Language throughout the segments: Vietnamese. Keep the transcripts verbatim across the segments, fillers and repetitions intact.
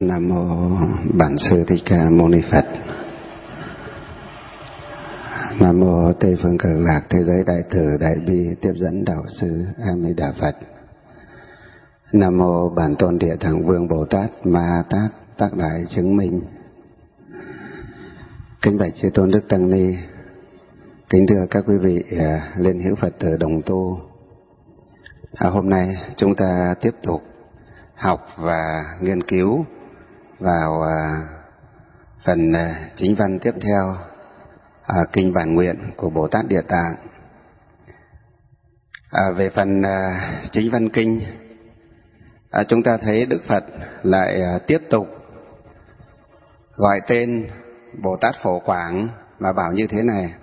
Nam mô Bản Sư Thích Ca Mâu Ni Phật. Nam mô Tây Phương Cực Lạc Thế Giới Đại Từ Đại Bi Tiếp Dẫn Đạo Sư A Di Đà Phật. Nam mô Bản Tôn Địa Tạng Vương Bồ Tát Ma Tát Tác Đại Chứng Minh. Kính bạch chư tôn đức tăng ni, kính thưa các quý vị liên hữu Phật tử đồng tu. À, hôm nay chúng ta tiếp tục học và nghiên cứu vào à, phần à, chính văn tiếp theo à, kinh bản nguyện của Bồ Tát Địa Tạng. À, về phần à, chính văn kinh, à, chúng ta thấy Đức Phật lại à, tiếp tục gọi tên Bồ Tát Phổ Quảng và bảo như thế này: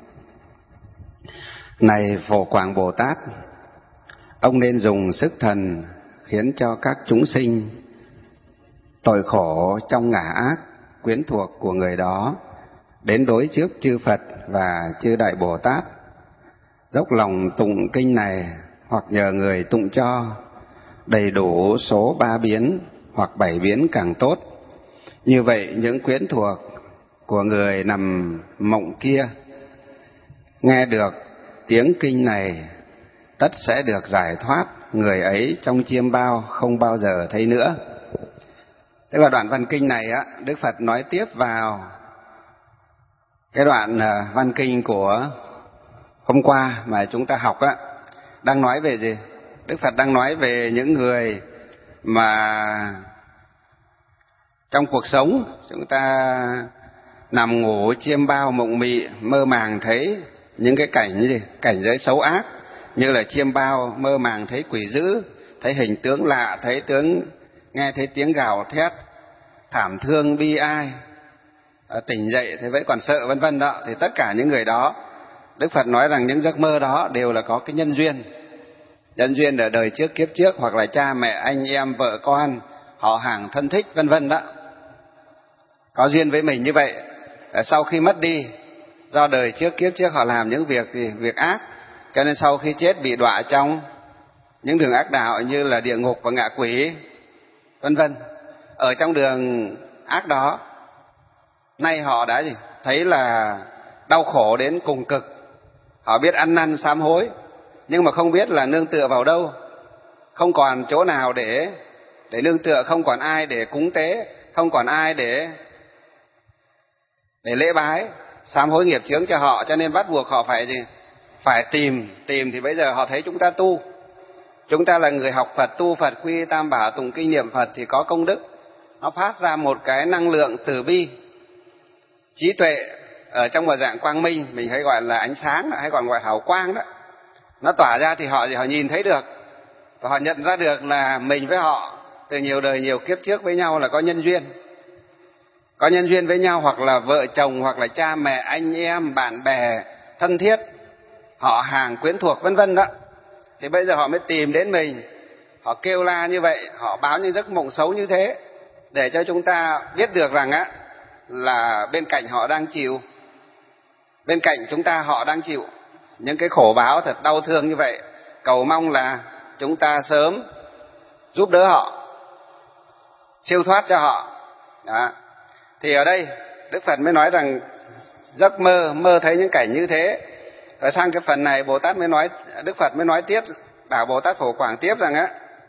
này Phổ Quảng Bồ Tát, ông nên dùng sức thần khiến cho các chúng sinh tội khổ trong ngã ác quyến thuộc của người đó đến đối trước chư Phật và chư Đại Bồ Tát, dốc lòng tụng kinh này hoặc nhờ người tụng cho đầy đủ số ba biến hoặc bảy biến càng tốt. Như vậy những quyến thuộc của người nằm mộng kia nghe được tiếng kinh này tất sẽ được giải thoát, người ấy trong chiêm bao không bao giờ thấy nữa. Thế là đoạn văn kinh này á, Đức Phật nói tiếp vào cái đoạn văn kinh của hôm qua mà chúng ta học á, đang nói về gì? Đức Phật đang nói về những người mà trong cuộc sống chúng ta nằm ngủ chiêm bao mộng mị, mơ màng thấy những cái cảnh gì? Cảnh giới xấu ác, như là chiêm bao mơ màng thấy quỷ dữ, thấy hình tướng lạ, thấy tướng nghe thấy tiếng gào thét thảm thương bi ai, à, tỉnh dậy thì vẫn còn sợ vân vân đó. Thì tất cả những người đó, Đức Phật nói rằng những giấc mơ đó đều là có cái nhân duyên, nhân duyên ở đời trước kiếp trước, hoặc là cha mẹ anh em vợ con họ hàng thân thích vân vân đó, có duyên với mình như vậy. À, sau khi mất đi do đời trước kiếp trước họ làm những việc việc ác, cho nên sau khi chết bị đọa trong những đường ác đạo như là địa ngục và ngạ quỷ vân vân. Ở trong đường ác đó, nay họ đã gì? Thấy là đau khổ đến cùng cực, họ biết ăn năn sám hối, nhưng mà không biết là nương tựa vào đâu, không còn chỗ nào để để nương tựa, không còn ai để cúng tế, không còn ai để để lễ bái sám hối nghiệp chướng cho họ, cho nên bắt buộc họ phải gì? Phải tìm, tìm thì bây giờ họ thấy chúng ta tu, chúng ta là người học Phật, tu Phật, quy tam bảo, tụng kinh niệm Phật thì có công đức, nó phát ra một cái năng lượng từ bi, trí tuệ ở trong một dạng quang minh, mình hay gọi là ánh sáng, hay còn gọi hào quang đó. Nó tỏa ra thì họ thì họ nhìn thấy được, và họ nhận ra được là mình với họ từ nhiều đời nhiều kiếp trước với nhau là có nhân duyên, có nhân duyên với nhau, hoặc là vợ chồng, hoặc là cha mẹ anh em bạn bè thân thiết, họ hàng quyến thuộc vân vân đó. Thì bây giờ họ mới tìm đến mình, họ kêu la như vậy, họ báo những giấc mộng xấu như thế, để cho chúng ta biết được rằng á là bên cạnh họ đang chịu, bên cạnh chúng ta họ đang chịu những cái khổ báo thật đau thương như vậy. Cầu mong là chúng ta sớm giúp đỡ họ, siêu thoát cho họ đó. Thì ở đây Đức Phật mới nói rằng giấc mơ, mơ thấy những cảnh như thế. Ở sang cái phần này Bồ Tát mới nói, Đức Phật mới nói tiếp, bảo Bồ Tát Phổ Quảng tiếp rằng á,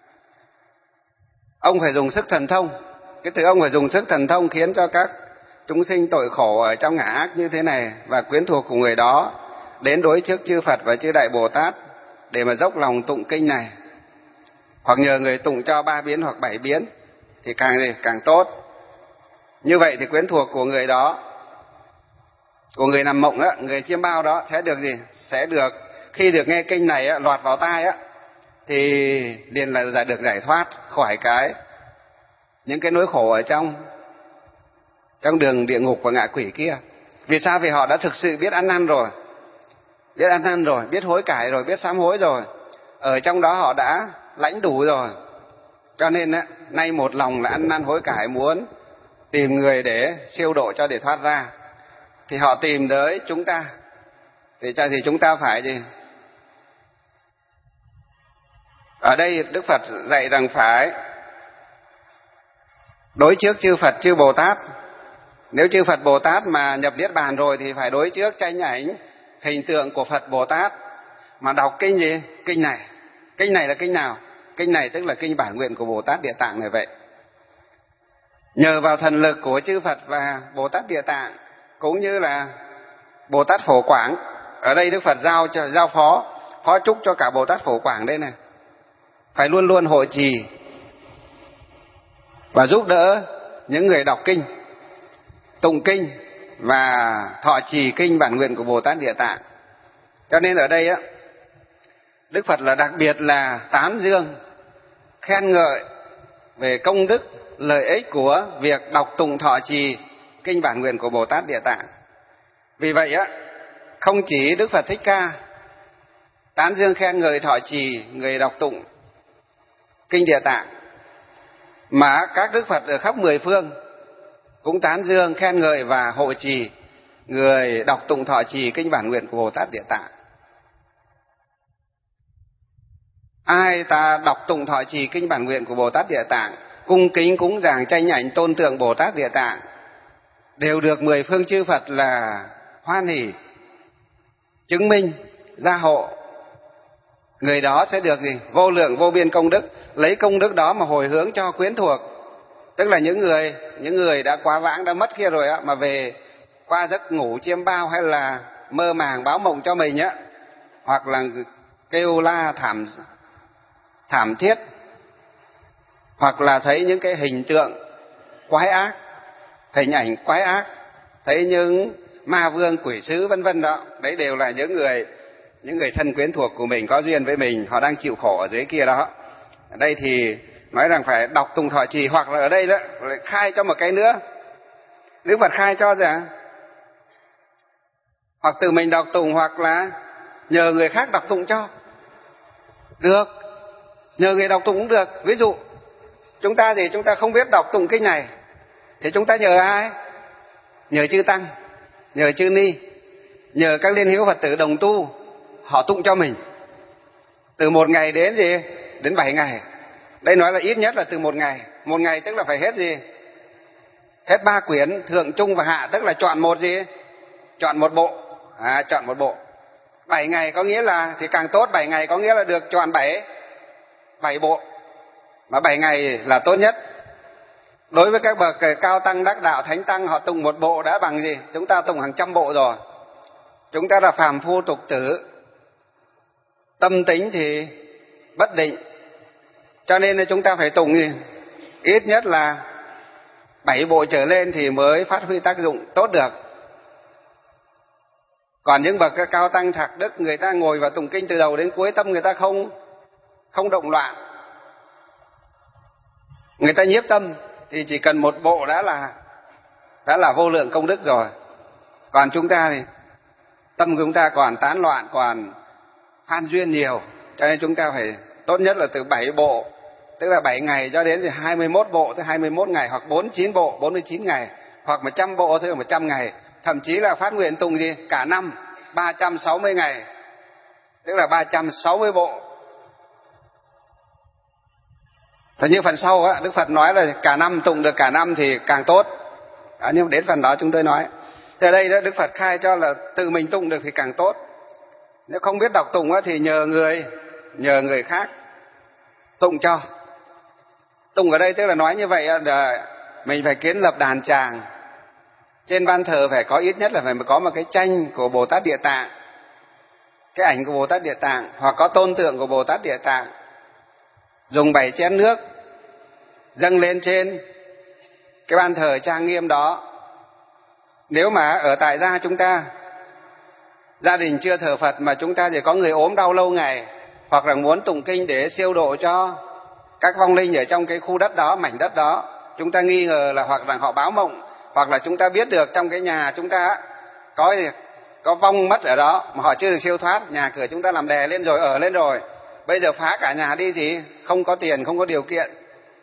ông phải dùng sức thần thông. Cái từ ông phải dùng sức thần thông khiến cho các chúng sinh tội khổ ở trong ngã ác như thế này và quyến thuộc của người đó đến đối trước chư Phật và chư Đại Bồ Tát để mà dốc lòng tụng kinh này, hoặc nhờ người tụng cho ba biến hoặc bảy biến thì càng gì càng tốt. Như vậy thì quyến thuộc của người đó, của người nằm mộng đó, người chiêm bao đó sẽ được gì? Sẽ được, khi được nghe kinh này á, lọt vào tai á, thì liền là được giải thoát khỏi cái những cái nỗi khổ ở trong trong đường địa ngục và ngạ quỷ kia. Vì sao? Vì họ đã thực sự biết ăn năn rồi, biết ăn năn rồi, biết hối cải rồi, biết sám hối rồi, ở trong đó họ đã lãnh đủ rồi, cho nên á, nay một lòng là ăn năn hối cải, muốn tìm người để siêu độ cho để thoát ra. Thì họ tìm tới chúng ta, thì thì chúng ta phải gì? Ở đây Đức Phật dạy rằng phải Đối trước chư Phật chư Bồ Tát. Nếu chư Phật Bồ Tát mà nhập Niết Bàn rồi thì phải đối trước tranh ảnh hình tượng của Phật Bồ Tát mà đọc kinh gì? Kinh này. Kinh này là kinh nào? Kinh này tức là kinh bản nguyện của Bồ Tát Địa Tạng này vậy. Nhờ vào thần lực của chư Phật và Bồ Tát Địa Tạng cũng như là Bồ Tát Phổ Quảng, ở đây Đức Phật giao cho giao phó phó chúc cho cả Bồ Tát Phổ Quảng đây này, phải luôn luôn hộ trì và giúp đỡ những người đọc kinh, tụng kinh và thọ trì kinh bản nguyện của Bồ Tát Địa Tạng. Cho nên ở đây á, Đức Phật là đặc biệt là tán dương, khen ngợi về công đức, lợi ích của việc đọc tụng thọ trì kinh bản nguyện của Bồ Tát Địa Tạng. Vì vậy á, không chỉ Đức Phật Thích Ca tán dương khen ngợi thọ trì người đọc tụng kinh Địa Tạng, mà các Đức Phật ở khắp mười phương cũng tán dương khen ngợi và hộ trì người đọc tụng thọ trì kinh bản nguyện của Bồ Tát Địa Tạng. Ai ta đọc tụng thọ trì kinh bản nguyện của Bồ Tát Địa Tạng, cung kính cúng dường tranh ảnh tôn tượng Bồ Tát Địa Tạng, đều được mười phương chư Phật là hoan hỷ, chứng minh, gia hộ. Người đó sẽ được gì? Vô lượng vô biên công đức, lấy công đức đó mà hồi hướng cho quyến thuộc, tức là những người những người đã quá vãng, đã mất kia rồi á, mà về qua giấc ngủ chiêm bao hay là mơ màng báo mộng cho mình á, hoặc là kêu la thảm thảm thiết, hoặc là thấy những cái hình tượng quái ác, hình ảnh quái ác, thấy những ma vương quỷ sứ vân vân đó, đấy đều là những người những người thân quyến thuộc của mình, có duyên với mình, họ đang chịu khổ ở dưới kia đó. Ở đây thì nói rằng phải đọc tụng thọ trì, hoặc là ở đây đó lại khai cho một cái nữa. Đức Phật khai cho rằng hoặc từ mình đọc tụng hoặc là nhờ người khác đọc tụng cho. Được, nhờ người đọc tụng cũng được. Ví dụ chúng ta thì chúng ta không biết đọc tụng kinh này thì chúng ta nhờ ai? Nhờ chư Tăng, nhờ chư Ni, nhờ các liên hữu Phật tử đồng tu, họ tụng cho mình. Từ một ngày đến gì? Đến bảy ngày. Đây nói là ít nhất là từ một ngày. Một ngày tức là phải hết gì? Hết ba quyển, thượng, trung và hạ, tức là chọn một gì? Chọn một bộ. À, chọn một bộ. Bảy ngày có nghĩa là, thì càng tốt, bảy ngày có nghĩa là được chọn bảy, bảy bộ. Mà bảy ngày là tốt nhất. Đối với các bậc cao tăng đắc đạo thánh tăng, họ tụng một bộ đã bằng gì? Chúng ta tụng hàng trăm bộ rồi. Chúng ta là phàm phu tục tử, tâm tính thì bất định, cho nên là chúng ta phải tụng gì? Ít nhất là bảy bộ trở lên thì mới phát huy tác dụng tốt được. Còn những bậc cao tăng thạc đức, người ta ngồi vào tụng kinh từ đầu đến cuối, tâm người ta không không động loạn, người ta nhiếp tâm, thì chỉ cần một bộ đã là đã là vô lượng công đức rồi. Còn chúng ta thì tâm của chúng ta còn tán loạn, còn phan duyên nhiều, cho nên chúng ta phải tốt nhất là từ bảy bộ, tức là bảy ngày cho đến hai mươi mốt bộ, tới hai mươi mốt ngày, hoặc bốn mươi chín bộ, bốn mươi chín ngày, hoặc một trăm bộ tới một trăm ngày, thậm chí là phát nguyện tụng gì cả năm, ba trăm sáu mươi ngày, tức là ba trăm sáu mươi bộ. Thế như phần sau á, Đức Phật nói là cả năm tụng được cả năm thì càng tốt. Đó, nhưng đến phần đó chúng tôi nói. Từ đây đó, Đức Phật khai cho là tự mình tụng được thì càng tốt. Nếu không biết đọc tụng á, thì nhờ người nhờ người khác tụng cho. Tụng ở đây tức là nói như vậy là mình phải kiến lập đàn tràng. Trên ban thờ phải có ít nhất là phải có một cái tranh của Bồ Tát Địa Tạng, cái ảnh của Bồ Tát Địa Tạng, hoặc có tôn tượng của Bồ Tát Địa Tạng. Dùng bảy chén nước dâng lên trên cái ban thờ trang nghiêm đó. Nếu mà ở tại gia chúng ta, gia đình chưa thờ Phật mà chúng ta chỉ có người ốm đau lâu ngày, hoặc là muốn tụng kinh để siêu độ cho các vong linh ở trong cái khu đất đó, mảnh đất đó, chúng ta nghi ngờ là hoặc là họ báo mộng, hoặc là chúng ta biết được trong cái nhà chúng ta có có vong mất ở đó mà họ chưa được siêu thoát, nhà cửa chúng ta làm đè lên rồi, ở lên rồi, bây giờ phá cả nhà đi thì không có tiền, không có điều kiện,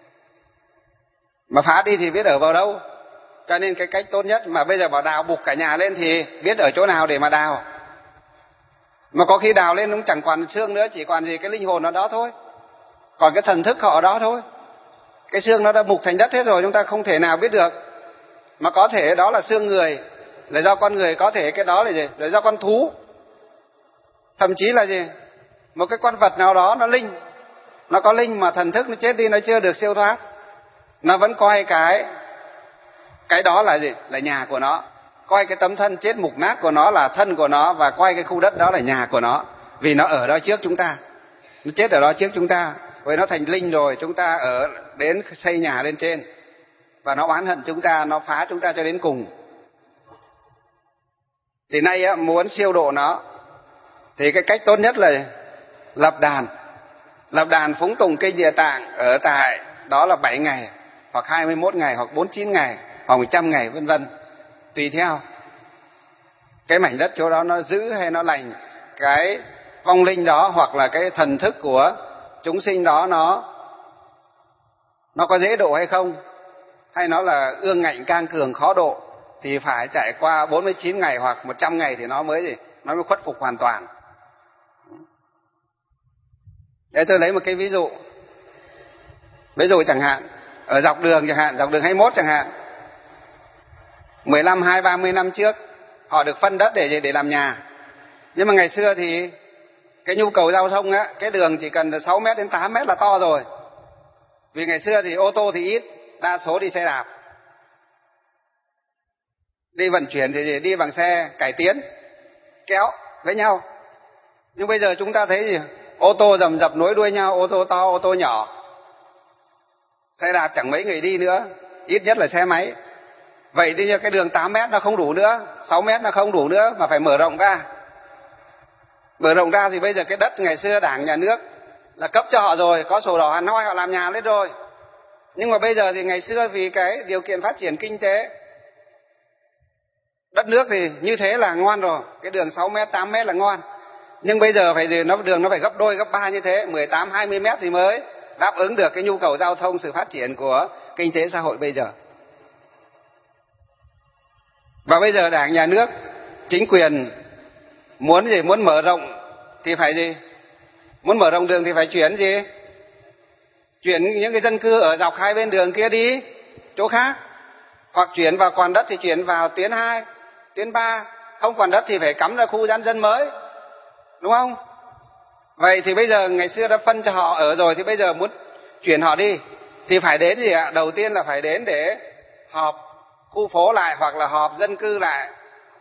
mà phá đi thì biết ở vào đâu. Cho nên cái cách tốt nhất mà bây giờ bảo đào bục cả nhà lên thì biết ở chỗ nào để mà đào. Mà có khi đào lên cũng chẳng còn xương nữa, chỉ còn gì cái linh hồn ở đó thôi, còn cái thần thức họ ở đó thôi. Cái xương nó đã mục thành đất hết rồi, chúng ta không thể nào biết được. Mà có thể đó là xương người, là do con người, có thể cái đó là gì? Là do con thú. Thậm chí là gì? Một cái con vật nào đó nó linh, nó có linh mà thần thức nó chết đi, nó chưa được siêu thoát, nó vẫn coi cái cái đó là gì? Là nhà của nó. Coi cái tấm thân chết mục nát của nó là thân của nó, và coi cái khu đất đó là nhà của nó, vì nó ở đó trước chúng ta, nó chết ở đó trước chúng ta, vì nó thành linh rồi, chúng ta ở đến xây nhà lên trên, và nó oán hận chúng ta, nó phá chúng ta cho đến cùng. Thì nay á, muốn siêu độ nó thì cái cách tốt nhất là lập đàn, lập đàn phúng tùng kinh Địa Tạng ở tại đó là bảy ngày, hoặc hai mươi mốt ngày, hoặc bốn mươi chín ngày, hoặc một trăm ngày, vân vân, tùy theo cái mảnh đất chỗ đó nó giữ hay nó lành, cái vong linh đó hoặc là cái thần thức của chúng sinh đó nó nó có dễ độ hay không, hay nó là ương ngạnh cang cường khó độ, thì phải trải qua bốn mươi chín ngày hoặc một trăm ngày thì nó mới gì, nó mới khuất phục hoàn toàn. Để tôi lấy một cái ví dụ. Ví dụ chẳng hạn ở dọc đường, chẳng hạn dọc đường hai mươi mốt chẳng hạn, mười lăm, hai, ba mươi năm trước họ được phân đất để để làm nhà. Nhưng mà ngày xưa thì cái nhu cầu giao thông á, cái đường chỉ cần sáu mét đến tám mét là to rồi. Vì ngày xưa thì ô tô thì ít, đa số đi xe đạp. Đi vận chuyển thì đi bằng xe cải tiến, kéo với nhau. Nhưng bây giờ chúng ta thấy gì? Ô tô rầm rập nối đuôi nhau, ô tô to, ô tô nhỏ. Xe đạp chẳng mấy người đi nữa, ít nhất là xe máy. Vậy thì cái đường tám mét nó không đủ nữa, sáu mét nó không đủ nữa, mà phải mở rộng ra. Mở rộng ra thì bây giờ cái đất ngày xưa Đảng, Nhà nước là cấp cho họ rồi, có sổ đỏ Hà Nội họ làm nhà lên rồi. Nhưng mà bây giờ thì ngày xưa vì cái điều kiện phát triển kinh tế, đất nước thì như thế là ngon rồi, cái đường sáu mét, tám mét là ngon. Nhưng bây giờ phải gì, nó đường nó phải gấp đôi, gấp ba như thế, mười tám, hai mươi mét thì mới đáp ứng được cái nhu cầu giao thông, sự phát triển của kinh tế xã hội bây giờ. Và bây giờ Đảng, Nhà nước, chính quyền muốn gì, muốn mở rộng thì phải gì, muốn mở rộng đường thì phải chuyển gì, chuyển những cái dân cư ở dọc hai bên đường kia đi chỗ khác, hoặc chuyển vào còn đất thì chuyển vào tuyến hai, tuyến ba, không còn đất thì phải cắm ra khu giãn dân mới, đúng không? Vậy thì bây giờ ngày xưa đã phân cho họ ở rồi, thì bây giờ muốn chuyển họ đi thì phải đến gì ạ? Đầu tiên là phải đến để họp khu phố lại, hoặc là họp dân cư lại.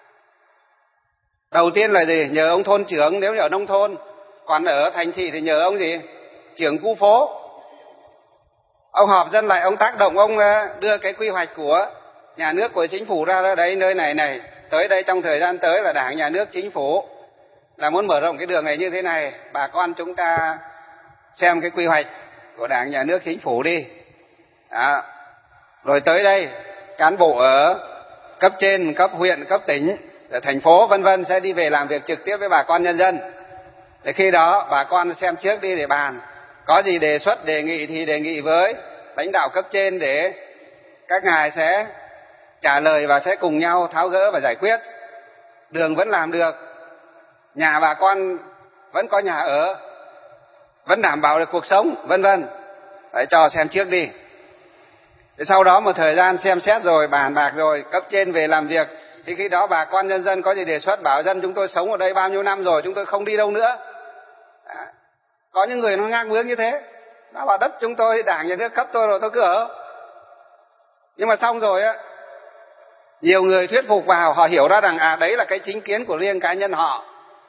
Đầu tiên là gì? Nhờ ông thôn trưởng nếu như ở nông thôn, còn ở thành thị thì nhờ ông gì? Trưởng khu phố. Ông họp dân lại, ông tác động, ông đưa cái quy hoạch của nhà nước, của chính phủ ra đây, nơi này này, tới đây trong thời gian tới là Đảng, Nhà nước, chính phủ là muốn mở rộng cái đường này như thế này, bà con chúng ta xem cái quy hoạch của Đảng, Nhà nước, chính phủ đi. Đó. Rồi tới đây cán bộ ở cấp trên, cấp huyện, cấp tỉnh, ở thành phố vân vân sẽ đi về làm việc trực tiếp với bà con nhân dân. Để khi đó bà con xem trước đi để bàn, có gì đề xuất đề nghị thì đề nghị với lãnh đạo cấp trên để các ngài sẽ trả lời và sẽ cùng nhau tháo gỡ và giải quyết. Đường vẫn làm được, nhà bà con vẫn có nhà ở, vẫn đảm bảo được cuộc sống, vân vân. Để cho xem trước đi. Để sau đó một thời gian xem xét rồi, bàn bạc rồi, cấp trên về làm việc, thì khi đó bà con nhân dân có gì đề xuất bảo dân chúng tôi sống ở đây bao nhiêu năm rồi, chúng tôi không đi đâu nữa. À, có những người nó ngang bướng như thế, nó bảo đất chúng tôi, Đảng, Nhà nước cấp tôi rồi, tôi cứ ở. Nhưng mà xong rồi á, nhiều người thuyết phục vào, họ hiểu ra rằng à đấy là cái chính kiến của riêng cá nhân họ.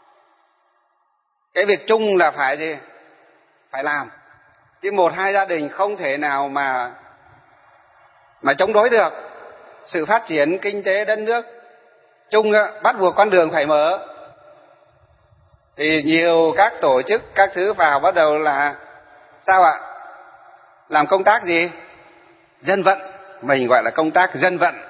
Cái việc chung là phải gì? Phải làm. Chứ một hai gia đình không thể nào mà mà chống đối được. Sự phát triển kinh tế đất nước chung bắt buộc con đường phải mở. Thì nhiều các tổ chức, các thứ vào bắt đầu là sao ạ? Làm công tác gì? Dân vận. Mình gọi là công tác dân vận.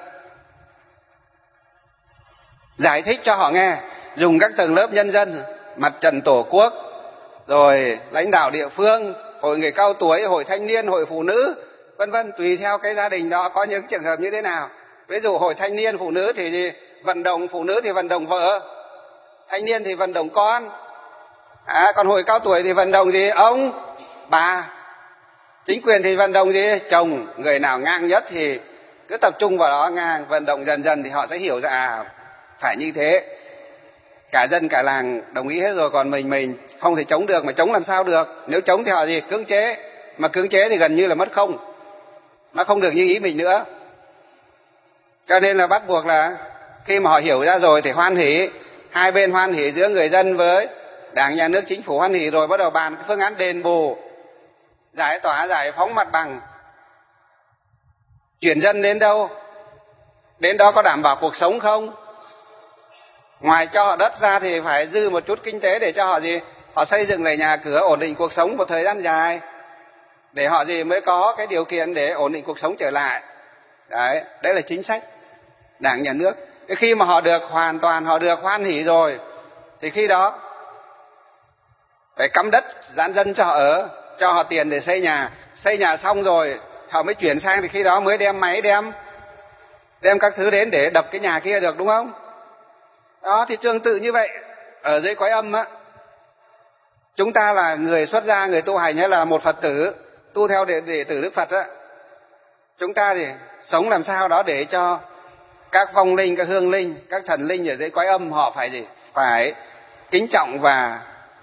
Giải thích cho họ nghe, dùng các tầng lớp nhân dân, mặt trận tổ quốc, rồi lãnh đạo địa phương, hội người cao tuổi, hội thanh niên, hội phụ nữ, vân vân, tùy theo cái gia đình đó có những trường hợp như thế nào. Ví dụ hội thanh niên phụ nữ thì vận động phụ nữ thì vận động vợ, thanh niên thì vận động con, à, còn hội cao tuổi thì vận động gì? Ông, bà. Chính quyền thì vận động gì? Trồng, người nào ngang nhất thì cứ tập trung vào đó ngang, vận động dần dần thì họ sẽ hiểu ra à phải như thế. Cả dân cả làng đồng ý hết rồi, còn mình mình không thể chống được, mà chống làm sao được? Nếu chống thì họ gì? Cưỡng chế, mà cưỡng chế thì gần như là mất không, nó không được như ý mình nữa. Cho nên là bắt buộc là khi mà họ hiểu ra rồi thì hoan hỉ, hai bên hoan hỉ, giữa người dân với Đảng, Nhà nước, Chính phủ hoan hỉ rồi, bắt đầu bàn cái phương án đền bù, giải tỏa, giải phóng mặt bằng, chuyển dân đến đâu, đến đó có đảm bảo cuộc sống không. Ngoài cho họ đất ra thì phải dư một chút kinh tế để cho họ gì? Họ xây dựng lại nhà cửa, ổn định cuộc sống một thời gian dài, để họ gì mới có cái điều kiện để ổn định cuộc sống trở lại. Đấy, đấy là chính sách Đảng, Nhà nước. Cái khi mà họ được hoàn toàn, họ được hoan hỉ rồi, thì khi đó phải cắm đất giãn dân cho họ ở, cho họ tiền để xây nhà. Xây nhà xong rồi họ mới chuyển sang, thì khi đó mới đem máy, đem đem các thứ đến để đập cái nhà kia được, đúng không? Đó, thì tương tự như vậy. Ở dưới cõi âm á, chúng ta là người xuất gia, người tu hành, hay là một Phật tử tu theo đệ, đệ tử Đức Phật á, chúng ta thì sống làm sao đó để cho các vong linh, các hương linh, các thần linh ở dưới cõi âm họ phải gì? Phải kính trọng và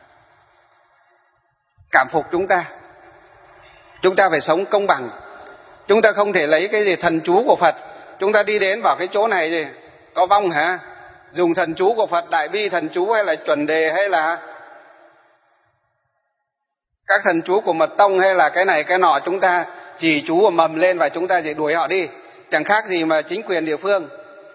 cảm phục chúng ta. Chúng ta phải sống công bằng. Chúng ta không thể lấy cái gì thần chú của Phật, chúng ta đi đến vào cái chỗ này gì có vong hả, dùng thần chú của Phật, Đại Bi thần chú, hay là chuẩn đề, hay là các thần chú của Mật Tông, hay là cái này cái nọ, chúng ta chỉ chú và mầm lên và chúng ta chỉ đuổi họ đi. Chẳng khác gì mà chính quyền địa phương,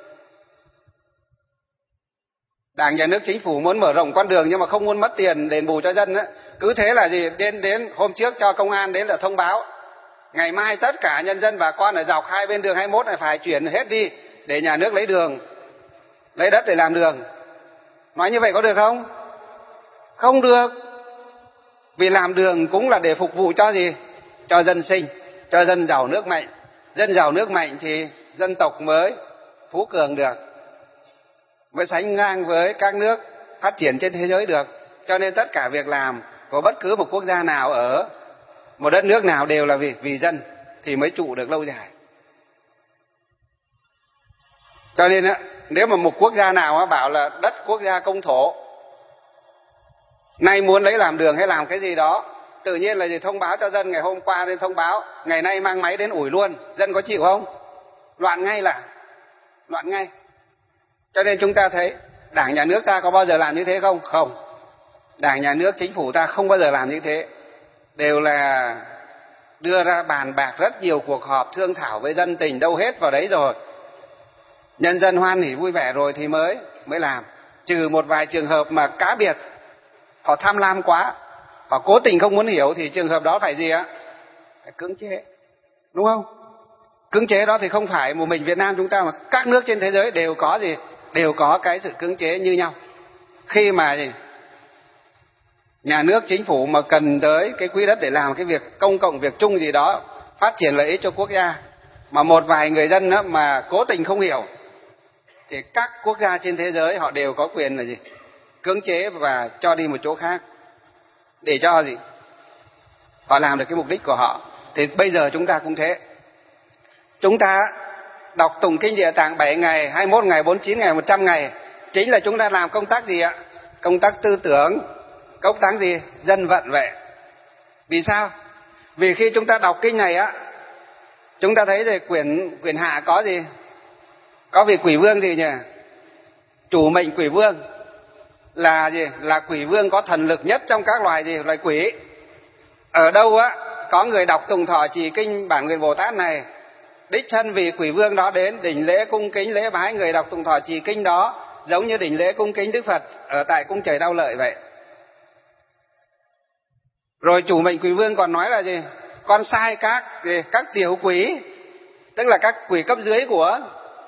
Đảng, Nhà nước, Chính phủ muốn mở rộng con đường nhưng mà không muốn mất tiền đền bù cho dân á, cứ thế là gì? Đến đến hôm trước cho công an đến là thông báo, ngày mai tất cả nhân dân bà con ở dọc hai bên đường hai mươi mốt này phải chuyển hết đi để nhà nước lấy đường, lấy đất để làm đường. Nói như vậy có được không? Không được. Vì làm đường cũng là để phục vụ cho gì? Cho dân sinh, cho dân giàu nước mạnh. Dân giàu nước mạnh thì dân tộc mới phú cường được, mới sánh ngang với các nước phát triển trên thế giới được. Cho nên tất cả việc làm của bất cứ một quốc gia nào ở một đất nước nào đều là vì, vì dân thì mới trụ được lâu dài. Cho nên á, nếu mà một quốc gia nào bảo là đất quốc gia công thổ, nay muốn lấy làm đường hay làm cái gì đó, tự nhiên là gì? Thông báo cho dân, ngày hôm qua đến thông báo, ngày nay mang máy đến ủi luôn, dân có chịu không? Loạn ngay là loạn ngay. Cho nên chúng ta thấy Đảng, Nhà nước ta có bao giờ làm như thế không? Không. Đảng, Nhà nước, Chính phủ ta không bao giờ làm như thế. Đều là đưa ra bàn bạc rất nhiều cuộc họp thương thảo với dân tình, đâu hết vào đấy rồi. Nhân dân hoan hỉ vui vẻ rồi thì mới mới làm. Trừ một vài trường hợp mà cá biệt, họ tham lam quá, họ cố tình không muốn hiểu, thì trường hợp đó phải gì ạ? Phải cưỡng chế, đúng không? Cưỡng chế đó thì không phải một mình Việt Nam chúng ta, mà các nước trên thế giới đều có gì? Đều có cái sự cưỡng chế như nhau. Khi mà gì? Nhà nước, chính phủ mà cần tới cái quỹ đất để làm cái việc công cộng, việc chung gì đó, phát triển lợi ích cho quốc gia, mà một vài người dân đó mà cố tình không hiểu, thì các quốc gia trên thế giới họ đều có quyền là gì? Cưỡng chế và cho đi một chỗ khác, để cho gì? Họ làm được cái mục đích của họ. Thì bây giờ chúng ta cũng thế. Chúng ta đọc tụng kinh Địa Tạng bảy ngày, hai mươi mốt ngày, bốn mươi chín ngày, một trăm ngày, chính là chúng ta làm công tác gì ạ? Công tác tư tưởng, công tác gì? Dân vận vậy. Vì sao? Vì khi chúng ta đọc kinh này á, chúng ta thấy thì quyển quyển hạ có gì? Có vị quỷ vương gì nhỉ? Chủ mệnh quỷ vương là gì? Là quỷ vương có thần lực nhất trong các loài gì? Loài quỷ. Ở đâu á có người đọc tụng thọ trì kinh Bản Nguyện Bồ Tát này, đích thân vì quỷ vương đó đến đỉnh lễ cung kính lễ bái người đọc tụng thọ trì kinh đó, giống như đỉnh lễ cung kính Đức Phật ở tại cung trời Đao Lợi vậy. Rồi chủ mệnh quỷ vương còn nói là gì? Con sai các gì? Các tiểu quỷ, tức là các quỷ cấp dưới của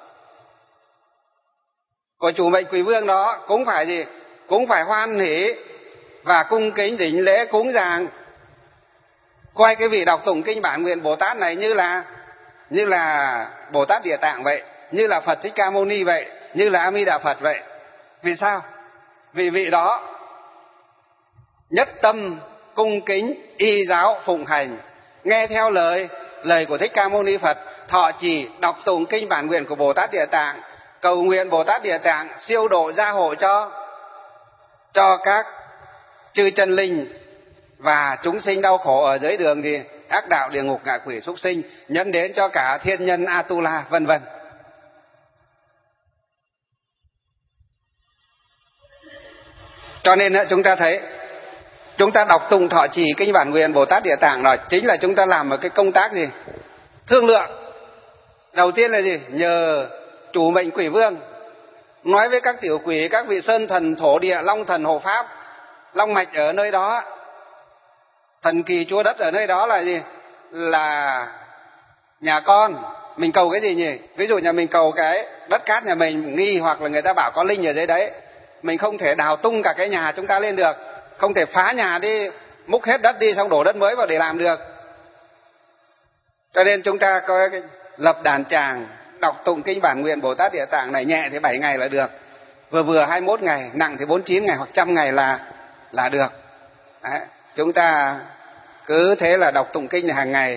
của chủ mệnh quỷ vương đó cũng phải gì? Cũng phải hoan hỉ và cung kính đỉnh lễ cúng dường, coi cái vị đọc tụng kinh Bản Nguyện Bồ Tát này như là như là Bồ Tát Địa Tạng vậy, như là Phật Thích Ca Mâu Ni vậy, như là A Di Đà Phật vậy. Vì sao? Vì vị đó nhất tâm cung kính y giáo phụng hành, nghe theo lời lời của Thích Ca Mâu Ni Phật, thọ trì đọc tụng kinh bản nguyện của Bồ Tát Địa Tạng, cầu nguyện Bồ Tát Địa Tạng siêu độ gia hộ cho cho các chư chân linh và chúng sinh đau khổ ở dưới đường thì ác đạo, địa ngục, ngạ quỷ, súc sinh, nhân đến cho cả thiên nhân Atula vân vân. Cho nên chúng ta thấy chúng ta đọc tụng thọ trì kinh bản nguyện Bồ Tát Địa Tạng là chính là chúng ta làm một cái công tác gì? Thương lượng. Đầu tiên là gì? Nhờ chủ mệnh quỷ vương nói với các tiểu quỷ, các vị sơn thần, thổ địa, long thần, hộ pháp, long mạch ở nơi đó, thần kỳ chúa đất ở nơi đó là gì? Là nhà con. Mình cầu cái gì nhỉ? Ví dụ nhà mình cầu cái đất cát nhà mình nghi, hoặc là người ta bảo có linh ở dưới đấy, mình không thể đào tung cả cái nhà chúng ta lên được, không thể phá nhà đi, múc hết đất đi xong đổ đất mới vào để làm được. Cho nên chúng ta có cái lập đàn tràng đọc tụng kinh bản nguyện Bồ Tát Địa Tạng này, nhẹ thì bảy ngày là được, vừa vừa hai mươi mốt ngày, nặng thì bốn mươi chín ngày hoặc trăm ngày là là được. Đấy, chúng ta cứ thế là đọc tụng kinh này hàng ngày.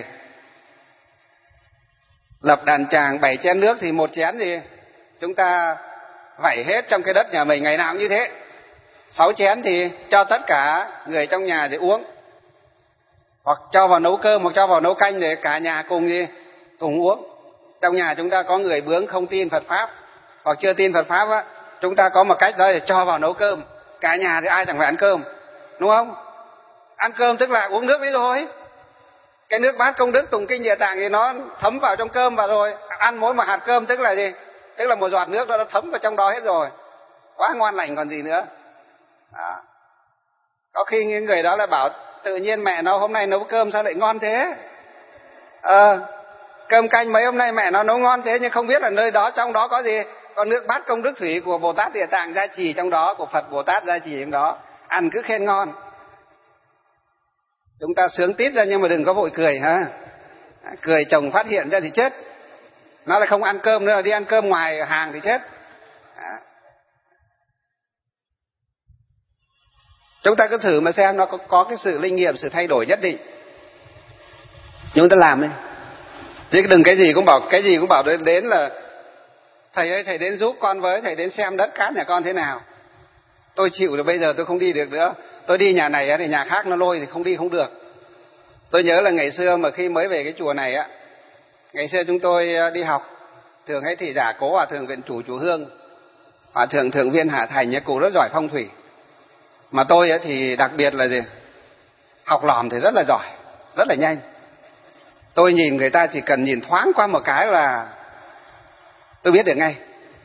Lập đàn tràng bảy chén nước thì một chén gì chúng ta vẩy hết trong cái đất nhà mình, ngày nào cũng như thế. Sáu chén thì cho tất cả người trong nhà để uống, hoặc cho vào nấu cơm, hoặc cho vào nấu canh để cả nhà cùng gì cùng uống. Trong nhà chúng ta có người bướng không tin Phật pháp hoặc chưa tin Phật pháp á, chúng ta có một cách đó để cho vào nấu cơm, cả nhà thì ai chẳng phải ăn cơm, đúng không? Ăn cơm tức là uống nước đấy rồi. Cái nước bát công đức tụng kinh Địa Tạng thì nó thấm vào trong cơm và rồi ăn mỗi một hạt cơm tức là gì? Tức là một giọt nước đó nó thấm vào trong đó hết rồi, quá ngon lành còn gì nữa. Đó. Có khi những người đó là bảo tự nhiên mẹ nó hôm nay nấu cơm sao lại ngon thế? Ờ, cơm canh mấy hôm nay mẹ nó nấu ngon thế, nhưng không biết là nơi đó trong đó có gì? Có nước bát công đức thủy của Bồ Tát Địa Tạng gia trì trong đó, của Phật Bồ Tát gia trì trong đó, ăn cứ khen ngon. Chúng ta sướng tít ra nhưng mà đừng có vội cười ha. Cười chồng phát hiện ra thì chết. Nó lại không ăn cơm nữa, đi ăn cơm ngoài hàng thì chết. Đó. Chúng ta cứ thử mà xem nó có, có cái sự linh nghiệm, sự thay đổi nhất định. Chúng ta làm đi. Chứ đừng cái gì cũng bảo cái gì cũng bảo đến là thầy ơi, thầy đến giúp con với, thầy đến xem đất cát nhà con thế nào. Tôi chịu rồi, bây giờ tôi không đi được nữa. Tôi đi nhà này thì nhà khác nó lôi thì không đi không được. Tôi nhớ là ngày xưa mà khi mới về cái chùa này á, ngày xưa chúng tôi đi học, thường hay thị giả Cố Hòa Thượng Viện Chủ Chùa Hương, Hòa Thượng Thượng Viên Hạ Thành, cụ rất giỏi phong thủy. Mà tôi thì đặc biệt là gì? Học lòm thì rất là giỏi, rất là nhanh. Tôi nhìn người ta chỉ cần nhìn thoáng qua một cái là tôi biết được ngay.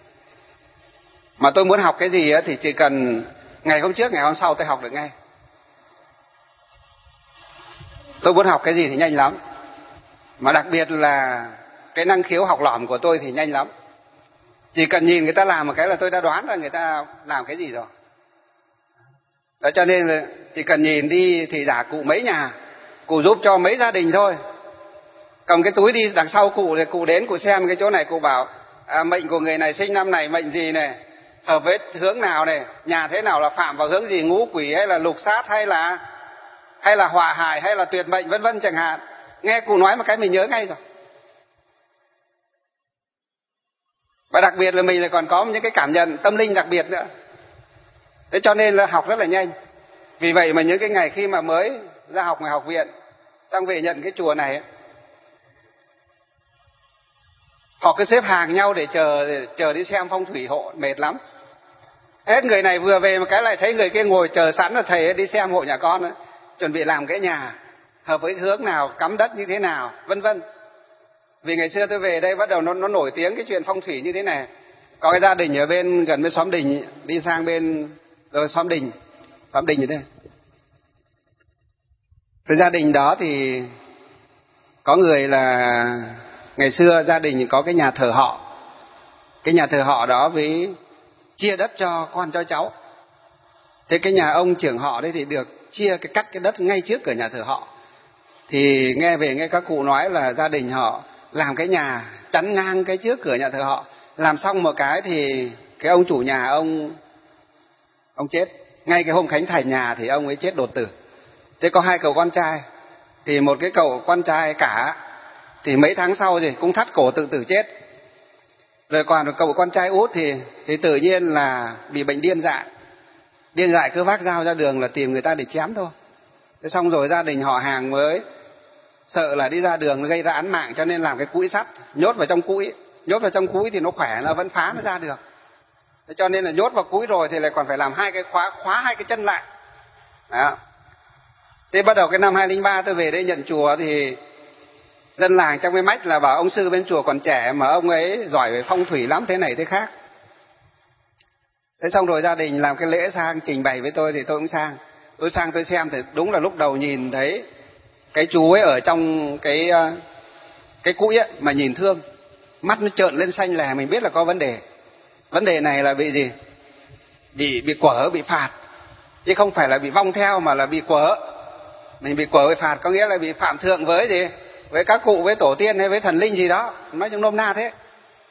Mà tôi muốn học cái gì thì chỉ cần ngày hôm trước, ngày hôm sau tôi học được ngay. Tôi muốn học cái gì thì nhanh lắm. Mà đặc biệt là cái năng khiếu học lỏm của tôi thì nhanh lắm. Chỉ cần nhìn người ta làm một cái là tôi đã đoán ra người ta làm cái gì rồi. Đó, cho nên là chỉ cần nhìn đi thì giả cụ mấy nhà, cụ giúp cho mấy gia đình thôi. Cầm cái túi đi đằng sau cụ thì cụ đến cụ xem cái chỗ này, cụ bảo à, mệnh của người này sinh năm này mệnh gì này, hợp với hướng nào này, nhà thế nào là phạm vào hướng gì, ngũ quỷ hay là lục sát hay là hay là họa hại hay là tuyệt mệnh vân vân chẳng hạn. Nghe cụ nói một cái mình nhớ ngay rồi. Và đặc biệt là mình lại còn có những cái cảm nhận tâm linh đặc biệt nữa. Thế cho nên là học rất là nhanh. Vì vậy mà những cái ngày khi mà mới ra học ngoài học viện, xong về nhận cái chùa này, họ cứ xếp hàng nhau để chờ chờ đi xem phong thủy hộ, mệt lắm. Hết người này vừa về một cái lại thấy người kia ngồi chờ sẵn là thầy đi xem hộ nhà con ấy, chuẩn bị làm cái nhà hợp với hướng nào, cắm đất như thế nào, vân vân. Vì ngày xưa tôi về đây bắt đầu nó nó nổi tiếng cái chuyện phong thủy như thế này. Có cái gia đình ở bên gần bên xóm Đình, đi sang bên rồi xóm Đình, xóm Đình như thế. Cái gia đình đó thì có người là ngày xưa gia đình có cái nhà thờ họ. Cái nhà thờ họ đó với chia đất cho con cho cháu. Thế cái nhà ông trưởng họ đấy thì được chia cái cắt cái đất ngay trước cửa nhà thờ họ. Thì nghe về nghe các cụ nói là gia đình họ làm cái nhà chắn ngang cái trước cửa nhà thờ họ. Làm xong một cái thì cái ông chủ nhà ông ông chết. Ngay cái hôm khánh thành nhà thì ông ấy chết đột tử. Thế có hai cậu con trai. thì một cái cậu con trai cả thì mấy tháng sau thì cũng thắt cổ tự tử chết. Rồi còn một cậu con trai út thì thì tự nhiên là bị bệnh điên dại. Điên dại cứ vác dao ra đường là tìm người ta để chém thôi. Thế xong rồi gia đình họ hàng mới sợ là đi ra đường gây ra án mạng, cho nên làm cái cũi sắt nhốt vào trong cũi. Nhốt vào trong cũi thì nó khỏe, nó vẫn phá nó ra được. Thế cho nên là nhốt vào cũi rồi thì lại còn phải làm hai cái khóa khóa hai cái chân lại. Đó. Thế bắt đầu cái năm hai không không ba tôi về đây nhận chùa thì dân làng trong cái mách là bảo ông sư bên chùa còn trẻ mà ông ấy giỏi về phong thủy lắm, thế này thế khác. Thế xong rồi gia đình làm cái lễ sang trình bày với tôi thì tôi cũng sang. Tôi sang tôi xem thì đúng là lúc đầu nhìn thấy cái chú ấy ở trong cái cái cũi ấy mà nhìn thương, mắt nó trợn lên xanh lè, mình biết là có vấn đề. Vấn đề này là bị gì? Bị bị quở, bị phạt, chứ không phải là bị vong theo mà là bị quở. Mình bị quở bị phạt có nghĩa là bị phạm thượng với gì? Với các cụ, với tổ tiên hay với thần linh gì đó, nói chung nôm na thế.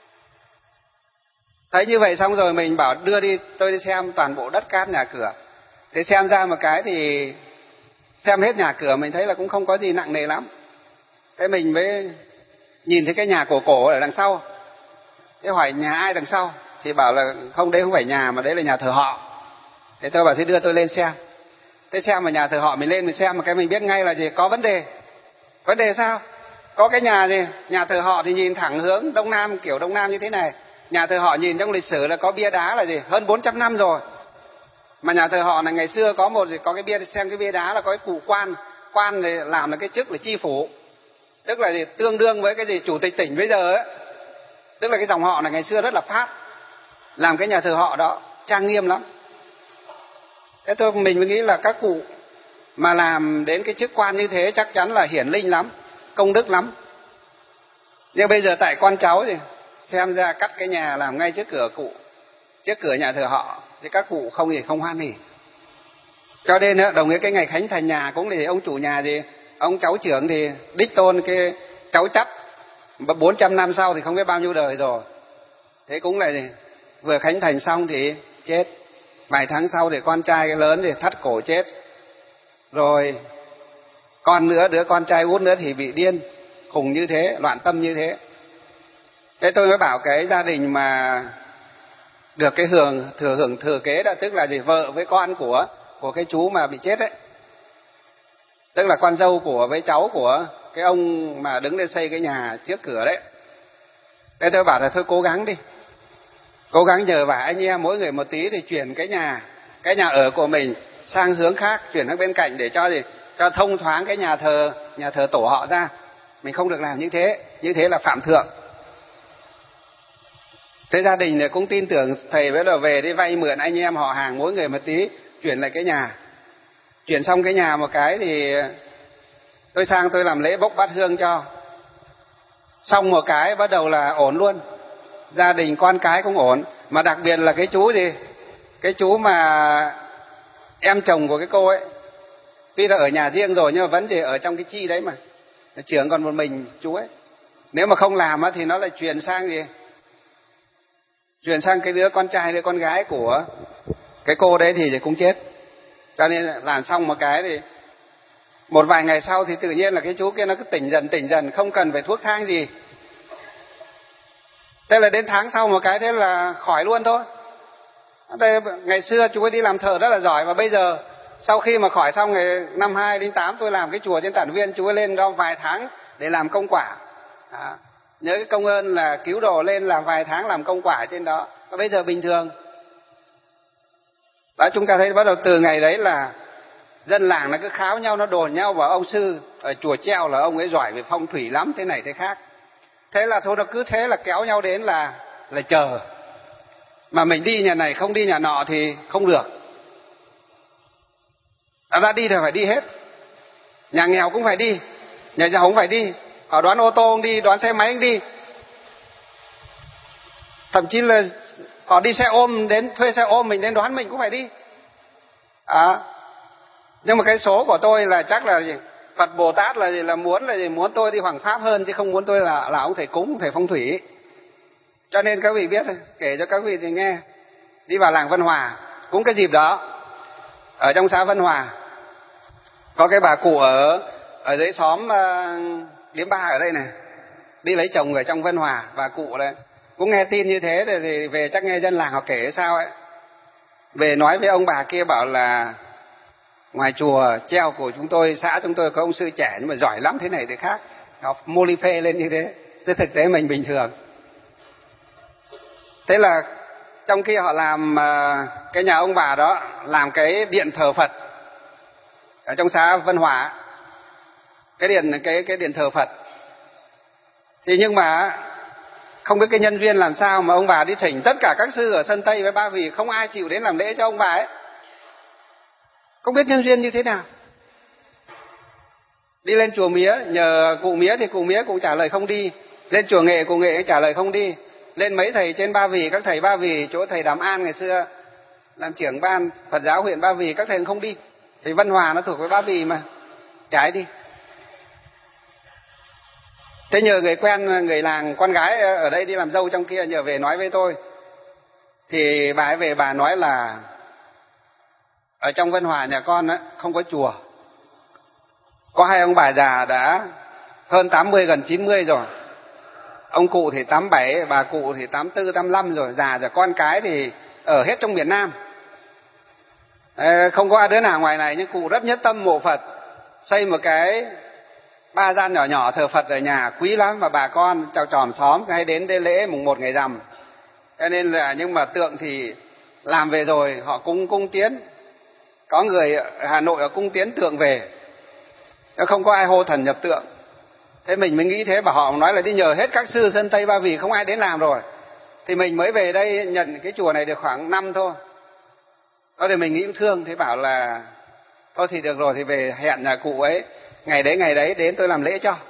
Thấy như vậy xong rồi mình bảo đưa đi, tôi đi xem toàn bộ đất cát nhà cửa. Thế xem ra một cái thì xem hết nhà cửa mình thấy là cũng không có gì nặng nề lắm. Thế mình mới nhìn thấy cái nhà cổ cổ ở đằng sau. Thế hỏi nhà ai đằng sau? Thì bảo là không, đấy không phải nhà mà đấy là nhà thờ họ. Thế tôi bảo thế đưa tôi lên xem. Thế xem mà nhà thờ họ mình lên mình xem một cái mình biết ngay là gì? Có vấn đề. Vấn đề sao? Có cái nhà gì? Nhà thờ họ thì nhìn thẳng hướng Đông Nam, kiểu Đông Nam như thế này. Nhà thờ họ nhìn trong lịch sử là có bia đá là gì? Hơn bốn trăm năm rồi. Mà nhà thờ họ là ngày xưa có một có cái bia, xem cái bia đá là có cái cụ quan. Quan thì làm là cái chức là chi phủ. Tức là gì? Tương đương với cái gì? Chủ tịch tỉnh bây giờ ấy. Tức là cái dòng họ này ngày xưa rất là Pháp. Làm cái nhà thờ họ đó trang nghiêm lắm. Thế thôi mình mới nghĩ là các cụ mà làm đến cái chức quan như thế chắc chắn là hiển linh lắm, công đức lắm. Nhưng bây giờ tại con cháu thì xem ra cắt cái nhà làm ngay trước cửa cụ, trước cửa nhà thờ họ, thì các cụ không gì không hoan hỉ. Cho nên đó, đồng nghĩa cái ngày khánh thành nhà cũng thì ông chủ nhà gì, ông cháu trưởng thì đích tôn cái cháu chắt, bốn trăm năm sau thì không biết bao nhiêu đời rồi. Thế cũng là gì, vừa khánh thành xong thì chết, vài tháng sau thì con trai cái lớn thì thắt cổ chết, rồi con nữa, đứa con trai út nữa thì bị điên, khùng như thế, loạn tâm như thế. Thế tôi mới bảo cái gia đình mà được cái hưởng thừa hưởng thừa kế đó, tức là gì, vợ với con của của cái chú mà bị chết ấy, tức là con dâu của với cháu của cái ông mà đứng lên xây cái nhà trước cửa đấy. Thế tôi bảo là thôi cố gắng đi, cố gắng nhờ vả anh em mỗi người một tí thì chuyển cái nhà cái nhà ở của mình sang hướng khác, chuyển sang bên cạnh để cho gì, cho thông thoáng cái nhà thờ nhà thờ tổ họ ra. Mình không được làm như thế, như thế là phạm thượng. Thế gia đình này cũng tin tưởng thầy, với là về đi vay mượn anh em họ hàng mỗi người một tí, chuyển lại cái nhà. Chuyển xong cái nhà một cái thì tôi sang tôi làm lễ bốc bát hương cho. Xong một cái bắt đầu là ổn luôn, gia đình con cái cũng ổn. Mà đặc biệt là cái chú gì, cái chú mà em chồng của cái cô ấy, tuy là ở nhà riêng rồi nhưng mà vẫn gì ở trong cái chi đấy mà, trưởng còn một mình chú ấy. Nếu mà không làm thì nó lại truyền sang gì, truyền sang cái đứa con trai đứa con gái của cái cô đấy thì cũng chết. Cho nên làm xong một cái thì một vài ngày sau thì tự nhiên là cái chú kia nó cứ tỉnh dần tỉnh dần, không cần phải thuốc thang gì. Thế là đến tháng sau một cái thế là khỏi luôn thôi. Đây, ngày xưa chú ấy đi làm thợ rất là giỏi, và bây giờ sau khi mà khỏi xong ngày năm hai không không tám tôi làm cái chùa trên Tản Viên, chú ấy lên đó vài tháng để làm công quả. À, nhớ cái công ơn là cứu độ lên làm vài tháng làm công quả trên đó, và bây giờ bình thường. Đó, chúng ta thấy bắt đầu từ ngày đấy là dân làng nó cứ kháo nhau, nó đồn nhau vào ông sư ở chùa Treo là ông ấy giỏi về phong thủy lắm, thế này thế khác. Thế là thôi nó cứ thế là kéo nhau đến là là chờ. Mà mình đi nhà này không đi nhà nọ thì không được. Đã ra đi thì phải đi hết. Nhà nghèo cũng phải đi, nhà giàu cũng phải đi. Họ đoán ô tô không đi, đoán xe máy không đi. Thậm chí là họ đi xe ôm, đến thuê xe ôm mình đến đoán mình cũng phải đi. À, nhưng mà cái số của tôi là chắc là gì? Phật Bồ Tát là gì? Là muốn là gì? Muốn tôi đi Hoàng Pháp hơn, chứ không muốn tôi là là ông thầy cúng, thầy phong thủy. Cho nên các vị biết, kể cho các vị thì nghe. Đi vào làng Vân Hòa, cũng cái dịp đó, ở trong xã Vân Hòa, có cái bà cụ ở ở dưới xóm uh, Điếm Ba ở đây này, đi lấy chồng ở trong Vân Hòa, và cụ đấy cũng nghe tin như thế rồi thì về, chắc nghe dân làng họ kể sao ấy, về nói với ông bà kia bảo là ngoài chùa treo của chúng tôi, xã chúng tôi có ông sư trẻ nhưng mà giỏi lắm thế này thế khác, học mô ly phê lên như thế, thế thực tế mình bình thường. Thế là trong khi họ làm cái nhà ông bà đó, làm cái điện thờ Phật ở trong xã Vân Hòa, cái điện cái cái điện thờ Phật, thì nhưng mà không biết cái nhân duyên làm sao mà ông bà đi thỉnh tất cả các sư ở Sơn Tây với Ba Vì, không ai chịu đến làm lễ cho ông bà ấy. Không biết nhân duyên như thế nào. Đi lên chùa Mía nhờ cụ Mía thì cụ Mía cũng trả lời không đi. Lên chùa Nghệ cụ Nghệ trả lời không đi. Lên mấy thầy trên Ba Vì, các thầy Ba Vì, chỗ thầy Đàm An ngày xưa làm trưởng ban Phật giáo huyện Ba Vì, các thầy không đi. Thì Vân Hòa nó thuộc với Ba Vì mà, trái đi. Thế nhờ người quen, người làng, con gái ở đây đi làm dâu trong kia nhờ về nói với tôi. Thì bà ấy về bà nói là ở trong Vân Hòa nhà con á, không có chùa. Có hai ông bà già đã hơn tám mươi, gần chín mươi rồi. Ông cụ thì tám mươi bảy, bà cụ thì tám mươi tư, tám mươi lăm rồi, già rồi. Con cái thì ở hết trong miền Nam. Không có đứa nào ngoài này, nhưng cụ rất nhất tâm mộ Phật. Xây một cái ba gian nhỏ nhỏ thờ Phật ở nhà, quý lắm, và bà con chào tròm xóm hay đến đây lễ mùng một ngày rằm. Cho nên là, nhưng mà tượng thì làm về rồi, họ cung cung tiến. Có người ở Hà Nội ở cung tiến tượng về, không có ai hô thần nhập tượng. Thế mình mới nghĩ thế, bảo họ nói là đi nhờ hết các sư Sơn Tây Ba Vì, không ai đến làm rồi. Thì mình mới về đây nhận cái chùa này được khoảng năm thôi. Đó thì mình nghĩ cũng thương, thế bảo là thôi thì được rồi, thì về hẹn nhà cụ ấy, ngày đấy ngày đấy đến tôi làm lễ cho.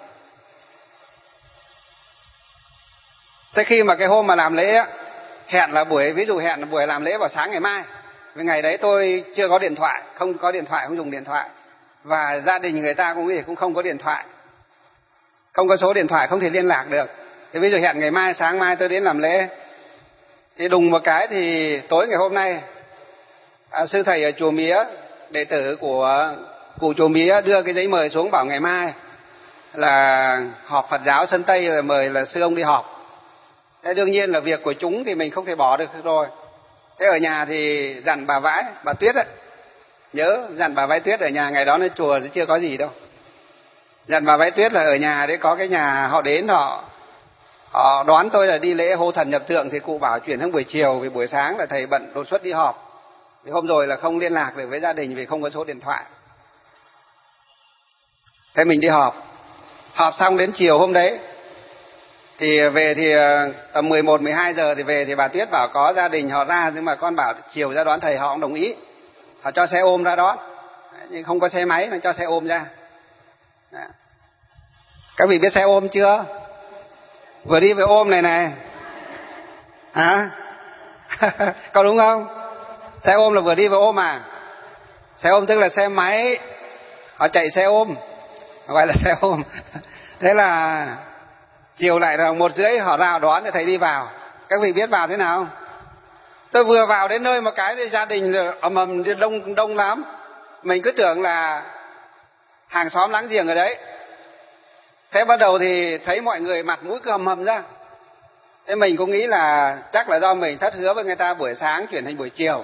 Thế khi mà cái hôm mà làm lễ á, hẹn là buổi, ví dụ hẹn là buổi làm lễ vào sáng ngày mai, vì ngày đấy tôi chưa có điện thoại, không có điện thoại, không dùng điện thoại, và gia đình người ta cũng nghĩ cũng không có điện thoại, không có số điện thoại, không thể liên lạc được. Thì ví dụ hẹn ngày mai, sáng mai tôi đến làm lễ, thì đùng một cái thì tối ngày hôm nay à, sư thầy ở chùa Mía, đệ tử của cụ chùa Mía đưa cái giấy mời xuống, bảo ngày mai là họp Phật giáo Sơn Tây, là mời là sư ông đi họp. Thế đương nhiên là việc của chúng thì mình không thể bỏ được rồi. Thế ở nhà thì dặn bà Vãi, bà Tuyết ấy, nhớ dặn bà Vãi Tuyết ở nhà, ngày đó nơi chùa thì chưa có gì đâu. Dặn bà Vãi Tuyết là ở nhà đấy có cái nhà họ đến, họ họ đoán tôi là đi lễ hô thần nhập tượng, thì cụ bảo chuyển sang buổi chiều, vì buổi sáng là thầy bận đột xuất đi họp. Thì hôm rồi là không liên lạc được với gia đình vì không có số điện thoại. Thế mình đi họp. Họp xong đến chiều hôm đấy thì về thì tầm mười một, mười hai giờ thì về, thì bà Tuyết bảo có gia đình họ ra, nhưng mà con bảo chiều ra đón thầy, họ cũng đồng ý. Họ cho xe ôm ra đón, nhưng không có xe máy, mà cho xe ôm ra. Đó. Các vị biết xe ôm chưa? Vừa đi vừa ôm này này. Hả? Có đúng không? Xe ôm là vừa đi vừa ôm à? Xe ôm tức là xe máy, họ chạy xe ôm, gọi là xe ôm. Thế là chiều lại là một rưỡi họ ra đón thì thầy đi vào. Các vị biết vào thế nào? Tôi vừa vào đến nơi một cái thì gia đình ầm ầm đông đông lắm. Mình cứ tưởng là hàng xóm láng giềng ở đấy. Thế bắt đầu thì thấy mọi người mặt mũi cứ hầm hầm ra. Thế mình cũng nghĩ là chắc là do mình thất hứa với người ta buổi sáng chuyển thành buổi chiều.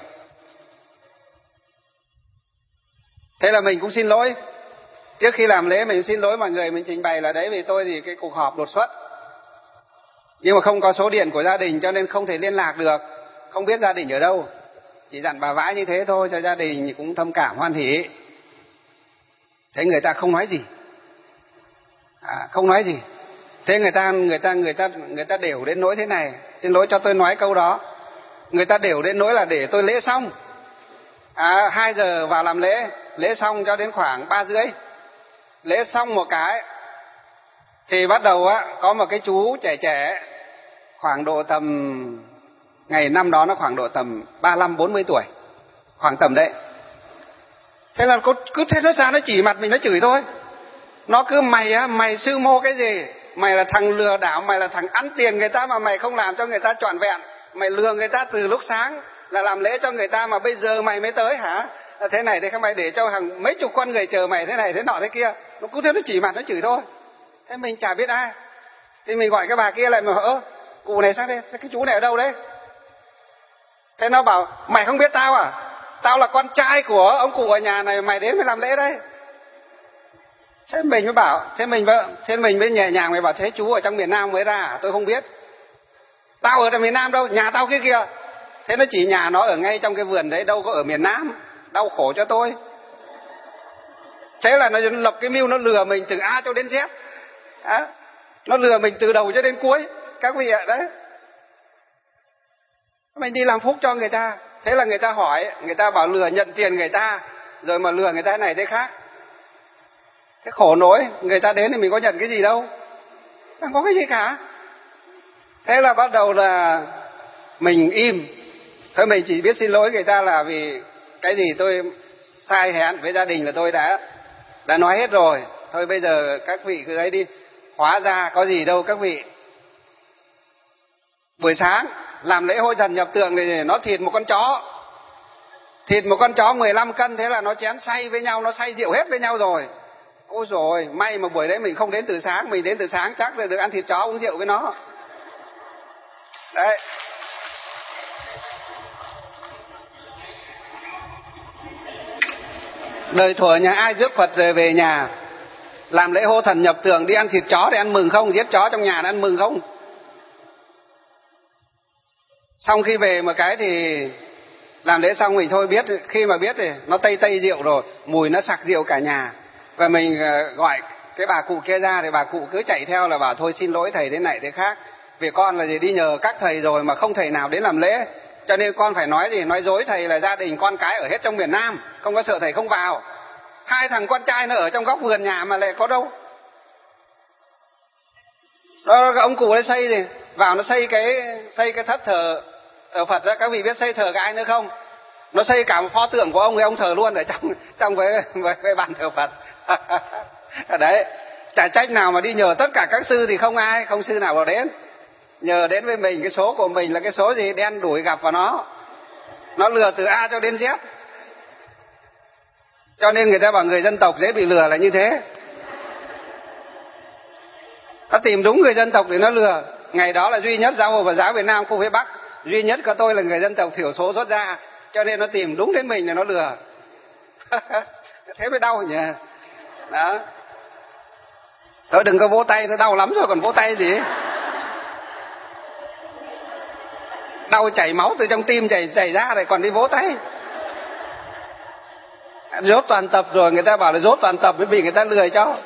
Thế là mình cũng xin lỗi. Trước khi làm lễ mình xin lỗi mọi người, mình trình bày là đấy vì tôi thì cái cuộc họp đột xuất, nhưng mà không có số điện của gia đình cho nên không thể liên lạc được, không biết gia đình ở đâu. Chỉ dặn bà Vãi như thế thôi, cho gia đình cũng thâm cảm hoan hỉ. Thế người ta không nói gì, à, không nói gì. Thế người ta người ta người ta người ta đều đến nỗi thế này, xin lỗi cho tôi nói câu đó. Người ta đều đến nỗi là để tôi lễ xong, à, hai giờ vào làm lễ, lễ xong cho đến khoảng ba rưỡi. Lễ xong một cái thì bắt đầu á, có một cái chú trẻ trẻ khoảng độ tầm, ngày năm đó nó khoảng độ tầm ba mươi lăm bốn mươi tuổi, khoảng tầm đấy. Thế là cứ thế nó ra nó chỉ mặt mình nó chửi thôi. Nó cứ mày á, mày sư mô cái gì, mày là thằng lừa đảo, mày là thằng ăn tiền người ta mà mày không làm cho người ta trọn vẹn, mày lừa người ta từ lúc sáng là làm lễ cho người ta mà bây giờ mày mới tới hả? Thế này thế không, mày để cho hàng mấy chục con người chờ mày thế này thế nọ thế kia. nó cứ thế nó chỉ mặt nó chửi thôi. Thế mình chả biết ai, thì mình gọi cái bà kia lại mà ơ cụ này sang đây, cái chú này ở đâu đấy? Thế nó bảo mày không biết tao à? Tao là con trai của ông cụ ở nhà này, mày đến mới làm lễ đây. Thế mình mới bảo, thế mình mới, thế mình mới nhẹ nhàng, mày bảo thế chú ở trong miền Nam mới ra à? Tôi không biết. Tao ở trong miền Nam đâu, nhà tao kia kìa. Thế nó chỉ nhà nó ở ngay trong cái vườn đấy, đâu có ở miền Nam. Đau khổ cho tôi. Thế là nó lập cái mưu, nó lừa mình từ A cho đến Z. À, nó lừa mình từ đầu cho đến cuối. Các vị ạ, đấy. Mình đi làm phúc cho người ta. Thế là người ta hỏi, người ta bảo lừa nhận tiền người ta, rồi mà lừa người ta này thế khác. Thế khổ nỗi, người ta đến thì mình có nhận cái gì đâu, chẳng có cái gì cả. Thế là bắt đầu là mình im. Thôi mình chỉ biết xin lỗi người ta là vì cái gì tôi sai hẹn với gia đình là tôi đã đã nói hết rồi. Thôi bây giờ các vị cứ ấy đi. Hóa ra có gì đâu các vị. Buổi sáng làm lễ hội thần nhập tượng thì nó thịt một con chó. Thịt một con chó mười lăm cân, thế là nó chén xay với nhau, nó xay rượu hết với nhau rồi. Ôi rồi may mà buổi đấy mình không đến từ sáng, mình đến từ sáng chắc là được ăn thịt chó uống rượu với nó. Đấy. Đời thuở nhà ai rước Phật về về nhà làm lễ hô thần nhập tượng đi ăn thịt chó để ăn mừng không? Giết chó trong nhà để ăn mừng không? Xong khi về một cái thì làm lễ xong mình thôi biết, khi mà biết thì nó tây tây rượu rồi, mùi nó sặc rượu cả nhà. Và mình gọi cái bà cụ kia ra thì bà cụ cứ chạy theo là bảo thôi xin lỗi thầy thế này thế khác. Vì con là gì đi nhờ các thầy rồi mà không thầy nào đến làm lễ. Cho nên con phải nói gì, nói dối thầy là gia đình con cái ở hết trong miền Nam, không có sợ thầy không vào. Hai thằng con trai nó ở trong góc vườn nhà mà lại có đâu. Đó, ông cụ ấy xây gì, vào nó xây cái xây cái thất thờ thờ Phật đó. Các vị biết xây thờ cái ai nữa không? Nó xây cả một pho tượng của ông ấy, ông thờ luôn ở trong trong cái, cái, cái bàn thờ Phật. Đấy, chả trách nào mà đi nhờ tất cả các sư thì không ai, không sư nào vào đến. Nhờ đến với mình, cái số của mình là cái số gì đen đủi gặp vào nó. Nó lừa từ A cho đến Z. Cho nên người ta bảo người dân tộc dễ bị lừa là như thế. Nó tìm đúng người dân tộc để nó lừa. Ngày đó là duy nhất giáo hội Phật giáo Việt Nam khu phía Bắc, duy nhất có tôi là người dân tộc thiểu số xuất ra. Cho nên nó tìm đúng đến mình là nó lừa. Thế mới đau nhỉ. Đó. Thôi đừng có vỗ tay, tôi đau lắm rồi còn vỗ tay gì. Đau chảy máu từ trong tim chảy chảy ra rồi còn đi vỗ tay. Rốt toàn tập rồi, người ta bảo là rốt toàn tập mới bị người ta lừa cho.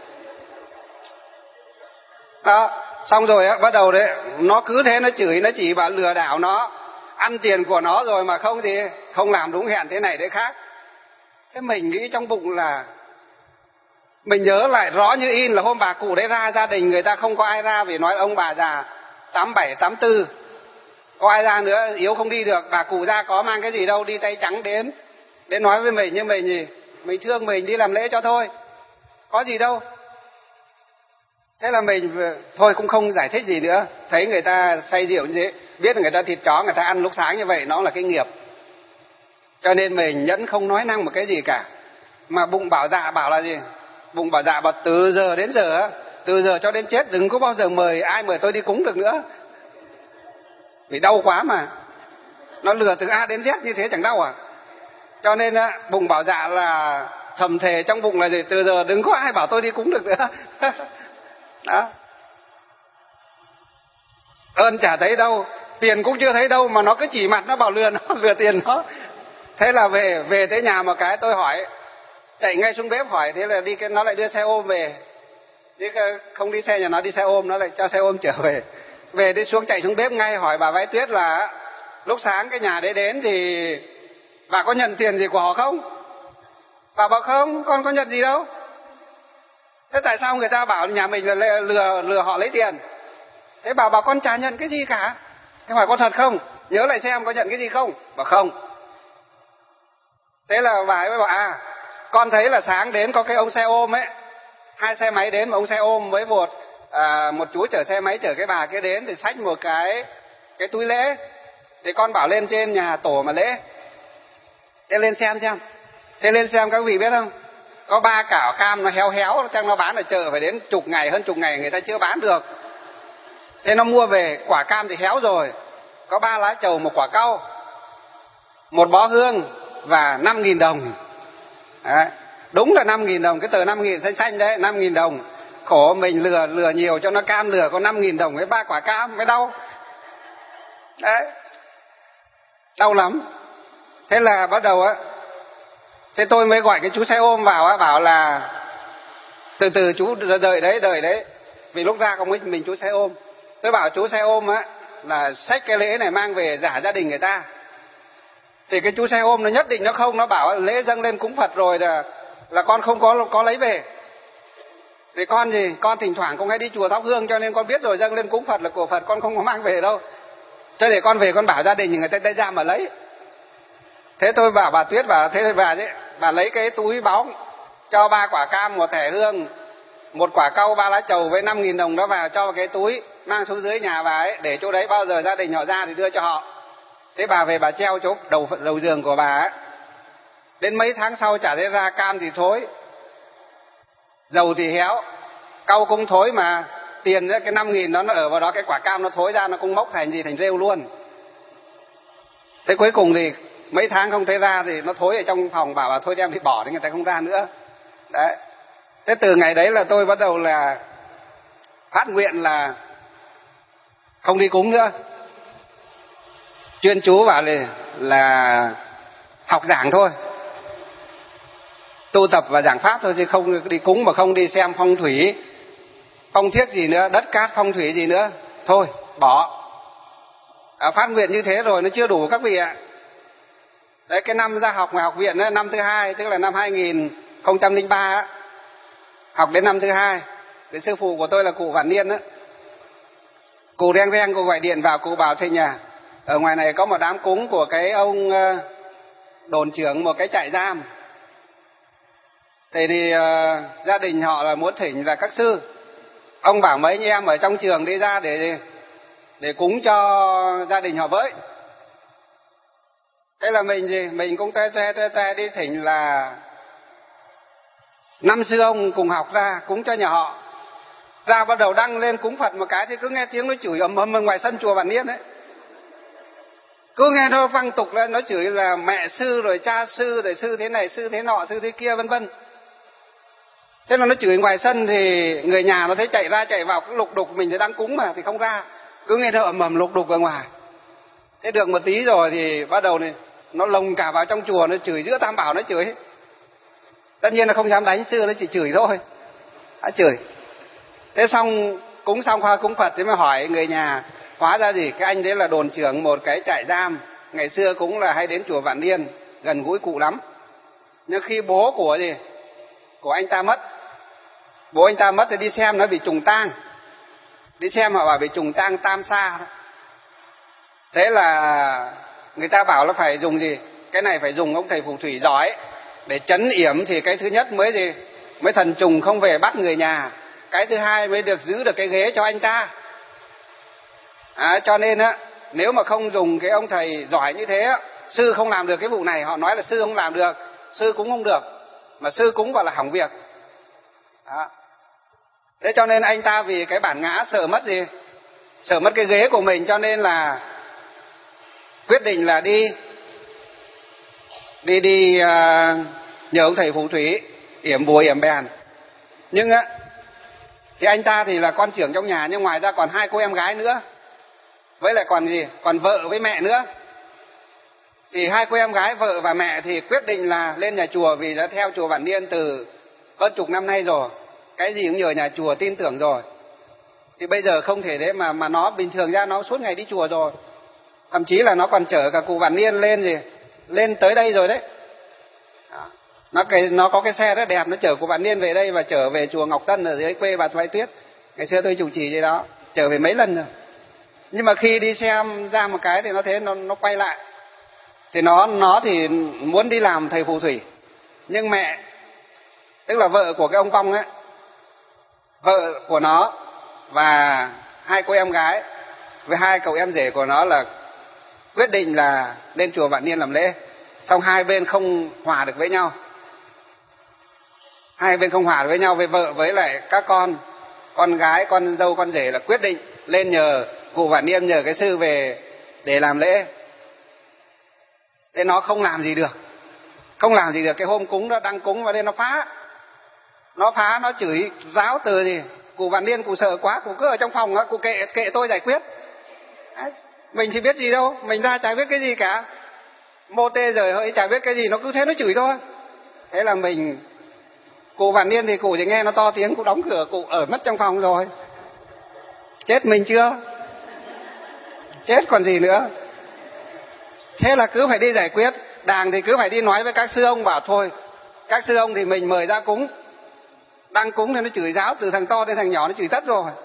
Đó, xong rồi á, bắt đầu đấy, nó cứ thế nó chửi, nó chỉ bảo lừa đảo nó, ăn tiền của nó rồi mà không thì không làm đúng hẹn thế này thế khác. Thế mình nghĩ trong bụng là mình nhớ lại rõ như in là hôm bà cụ đấy ra, gia đình người ta không có ai ra vì nói ông bà già tám bảy, tám tư, có ai ra nữa, yếu không đi được. Bà cụ ra có mang cái gì đâu, đi tay trắng đến đến nói với mình như mình gì, mình thương mình đi làm lễ cho thôi, có gì đâu. Thế là mình thôi cũng không giải thích gì nữa. Thấy người ta say rượu như thế, biết người ta thịt chó người ta ăn lúc sáng như vậy, nó là cái nghiệp. Cho nên mình nhẫn không nói năng một cái gì cả. Mà bụng bảo dạ bảo là gì? Bụng bảo dạ bảo từ giờ đến giờ, từ giờ cho đến chết đừng có bao giờ mời ai mời tôi đi cúng được nữa. Vì đau quá mà. Nó lừa từ A đến Z như thế chẳng đau à? Cho nên bụng bảo dạ là thầm thề trong bụng là gì? Từ giờ đừng có ai bảo tôi đi cúng được nữa. Đó. Ơn chả thấy đâu, tiền cũng chưa thấy đâu mà nó cứ chỉ mặt nó bảo lừa nó, lừa tiền nó. Thế là về về tới nhà một cái tôi hỏi, chạy ngay xuống bếp hỏi, thế là đi nó lại đưa xe ôm về. Chứ không đi xe nhà nó, đi xe ôm, nó lại cho xe ôm trở về. Về đi xuống chạy xuống bếp ngay hỏi bà Vái Tuyết là lúc sáng cái nhà đấy đến thì bà có nhận tiền gì của họ không? Bà bảo không, con có nhận gì đâu. Thế tại sao người ta bảo nhà mình là lừa lừa họ lấy tiền? Thế bà bảo con chả nhận cái gì cả. Thế hỏi con thật không? Nhớ lại xem có nhận cái gì không? Bảo không. Thế là bà ấy mới bảo à, con thấy là sáng đến có cái ông xe ôm ấy, hai xe máy đến, mà ông xe ôm với một à, một chú chở xe máy chở cái bà kia đến thì xách một cái cái túi lễ. Thì con bảo lên trên nhà tổ mà lễ. Thế lên xem xem. Thế lên xem các vị biết không? có ba cảo cam nó héo héo, chắc nó bán ở chợ phải đến chục ngày, hơn chục ngày người ta chưa bán được. Thế nó mua về, quả cam thì héo rồi, có ba lá trầu, một quả cau, một bó hương và năm nghìn đồng. Đấy, đúng là năm nghìn đồng, cái tờ năm nghìn xanh xanh đấy, năm nghìn đồng. Khổ mình lừa lừa nhiều cho nó cam, lừa có năm nghìn đồng với ba quả cam mới đau. Đấy, đau lắm. Thế là bắt đầu á, thế tôi mới gọi cái chú xe ôm vào á, bảo là từ từ chú đợi đấy, đợi đấy. Vì lúc ra có mình chú xe ôm. Tôi bảo chú xe ôm á là xách cái lễ này mang về giả gia đình người ta. Thì cái chú xe ôm nó nhất định nó không, nó bảo lễ dâng lên cúng Phật rồi là là con không có có lấy về. Thì con gì, con thỉnh thoảng cũng hay đi chùa thắp hương, cho nên con biết rồi, dâng lên cúng Phật là của Phật, con không có mang về đâu. Cho để con về con bảo gia đình thì người ta tay ra mà lấy. Thế tôi bảo bà Tuyết, bảo thế thôi bà đấy, bà lấy cái túi bóng, cho ba quả cam, một thẻ hương, một quả cau, ba lá trầu với năm nghìn đồng đó vào, cho vào cái túi, mang xuống dưới nhà bà ấy, để chỗ đấy bao giờ gia đình họ ra thì đưa cho họ. Thế bà về bà treo chỗ đầu đầu giường của bà ấy. Đến mấy tháng sau chả thấy ra, cam thì thối, dầu thì héo, cau cũng thối, mà tiền cái năm nghìn đó nó ở vào đó, cái quả cam nó thối ra, nó cũng mốc thành gì, thành rêu luôn. Thế cuối cùng thì mấy tháng không thấy ra thì nó thối ở trong phòng, bảo bà thôi đem đi bỏ, thì người ta không ra nữa. Đấy. Thế từ ngày đấy là tôi bắt đầu là phát nguyện là không đi cúng nữa, chuyên chú vào là, là học giảng thôi, tu tập và giảng pháp thôi, chứ không đi cúng, mà không đi xem phong thủy, phong thiết gì nữa, đất cát phong thủy gì nữa, thôi bỏ. À, phát nguyện như thế rồi nó chưa đủ các vị ạ. Đấy, cái năm ra học ngoài học viện đó, năm thứ hai, tức là năm hai nghìn không trăm lẻ ba, học đến năm thứ hai, cái sư phụ của tôi là cụ Vạn Niên đó, cụ reng reng, cụ gọi điện vào, cụ bảo thầy nhà, ở ngoài này có một đám cúng của cái ông đồn trưởng một cái trại giam. Thế thì uh, gia đình họ là muốn thỉnh là các sư. Ông bảo mấy anh em ở trong trường đi ra để để cúng cho gia đình họ với. Thế là mình gì, mình cũng te te te te đi thỉnh là năm sư ông cùng học ra cúng cho nhà họ. Ra bắt đầu đăng lên cúng Phật một cái thì cứ nghe tiếng nó chửi ầm ầm ngoài sân chùa Vạn Niên đấy. Cứ nghe nó văng tục lên, nó chửi là mẹ sư rồi cha sư rồi sư thế này, sư thế nọ, sư thế kia vân vân. Thế là nó chửi ngoài sân thì người nhà nó thấy chạy ra chạy vào, cứ lục đục, mình thì đang cúng mà thì không ra, cứ nghe nó ầm ầm lục đục ở ngoài. Thế được một tí rồi thì bắt đầu này nó lồng cả vào trong chùa, nó chửi giữa tam bảo, nó chửi. Tất nhiên là không dám đánh sư, nó chỉ chửi thôi, đã chửi. Thế xong cúng xong khoa cúng Phật thì mới hỏi người nhà, hóa ra gì cái anh đấy là đồn trưởng một cái trại giam, ngày xưa cũng là hay đến chùa Vạn Niên, gần gũi cụ lắm. Nhưng khi bố của gì của anh ta mất, bố anh ta mất thì đi xem nó bị trùng tang, đi xem họ bảo bị trùng tang tam sa. Thế là người ta bảo là phải dùng gì, cái này phải dùng ông thầy phù thủy giỏi để trấn yểm, thì cái thứ nhất mới gì mới thần trùng không về bắt người nhà, cái thứ hai mới được giữ được cái ghế cho anh ta. À, cho nên á, nếu mà không dùng cái ông thầy giỏi như thế á, sư không làm được cái vụ này. Họ nói là sư không làm được, sư cũng không được, mà sư cúng vào là hỏng việc. Đó. Thế cho nên anh ta vì cái bản ngã sợ mất gì, sợ mất cái ghế của mình, cho nên là quyết định là đi đi đi uh, nhờ ông thầy phù thủy yểm bùa yểm bèn. Nhưng á thì anh ta thì là con trưởng trong nhà, nhưng ngoài ra còn hai cô em gái nữa, với lại còn gì còn vợ với mẹ nữa. Thì hai cô em gái, vợ và mẹ thì quyết định là lên nhà chùa, vì đã theo chùa Vạn Niên từ hơn chục năm nay rồi, cái gì cũng nhờ nhà chùa, tin tưởng rồi. Thì bây giờ không thể đấy mà mà nó bình thường ra nó suốt ngày đi chùa rồi, thậm chí là nó còn chở cả cụ Vạn Niên lên gì lên tới đây rồi đấy. Đó. Nó cái nó có cái xe rất đẹp, nó chở cụ Vạn Niên về đây và trở về chùa Ngọc Tân ở dưới quê bà Thoại Tuyết. Ngày xưa tôi chủ trì gì đó, trở về mấy lần rồi. Nhưng mà khi đi xem ra một cái thì nó thế nó nó quay lại. Thì nó nó thì muốn đi làm thầy phù thủy, nhưng mẹ, tức là vợ của cái ông Phong ấy, vợ của nó và hai cô em gái với hai cậu em rể của nó là quyết định là lên chùa Vạn Niên làm lễ. Xong hai bên không hòa được với nhau. hai bên không hòa với nhau, với vợ với lại các con, con gái, con dâu, con rể là quyết định lên nhờ cụ Vạn Niên, nhờ cái sư về để làm lễ. Thế nó không làm gì được, không làm gì được. Cái hôm cúng nó đang cúng và lên nó phá, nó phá, nó chửi giáo từ gì. Cụ Vạn Niên cụ sợ quá, cụ cứ ở trong phòng á, cụ kệ kệ tôi giải quyết. Đấy, mình thì biết gì đâu, mình ra chả biết cái gì cả, mô tê rời hơi chả biết cái gì, nó cứ thế nó chửi thôi. Thế là mình, cụ Vạn Niên thì cụ chỉ nghe nó to tiếng, cụ đóng cửa, cụ ở mất trong phòng rồi. Chết mình chưa? Chết còn gì nữa. Thế là cứ phải đi giải quyết. Đàng thì cứ phải đi nói với các sư ông, bảo thôi các sư ông thì mình mời ra cúng. Đang cúng thì nó chửi giáo, từ thằng to đến thằng nhỏ nó chửi tất rồi.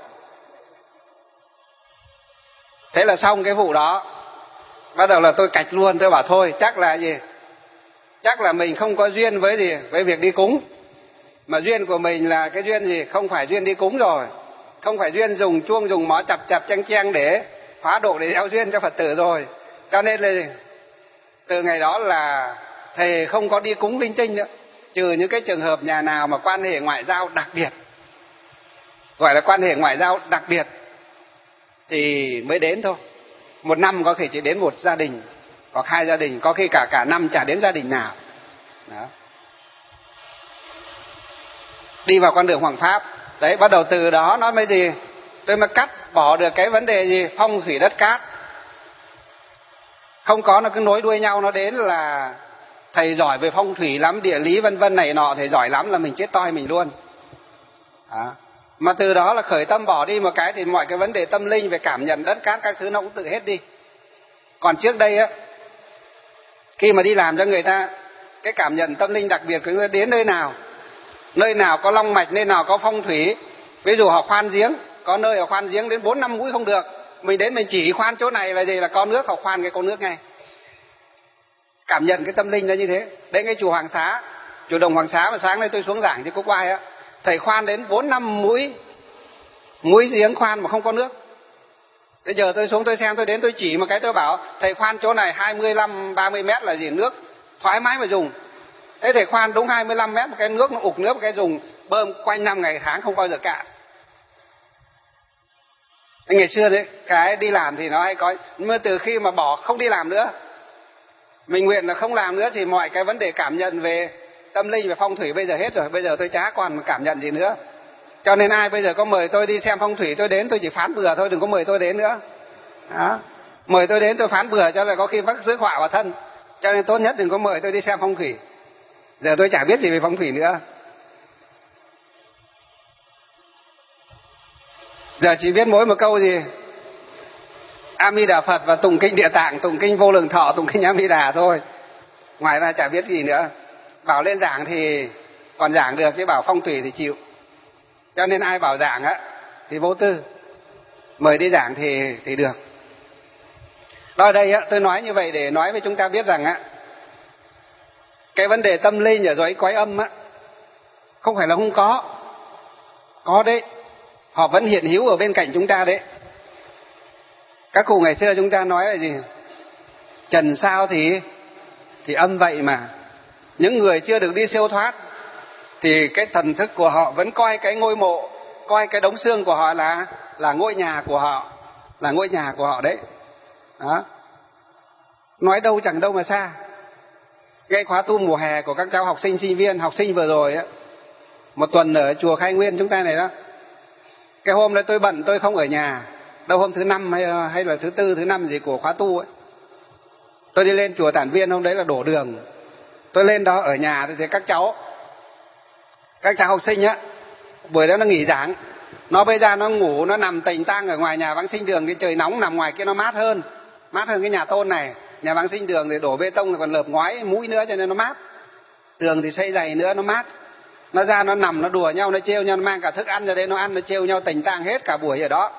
Thế là xong cái vụ đó. Bắt đầu là tôi cạch luôn, tôi bảo thôi chắc là gì, chắc là mình không có duyên với gì, với việc đi cúng. Mà duyên của mình là cái duyên gì, không phải duyên đi cúng rồi, không phải duyên dùng chuông dùng mõ chập chập cheng cheng để hóa độ, để gieo duyên cho Phật tử rồi. Cho nên là từ ngày đó là thầy không có đi cúng linh tinh nữa, trừ những cái trường hợp nhà nào mà quan hệ ngoại giao đặc biệt, gọi là quan hệ ngoại giao đặc biệt thì mới đến thôi. Một năm có khi chỉ đến một gia đình hoặc hai gia đình, có khi cả cả năm chả đến gia đình nào. Đó. Đi vào con đường Hoằng Pháp. Đấy, bắt đầu từ đó nó mới gì, tôi mới cắt bỏ được cái vấn đề gì phong thủy đất cát. Không có, nó cứ nối đuôi nhau, nó đến là thầy giỏi về phong thủy lắm, địa lý vân vân này nọ, thầy giỏi lắm là mình chết toi mình luôn. Đó. Mà từ đó là khởi tâm bỏ đi một cái thì mọi cái vấn đề tâm linh về cảm nhận đất cát các thứ nó cũng tự hết đi. Còn trước đây á, khi mà đi làm cho người ta, cái cảm nhận tâm linh đặc biệt của người đến nơi nào, nơi nào có long mạch, nơi nào có phong thủy. Ví dụ họ khoan giếng, có nơi họ khoan giếng đến bốn năm mũi không được, mình đến mình chỉ khoan chỗ này là gì, là có nước, họ khoan cái con nước ngay. Cảm nhận cái tâm linh là như thế. Đến cái chùa Hoàng Xá, chùa Đồng Hoàng Xá mà sáng nay tôi xuống giảng chứ có quay á, thầy khoan đến bốn năm mũi mũi giếng khoan mà không có nước. Bây giờ tôi xuống tôi xem, tôi đến tôi chỉ một cái, tôi bảo thầy khoan chỗ này hai mươi lăm ba mươi mét là gì, nước thoải mái mà dùng. Thế thầy khoan đúng hai mươi lăm mét, một cái nước nó ục nước, một cái dùng bơm quanh năm ngày tháng không bao giờ cạn. Ngày xưa đấy, cái đi làm thì nó hay có, nhưng mà từ khi mà bỏ không đi làm nữa, mình nguyện là không làm nữa, thì mọi cái vấn đề cảm nhận về tâm linh và phong thủy bây giờ hết rồi. Bây giờ tôi chả còn cảm nhận gì nữa. Cho nên ai bây giờ có mời tôi đi xem phong thủy, tôi đến tôi chỉ phán bừa thôi, đừng có mời tôi đến nữa. Đó. Mời tôi đến tôi phán bừa cho là có khi vắc rước họa vào thân. Cho nên tốt nhất đừng có mời tôi đi xem phong thủy. Giờ tôi chả biết gì về phong thủy nữa. Giờ chỉ biết mỗi một câu gì, A Di Đà Phật và tụng kinh Địa Tạng, tụng kinh Vô Lượng Thọ, tụng kinh A Di Đà thôi. Ngoài ra chả biết gì nữa. Bảo lên giảng thì còn giảng được, chứ bảo phong thủy thì chịu. Cho nên ai bảo giảng á thì vô tư, mời đi giảng thì thì được. Đó, ở đây á, tôi nói như vậy để nói với chúng ta biết rằng á, cái vấn đề tâm linh ở dưới cõi âm á, không phải là không có, có đấy, họ vẫn hiện hữu ở bên cạnh chúng ta đấy. Các cụ ngày xưa chúng ta nói là gì, trần sao thì thì âm vậy mà. Những người chưa được đi siêu thoát thì cái thần thức của họ vẫn coi cái ngôi mộ, coi cái đống xương của họ là là ngôi nhà của họ, là ngôi nhà của họ đấy. Đó. Nói đâu chẳng đâu mà xa. Cái khóa tu mùa hè của các cháu học sinh sinh viên, học sinh vừa rồi á, một tuần ở chùa Khai Nguyên chúng ta này đó. Cái hôm đấy tôi bận, tôi không ở nhà, đâu hôm thứ năm hay hay là thứ tư thứ năm gì của khóa tu ấy. Tôi đi lên chùa Tản Viên, hôm đấy là đổ đường. Tôi lên đó ở nhà thì thấy các cháu các cháu học sinh á, buổi đó nó nghỉ giảng, nó bây giờ nó ngủ, nó nằm tềnh tang ở ngoài nhà vãng sinh đường. Cái trời nóng, nằm ngoài kia nó mát hơn, mát hơn cái nhà tôn này. Nhà vãng sinh đường thì đổ bê tông, còn lợp ngói mũi nữa cho nên nó mát. Tường thì xây dày nữa, nó mát. Nó ra nó nằm, nó đùa nhau, nó trêu nhau, nó mang cả thức ăn ra đây nó ăn, nó trêu nhau tềnh tang hết cả buổi ở đó.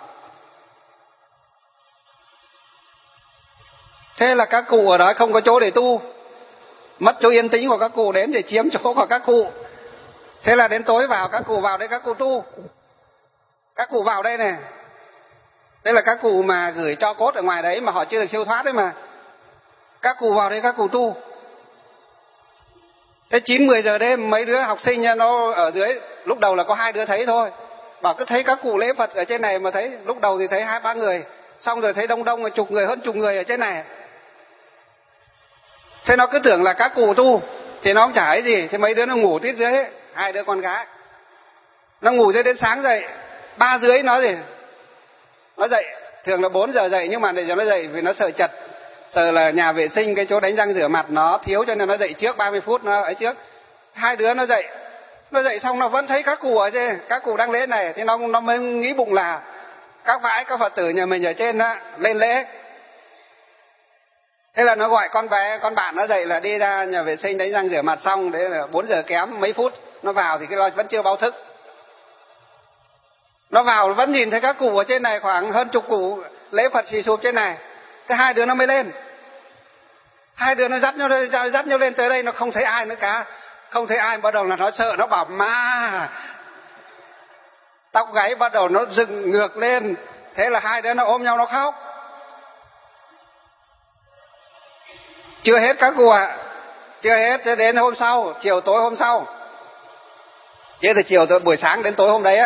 Thế là các cụ ở đó không có chỗ để tu, mất chỗ yên tĩnh của các cụ, đến để chiếm chỗ của các cụ. Thế là đến tối vào, các cụ vào đây các cụ tu. Các cụ vào đây này, đây là các cụ mà gửi cho cốt ở ngoài đấy mà họ chưa được siêu thoát đấy mà. Các cụ vào đây các cụ tu. Thế chín mười giờ đêm mấy đứa học sinh nó ở dưới, lúc đầu là có hai đứa thấy thôi, bảo cứ thấy các cụ lễ Phật ở trên này mà thấy, lúc đầu thì thấy hai ba người, xong rồi thấy đông đông chục người, hơn chục người ở trên này. Thế nó cứ tưởng là các cụ tu, thì nó không chả ấy gì. Thế mấy đứa nó ngủ tít dưới, hai đứa con gái nó ngủ dưới đến sáng dậy, ba dưới nó gì nó dậy, thường là bốn giờ dậy, nhưng mà để cho nó dậy vì nó sợ chật, sợ là nhà vệ sinh cái chỗ đánh răng rửa mặt nó thiếu, cho nên nó dậy trước ba mươi phút nó ấy trước. Hai đứa nó dậy, nó dậy xong nó vẫn thấy các cụ ở trên, các cụ đang lễ này, thì nó nó mới nghĩ bụng là các vãi các Phật tử nhà mình ở trên đó lên lễ. Thế là nó gọi con bé con bạn nó dậy là đi ra nhà vệ sinh đánh răng rửa mặt xong, đấy là bốn giờ kém mấy phút nó vào, thì cái loa vẫn chưa báo thức. Nó vào vẫn nhìn thấy các cụ ở trên này, khoảng hơn chục cụ lễ Phật xì sụp trên này. Thế hai đứa nó mới lên, hai đứa nó dắt nhau dắt nhau lên tới đây, nó không thấy ai nữa cả, không thấy ai, bắt đầu là nó sợ, nó bảo ma, tóc gáy bắt đầu nó dựng ngược lên. Thế là hai đứa nó ôm nhau nó khóc. Chưa hết các cụ ạ, chưa hết. Thế đến hôm sau, chiều tối hôm sau, chứ từ chiều tới buổi sáng đến tối hôm đấy á,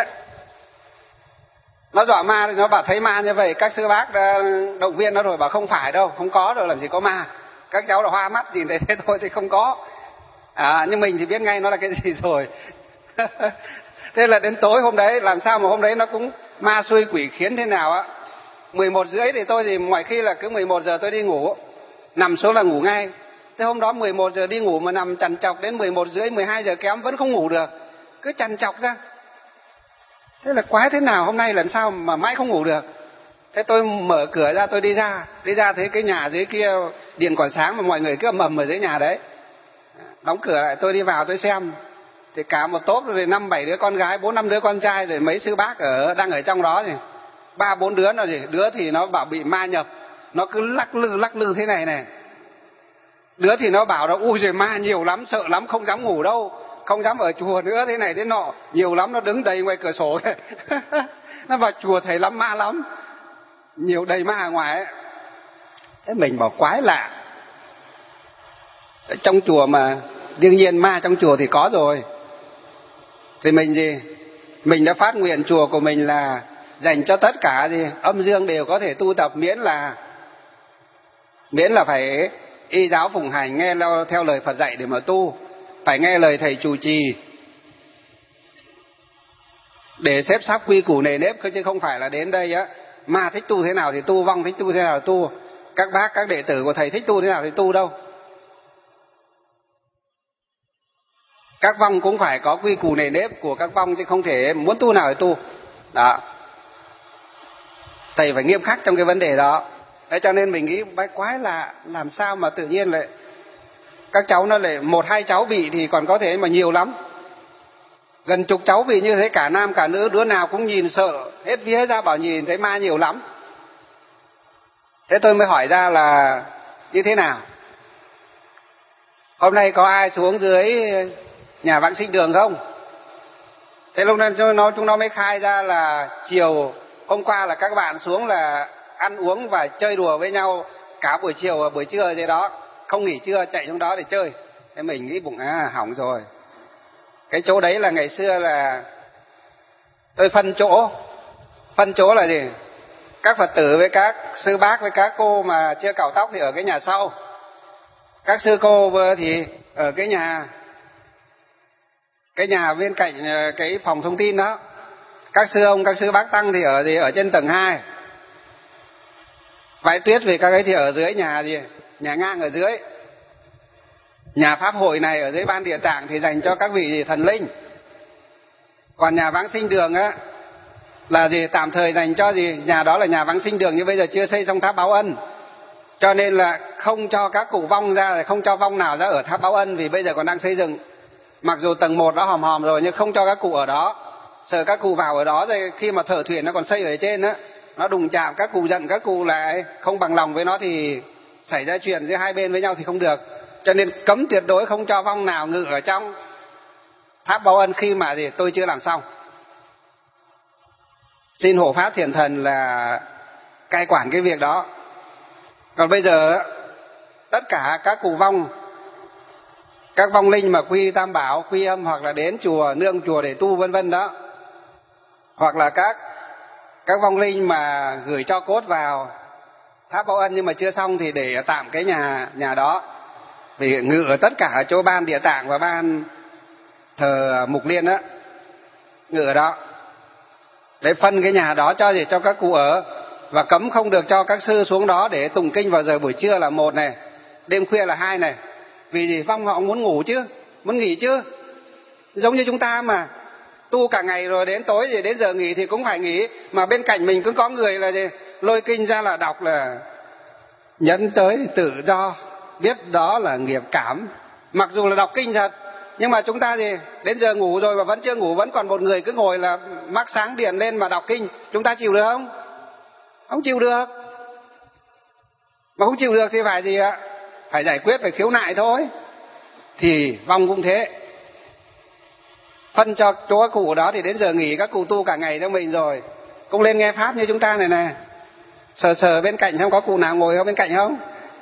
nó dọa ma, thì nó bảo thấy ma như vậy. Các sư bác động viên nó rồi, bảo không phải đâu, không có đâu, làm gì có ma. Các cháu là hoa mắt nhìn thấy thế thôi thì không có. À, nhưng mình thì biết ngay nó là cái gì rồi. Thế là đến tối hôm đấy, làm sao mà hôm đấy nó cũng ma xui quỷ khiến thế nào á. mười một rưỡi thì tôi thì mọi khi là cứ mười một giờ tôi đi ngủ, nằm xuống là ngủ ngay. Thế hôm đó mười một giờ đi ngủ mà nằm trằn trọc đến mười một rưỡi, mười hai giờ kém vẫn không ngủ được, cứ trằn trọc ra. Thế là quái thế nào, hôm nay làm sao mà mãi không ngủ được. Thế tôi mở cửa ra, tôi đi ra, đi ra thấy cái nhà dưới kia điện còn sáng mà mọi người cứ ầm ầm ở dưới nhà đấy. Đóng cửa lại, tôi đi vào tôi xem, thì cả một tốp rồi năm bảy đứa con gái, bốn năm đứa con trai, rồi mấy sư bác ở đang ở trong đó, thì ba bốn đứa nó gì, đứa thì nó bảo bị ma nhập, nó cứ lắc lư lắc lư thế này này. Đứa thì nó bảo đó, ui giời ma nhiều lắm, sợ lắm, không dám ngủ đâu, không dám ở chùa nữa, thế này thế nọ, nhiều lắm, nó đứng đầy ngoài cửa sổ. Nó vào chùa thầy lắm, ma lắm, nhiều đầy ma ở ngoài ấy. Thế mình bảo quái lạ, trong chùa mà đương nhiên ma trong chùa thì có rồi. Thì mình gì, mình đã phát nguyện chùa của mình là dành cho tất cả gì âm dương đều có thể tu tập, miễn là miễn là phải y giáo phụng hành, nghe theo lời Phật dạy để mà tu, phải nghe lời thầy chủ trì để xếp sắp quy củ nề nếp, chứ không phải là đến đây á ma thích tu thế nào thì tu, vong thích tu thế nào tu, các bác các đệ tử của thầy thích tu thế nào thì tu đâu. Các vong cũng phải có quy củ nề nếp của các vong, chứ không thể muốn tu nào thì tu. Đó, thầy phải nghiêm khắc trong cái vấn đề đó. Thế cho nên mình nghĩ bái quái là làm sao mà tự nhiên lại các cháu nó lại một hai cháu bị thì còn có thể, mà nhiều lắm, gần chục cháu bị như thế, cả nam cả nữ, đứa nào cũng nhìn sợ hết vía ra, bảo nhìn thấy ma nhiều lắm. Thế tôi mới hỏi ra là như thế nào. Hôm nay có ai xuống dưới nhà Vãng Sinh Đường không? Thế lúc này nó chúng nó mới khai ra là chiều hôm qua là các bạn xuống là ăn uống và chơi đùa với nhau cả buổi chiều buổi trưa gì đó, không nghỉ trưa chạy xuống đó để chơi. Thế mình nghĩ bụng à hỏng rồi. Cái chỗ đấy là ngày xưa là tôi phân chỗ, phân chỗ là gì? Các Phật tử với các sư bác với các cô mà chưa cạo tóc thì ở cái nhà sau, các sư cô thì ở cái nhà cái nhà bên cạnh cái phòng thông tin đó. Các sư ông các sư bác tăng thì ở gì ở trên tầng hai. Vãi tuyết vì các ấy thì ở dưới nhà gì nhà ngang ở dưới. Nhà pháp hội này ở dưới ban địa tạng thì dành cho các vị gì thần linh. Còn nhà Vãng Sinh Đường á là gì tạm thời dành cho gì, nhà đó là nhà Vãng Sinh Đường nhưng bây giờ chưa xây xong tháp Báo Ân, cho nên là không cho các cụ vong ra, không cho vong nào ra ở tháp Báo Ân vì bây giờ còn đang xây dựng. Mặc dù tầng một đã hòm hòm rồi nhưng không cho các cụ ở đó, sợ các cụ vào ở đó rồi khi mà thợ thuyền nó còn xây ở trên á, nó đụng chạm các cụ giận, các cụ lại không bằng lòng với nó thì xảy ra chuyện giữa hai bên với nhau thì không được. Cho nên cấm tuyệt đối không cho vong nào ngự ở trong tháp Báo Ân khi mà gì tôi chưa làm xong. Xin hộ pháp thiền thần là cai quản cái việc đó. Còn bây giờ tất cả các cụ vong các vong linh mà quy tam bảo, quy âm, hoặc là đến chùa nương chùa để tu vân vân đó, hoặc là các các vong linh mà gửi cho cốt vào tháp báo ân nhưng mà chưa xong thì để tạm cái nhà nhà đó, vì ngự ở tất cả ở chỗ ban địa tạng và ban thờ mục liên đó, ngự ở đó để phân cái nhà đó cho để cho các cụ ở, và cấm không được cho các sư xuống đó để tụng kinh vào giờ buổi trưa là một này, đêm khuya là hai này. Vì gì? Vong họ muốn ngủ chứ, muốn nghỉ chứ, giống như chúng ta mà tu cả ngày rồi đến tối thì đến giờ nghỉ thì cũng phải nghỉ, mà bên cạnh mình cứ có người là gì? Lôi kinh ra là đọc là nhấn tới tự do, biết đó là nghiệp cảm. Mặc dù là đọc kinh thật, nhưng mà chúng ta gì? Đến giờ ngủ rồi mà vẫn chưa ngủ, vẫn còn một người cứ ngồi là mắc sáng điện lên mà đọc kinh, chúng ta chịu được không? Không chịu được. Mà không chịu được thì phải gì ạ? Phải giải quyết, phải khiếu nại thôi. Thì vong cũng thế, phân cho chỗ các cụ đó thì đến giờ nghỉ các cụ tu cả ngày cho mình rồi cũng lên nghe pháp như chúng ta này nè, sờ sờ bên cạnh xem có cụ nào ngồi không bên cạnh không.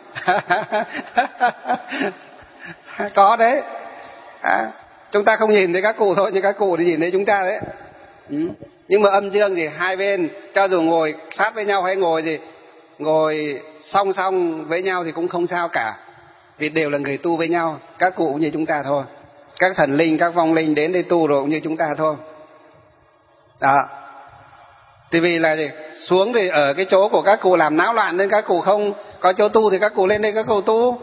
Có đấy. À, chúng ta không nhìn thấy các cụ thôi, nhưng các cụ thì nhìn thấy chúng ta đấy. Ừ. Nhưng mà âm dương thì hai bên, cho dù ngồi sát với nhau hay ngồi gì, ngồi song song với nhau thì cũng không sao cả, vì đều là người tu với nhau. Các cụ cũng như chúng ta thôi, các thần linh, các vong linh đến đây tu rồi cũng như chúng ta thôi. Đó. Thì vì là gì? Xuống thì ở cái chỗ của các cụ làm náo loạn nên các cụ không có chỗ tu, thì các cụ lên đây các cụ tu.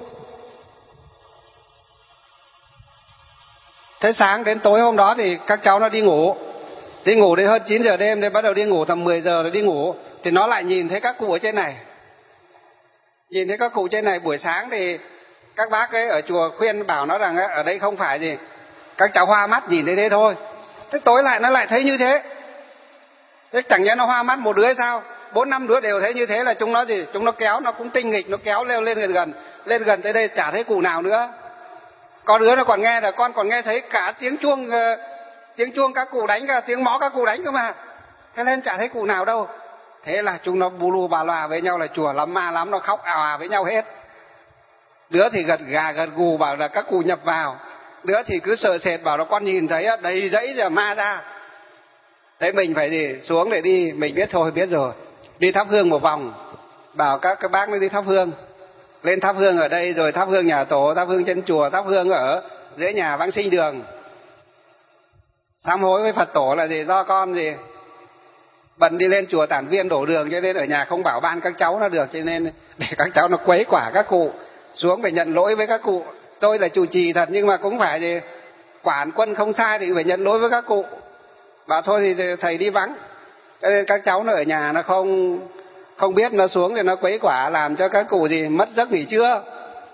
Thế sáng đến tối hôm đó thì các cháu nó đi ngủ, đi ngủ đến hơn chín giờ đêm, đến bắt đầu đi ngủ tầm mười giờ rồi đi ngủ, thì nó lại nhìn thấy các cụ ở trên này, nhìn thấy các cụ trên này. Buổi sáng thì các bác ấy ở chùa khuyên bảo nó rằng ở đây không phải gì, các cháu hoa mắt nhìn thấy thế thôi. Thế tối lại nó lại thấy như thế. Thế chẳng nhẽ nó hoa mắt một đứa hay sao? Bốn năm đứa đều thấy như thế là chúng nó gì? Chúng nó kéo, nó cũng tinh nghịch, nó kéo leo lên gần gần, lên gần tới đây chả thấy cụ nào nữa. Có đứa nó còn nghe là con còn nghe thấy cả tiếng chuông, uh, tiếng chuông các cụ đánh, cả tiếng mõ các cụ đánh cơ mà. Thế nên chả thấy cụ nào đâu. Thế là chúng nó bù lù bà loà với nhau là chùa lắm ma lắm, nó khóc ào ào với nhau hết. Đứa thì gật gà gật gù bảo là các cụ nhập vào, đứa thì cứ sợ sệt bảo là con nhìn thấy đầy dãy giờ ma ra. Thế mình phải gì? Xuống để đi, mình biết thôi, biết rồi. Đi thắp hương một vòng, bảo các các bác nó đi thắp hương. Lên thắp hương ở đây, rồi thắp hương nhà tổ, thắp hương trên chùa, thắp hương ở dưới nhà vãng sinh đường. Sám hối với Phật tổ là gì? Do con gì? Bận đi lên chùa Tản Viên đổ đường, cho nên ở nhà không bảo ban các cháu nó được, cho nên để các cháu nó quấy quả các cụ. Xuống phải nhận lỗi với các cụ. Tôi là chủ trì thật, nhưng mà cũng phải gì? Quản quân không sai thì phải nhận lỗi với các cụ. Bảo thôi thì thầy đi vắng, cho nên các cháu nó ở nhà nó không không biết, nó xuống thì nó quấy quả, làm cho các cụ gì mất giấc nghỉ trưa.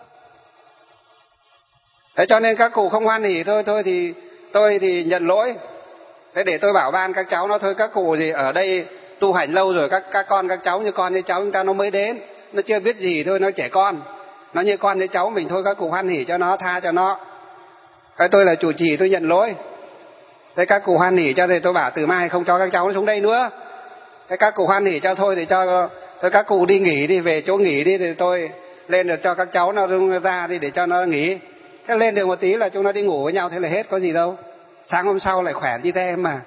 Thế cho nên các cụ không hoan hỉ, thôi thôi thì tôi thì nhận lỗi. Thế để tôi bảo ban các cháu nó thôi, các cụ gì ở đây tu hành lâu rồi, các các con các cháu như con như cháu chúng ta nó mới đến, nó chưa biết gì thôi, nó trẻ con, nó như con như cháu mình thôi, các cụ hoan hỉ cho nó, tha cho nó. Thế tôi là chủ trì, tôi nhận lỗi. Thế các cụ hoan hỉ cho, thì tôi bảo từ mai không cho các cháu nó xuống đây nữa. Thế các cụ hoan hỉ cho thôi thì cho thôi các cụ đi nghỉ đi, về chỗ nghỉ đi, thì tôi lên được cho các cháu nó ra đi để cho nó nghỉ. Thế lên được một tí là chúng nó đi ngủ với nhau, thế là hết, có gì đâu. Sáng hôm sau lại khỏe đi thêm mà.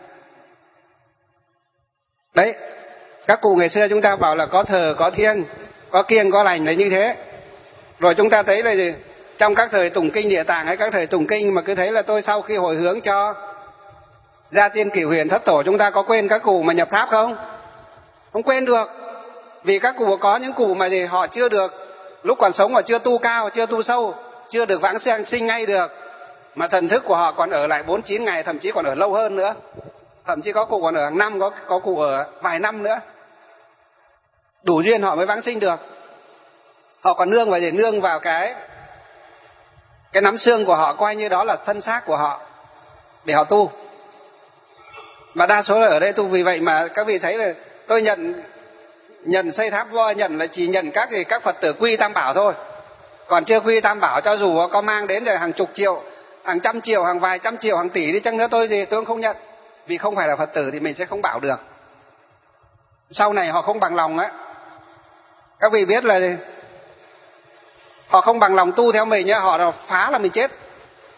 Đấy, các cụ ngày xưa chúng ta bảo là có thờ, có thiêng, có kiêng, có lành là như thế. Rồi chúng ta thấy là gì? Trong các thời tụng kinh Địa Tạng hay các thời tụng kinh mà cứ thấy là tôi sau khi hồi hướng cho Gia Tiên Cửu Huyền Thất Tổ, chúng ta có quên các cụ mà nhập tháp không? Không quên được. Vì các cụ có những cụ mà gì họ chưa được, lúc còn sống họ chưa tu cao, chưa tu sâu, chưa được vãng sinh ngay được, mà thần thức của họ còn ở lại bốn chín ngày, thậm chí còn ở lâu hơn nữa. Thậm chí có cụ còn ở hàng năm, có, có cụ ở vài năm nữa. Đủ duyên họ mới vãng sinh được. Họ còn nương vào gì? Nương vào cái cái nắm xương của họ, coi như đó là thân xác của họ để họ tu. Mà đa số là ở đây tu. Vì vậy mà các vị thấy là tôi nhận nhận xây tháp voi, nhận là chỉ nhận các gì các Phật tử quy tam bảo thôi. Còn chưa quy tam bảo, cho dù có mang đến rồi hàng chục triệu, hàng trăm triệu, hàng vài trăm triệu, hàng tỷ đi chăng nữa, tôi gì tôi cũng không nhận. Vì không phải là Phật tử thì mình sẽ không bảo được. Sau này họ không bằng lòng á. Các vị biết là gì? Họ không bằng lòng tu theo mình nhá, họ phá là mình chết.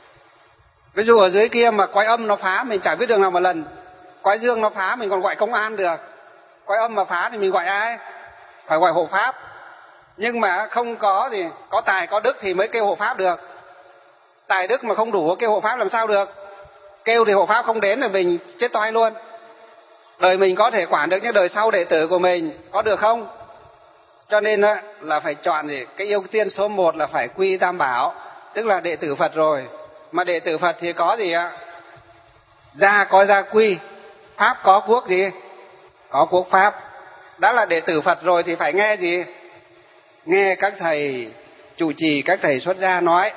Ví dụ ở dưới kia mà quái âm nó phá mình chả biết đường nào một lần, quái dương nó phá mình còn gọi công an được, quái âm mà phá thì mình gọi ai? Phải gọi hộ pháp. Nhưng mà không có thì có tài có đức thì mới kêu hộ pháp được. Tài đức mà không đủ kêu hộ pháp làm sao được? Kêu thì hộ pháp không đến thì mình chết toai luôn. Đời mình có thể quản được nhưng đời sau đệ tử của mình có được không? Cho nên là phải chọn gì? Cái ưu tiên số một là phải quy Tam Bảo, tức là đệ tử Phật rồi. Mà đệ tử Phật thì có gì ạ? Gia có gia quy, pháp có quốc gì? Có quốc pháp. Đã là đệ tử Phật rồi thì phải nghe gì? Nghe các thầy chủ trì, các thầy xuất gia nói.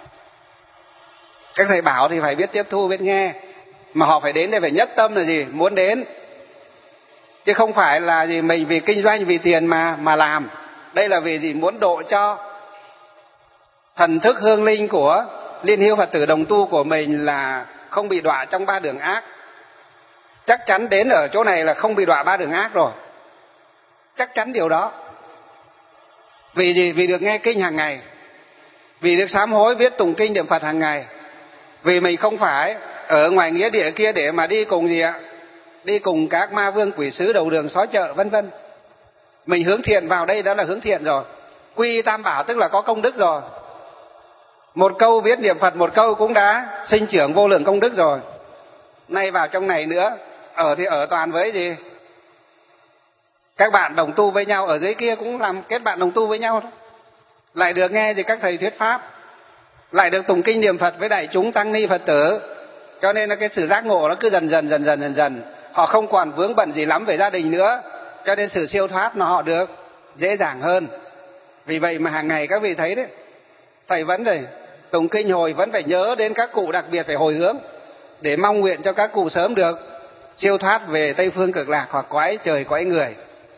Các thầy bảo thì phải biết tiếp thu, biết nghe. Mà họ phải đến để phải nhất tâm là gì? Muốn đến. Chứ không phải là gì mình vì kinh doanh, vì tiền mà mà làm. Đây là vì gì? Muốn độ cho thần thức hương linh của Liên Hữu Phật tử đồng tu của mình là không bị đọa trong ba đường ác. Chắc chắn đến ở chỗ này là không bị đọa ba đường ác rồi. Chắc chắn điều đó. Vì gì? Vì được nghe kinh hàng ngày, vì được sám hối viết tụng kinh niệm Phật hàng ngày, vì mình không phải ở ngoài nghĩa địa kia để mà đi cùng gì ạ? Đi cùng các ma vương quỷ sứ đầu đường xó chợ vân vân. Mình hướng thiện vào đây đó là hướng thiện rồi. Quy Tam Bảo tức là có công đức rồi. Một câu viết niệm Phật một câu cũng đã sinh trưởng vô lượng công đức rồi. Nay vào trong này nữa, ở thì ở toàn với gì? Các bạn đồng tu với nhau, ở dưới kia cũng làm kết bạn đồng tu với nhau đó. Lại được nghe thì các thầy thuyết pháp, lại được tụng kinh niệm Phật với đại chúng tăng ni Phật tử. Cho nên là cái sự giác ngộ nó cứ dần dần dần dần dần dần. Họ không còn vướng bận gì lắm về gia đình nữa, cho nên sự siêu thoát nó họ được dễ dàng hơn. Vì vậy mà hàng ngày các vị thấy đấy, thầy vẫn phải tụng kinh hồi, vẫn phải nhớ đến các cụ, đặc biệt phải hồi hướng để mong nguyện cho các cụ sớm được siêu thoát về Tây Phương Cực Lạc hoặc cõi trời cõi người.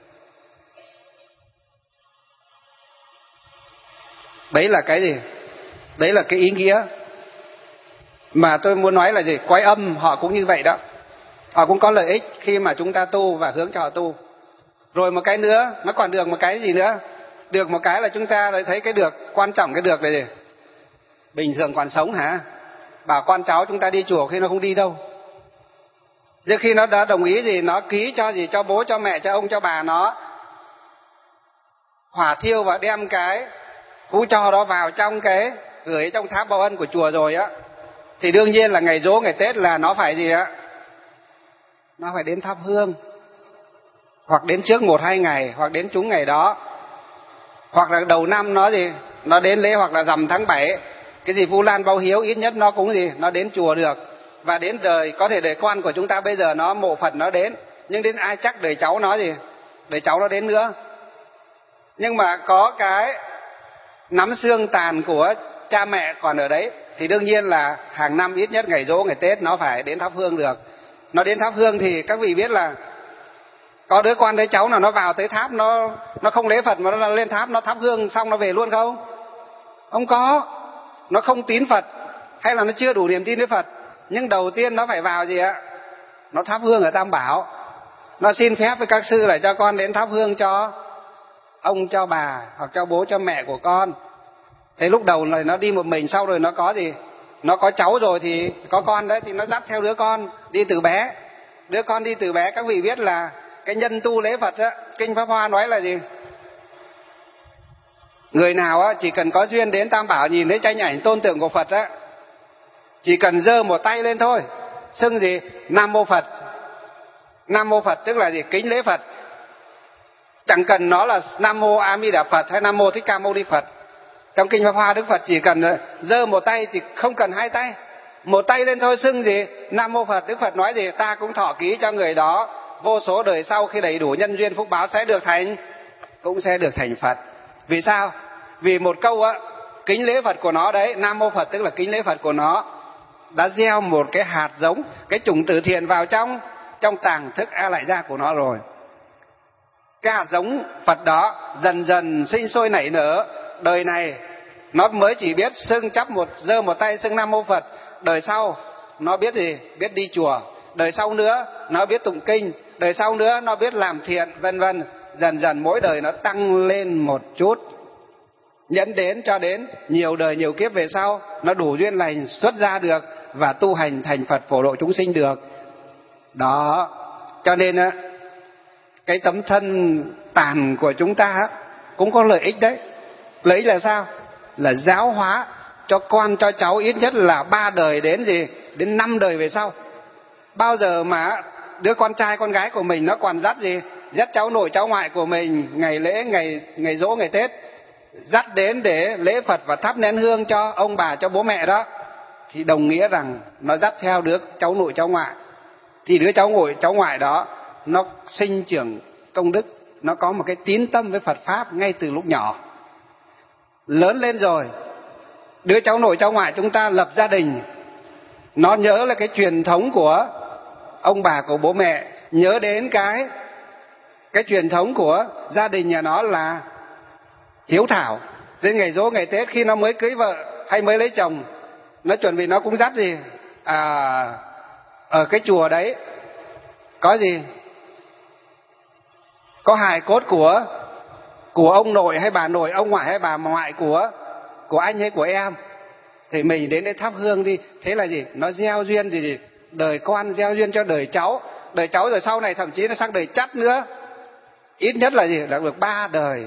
Đấy là cái gì? Đấy là cái ý nghĩa mà tôi muốn nói là gì? Quái âm họ cũng như vậy đó. Họ cũng có lợi ích khi mà chúng ta tu và hướng cho họ tu. Rồi một cái nữa, nó còn được một cái gì nữa? Được một cái là chúng ta thấy cái được, quan trọng cái được là gì? Bình thường còn sống hả? Bảo con cháu chúng ta đi chùa khi nó không đi đâu. Chứ khi nó đã đồng ý gì, nó ký cho gì, cho bố, cho mẹ, cho ông, cho bà nó hỏa thiêu và đem cái hũ tro đó vào trong cái gửi trong tháp báo ân của chùa rồi á, thì đương nhiên là ngày giỗ ngày Tết là nó phải gì á? Nó phải đến thắp hương, hoặc đến trước một hai ngày, hoặc đến trúng ngày đó, hoặc là đầu năm nó gì, nó đến lễ, hoặc là rằm tháng bảy, cái gì Vu Lan báo hiếu, ít nhất nó cũng gì, nó đến chùa được. Và đến đời, có thể đời con của chúng ta bây giờ nó mộ Phật nó đến, nhưng đến ai chắc đời cháu nó gì, đời cháu nó đến nữa. Nhưng mà có cái nắm xương tàn của cha mẹ còn ở đấy thì đương nhiên là hàng năm ít nhất ngày giỗ ngày Tết nó phải đến thắp hương được. Nó đến thắp hương thì các vị biết là có đứa con đứa cháu nào nó vào tới tháp, nó nó không lễ Phật mà nó lên tháp nó thắp hương xong nó về luôn không? Không có. Nó không tín Phật hay là nó chưa đủ niềm tin với Phật, nhưng đầu tiên nó phải vào gì ạ? Nó thắp hương ở Tam Bảo. Nó xin phép với các sư là cho con đến thắp hương cho ông, cho bà, hoặc cho bố, cho mẹ của con. Thế lúc đầu này nó đi một mình, sau rồi nó có gì? Nó có cháu rồi thì có con đấy, thì nó dắt theo đứa con đi từ bé. Đứa con đi từ bé, các vị biết là cái nhân tu lễ Phật á, Kinh Pháp Hoa nói là gì? Người nào á chỉ cần có duyên đến Tam Bảo nhìn thấy tranh ảnh tôn tượng của Phật á, chỉ cần giơ một tay lên thôi, xưng gì? Nam Mô Phật. Nam Mô Phật tức là gì? Kính lễ Phật. Chẳng cần nó là Nam Mô A Di Đà Phật hay Nam Mô Thích Ca Mâu Ni Phật. Trong Kinh Pháp Hoa Đức Phật chỉ cần giơ một tay, chỉ không cần hai tay, một tay lên thôi, xưng gì? Nam Mô Phật. Đức Phật nói gì? Ta cũng thọ ký cho người đó vô số đời sau khi đầy đủ nhân duyên phúc báo sẽ được thành, cũng sẽ được thành Phật. Vì sao? Vì một câu á, kính lễ Phật của nó đấy, Nam Mô Phật tức là kính lễ Phật của nó, đã gieo một cái hạt giống, cái chủng tử thiện vào trong trong tàng thức A Lại Gia của nó rồi. Cái hạt giống Phật đó dần dần sinh sôi nảy nở. Đời này nó mới chỉ biết xưng chắp một, giơ một tay xưng Nam Mô Phật. Đời sau nó biết gì? Biết đi chùa. Đời sau nữa nó biết tụng kinh. Đời sau nữa nó biết làm thiện, vân vân. Dần dần mỗi đời nó tăng lên một chút, nhẫn đến cho đến nhiều đời nhiều kiếp về sau nó đủ duyên lành xuất ra được và tu hành thành Phật phổ độ chúng sinh được. Đó, cho nên á, cái tấm thân tàn của chúng ta cũng có lợi ích đấy. Lợi ích là sao? Là giáo hóa cho con cho cháu ít nhất là ba đời đến gì? Đến năm đời về sau. Bao giờ mà đứa con trai con gái của mình nó còn dắt gì? Dắt cháu nội cháu ngoại của mình ngày lễ, ngày ngày giỗ, ngày Tết, dắt đến để lễ Phật và thắp nén hương cho ông bà, cho bố mẹ đó, thì đồng nghĩa rằng nó dắt theo đứa cháu nội cháu ngoại. Thì đứa cháu nội cháu ngoại đó nó sinh trưởng công đức, nó có một cái tín tâm với Phật Pháp ngay từ lúc nhỏ. Lớn lên rồi, đứa cháu nội cháu ngoại chúng ta lập gia đình, nó nhớ là cái truyền thống của ông bà, của bố mẹ, nhớ đến cái cái truyền thống của gia đình nhà nó là hiếu thảo. Đến ngày giỗ ngày Tết, khi nó mới cưới vợ hay mới lấy chồng, nó chuẩn bị nó cũng dắt gì? À, ở cái chùa đấy có gì? Có hài cốt của của ông nội hay bà nội, ông ngoại hay bà ngoại của của anh hay của em, thì mình đến đây thắp hương đi. Thế là gì? Nó gieo duyên gì, gì? Đời con gieo duyên cho đời cháu, đời cháu rồi sau này thậm chí nó sang đời chắt nữa, ít nhất là gì? Là được ba đời.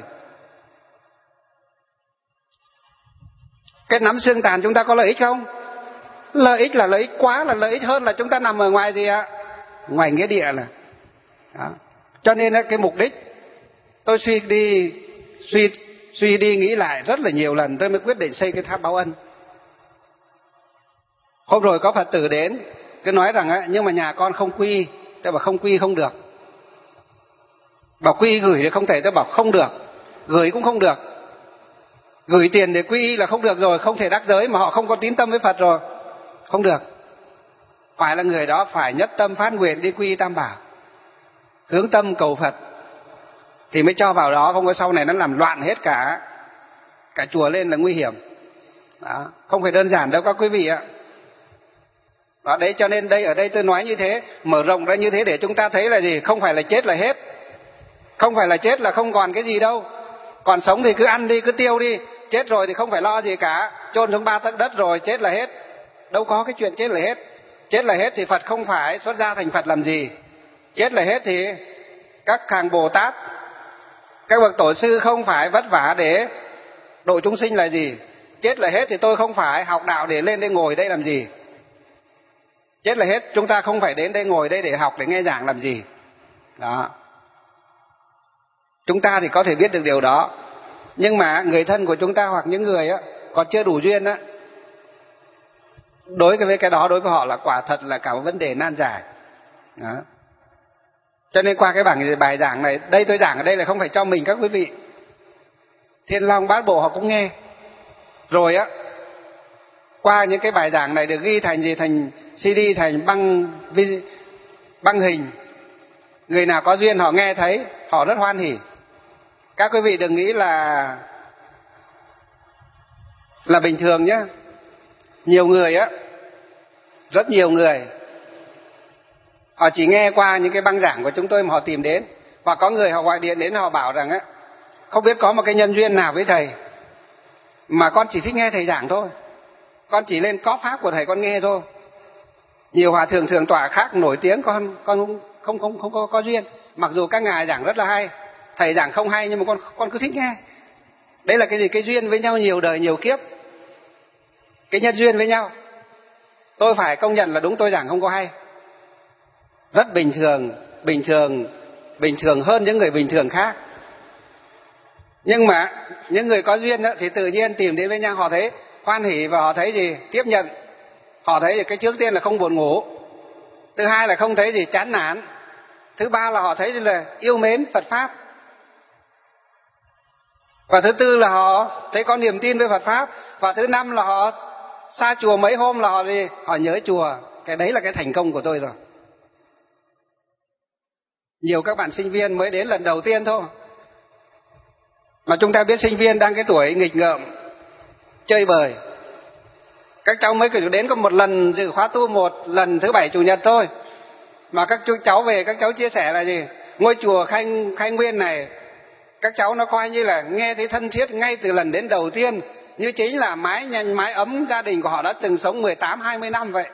Cái nắm xương tàn chúng ta có lợi ích không? Lợi ích là lợi ích quá là lợi ích hơn là chúng ta nằm ở ngoài gì ạ? Ngoài nghĩa địa là. Đó. Cho nên cái mục đích tôi suy đi suy suy đi nghĩ lại rất là nhiều lần, tôi mới quyết định xây cái tháp báo ân. Hôm rồi có Phật tử đến cứ nói rằng á, nhưng mà nhà con không quy. Tôi bảo không quy không được. Bảo quy gửi thì không thể. Tôi bảo không được, gửi cũng không được. Gửi tiền để quy y là không được rồi, không thể đắc giới mà họ không có tín tâm với Phật rồi, không được. Phải là người đó phải nhất tâm phát nguyện đi quy y Tam Bảo, hướng tâm cầu Phật thì mới cho vào đó, không có sau này nó làm loạn hết cả cả chùa lên là nguy hiểm. Đó, không phải đơn giản đâu các quý vị ạ. Đó, đấy cho nên đây ở đây tôi nói như thế, mở rộng ra như thế để chúng ta thấy là gì? Không phải là chết là hết, không phải là chết là không còn cái gì đâu. Còn sống thì cứ ăn đi, cứ tiêu đi. Chết rồi thì không phải lo gì cả, chôn xuống ba tấc đất rồi chết là hết. Đâu có cái chuyện chết là hết. Chết là hết thì Phật không phải xuất gia thành Phật làm gì. Chết là hết thì các hàng Bồ Tát, các bậc tổ sư không phải vất vả để độ chúng sinh là gì. Chết là hết thì tôi không phải học đạo để lên đây ngồi đây làm gì. Chết là hết chúng ta không phải đến đây ngồi đây để học, để nghe giảng làm gì. Đó. Chúng ta thì có thể biết được điều đó, nhưng mà người thân của chúng ta hoặc những người á còn chưa đủ duyên á, đối với cái đó, đối với họ là quả thật là cả một vấn đề nan giải. Đó. Cho nên qua cái bảng bài giảng này, đây tôi giảng ở đây là không phải cho mình các quý vị, Thiên Long Bát Bộ họ cũng nghe rồi á. Qua những cái bài giảng này được ghi thành gì? Thành xê đê, thành băng băng hình. Người nào có duyên họ nghe thấy, họ rất hoan hỉ. Các quý vị đừng nghĩ là là bình thường nhé. Nhiều người á, rất nhiều người, họ chỉ nghe qua những cái băng giảng của chúng tôi mà họ tìm đến. Hoặc có người họ gọi điện đến, họ bảo rằng á, không biết có một cái nhân duyên nào với thầy mà con chỉ thích nghe thầy giảng thôi, con chỉ lên cóp pháp của thầy con nghe thôi. Nhiều hòa thượng thường tọa khác nổi tiếng, con con không không không không có, có duyên. Mặc dù các ngài giảng rất là hay, thầy giảng không hay, nhưng mà con con cứ thích nghe. Đấy là cái gì? Cái duyên với nhau nhiều đời nhiều kiếp, cái nhân duyên với nhau. Tôi phải công nhận là đúng, tôi giảng không có hay, rất bình thường, bình thường, bình thường hơn những người bình thường khác. Nhưng mà những người có duyên đó, thì tự nhiên tìm đến với nhau, họ thấy hoan hỉ và họ thấy gì? Tiếp nhận. Họ thấy cái trước tiên là không buồn ngủ, thứ hai là không thấy gì chán nản, thứ ba là họ thấy là yêu mến Phật Pháp, và thứ tư là họ thấy có niềm tin với Phật Pháp, và thứ năm là họ xa chùa mấy hôm là họ gì? Họ nhớ chùa. Cái đấy là cái thành công của tôi rồi. Nhiều các bạn sinh viên mới đến lần đầu tiên thôi, mà chúng ta biết sinh viên đang cái tuổi nghịch ngợm, chơi bời. Các cháu mới cứ đến có một lần dự khóa tu, một lần thứ bảy chủ nhật thôi, mà các chú cháu về các cháu chia sẻ là gì? Ngôi chùa Khai, Khai Nguyên này Các cháu nó coi như là nghe thấy thân thiết ngay từ lần đến đầu tiên, như chính là mái nhanh mái ấm gia đình của họ đã từng sống mười tám hai mươi năm vậy.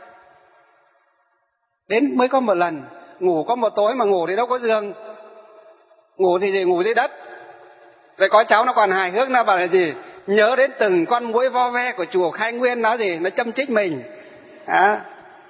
Đến mới có một lần, ngủ có một tối mà ngủ thì đâu có giường, ngủ thì gì, ngủ dưới đất. Rồi có cháu nó còn hài hước, nó bảo là gì, nhớ đến từng con muỗi vo ve của chùa Khai Nguyên, nó gì, nó châm chích mình. À,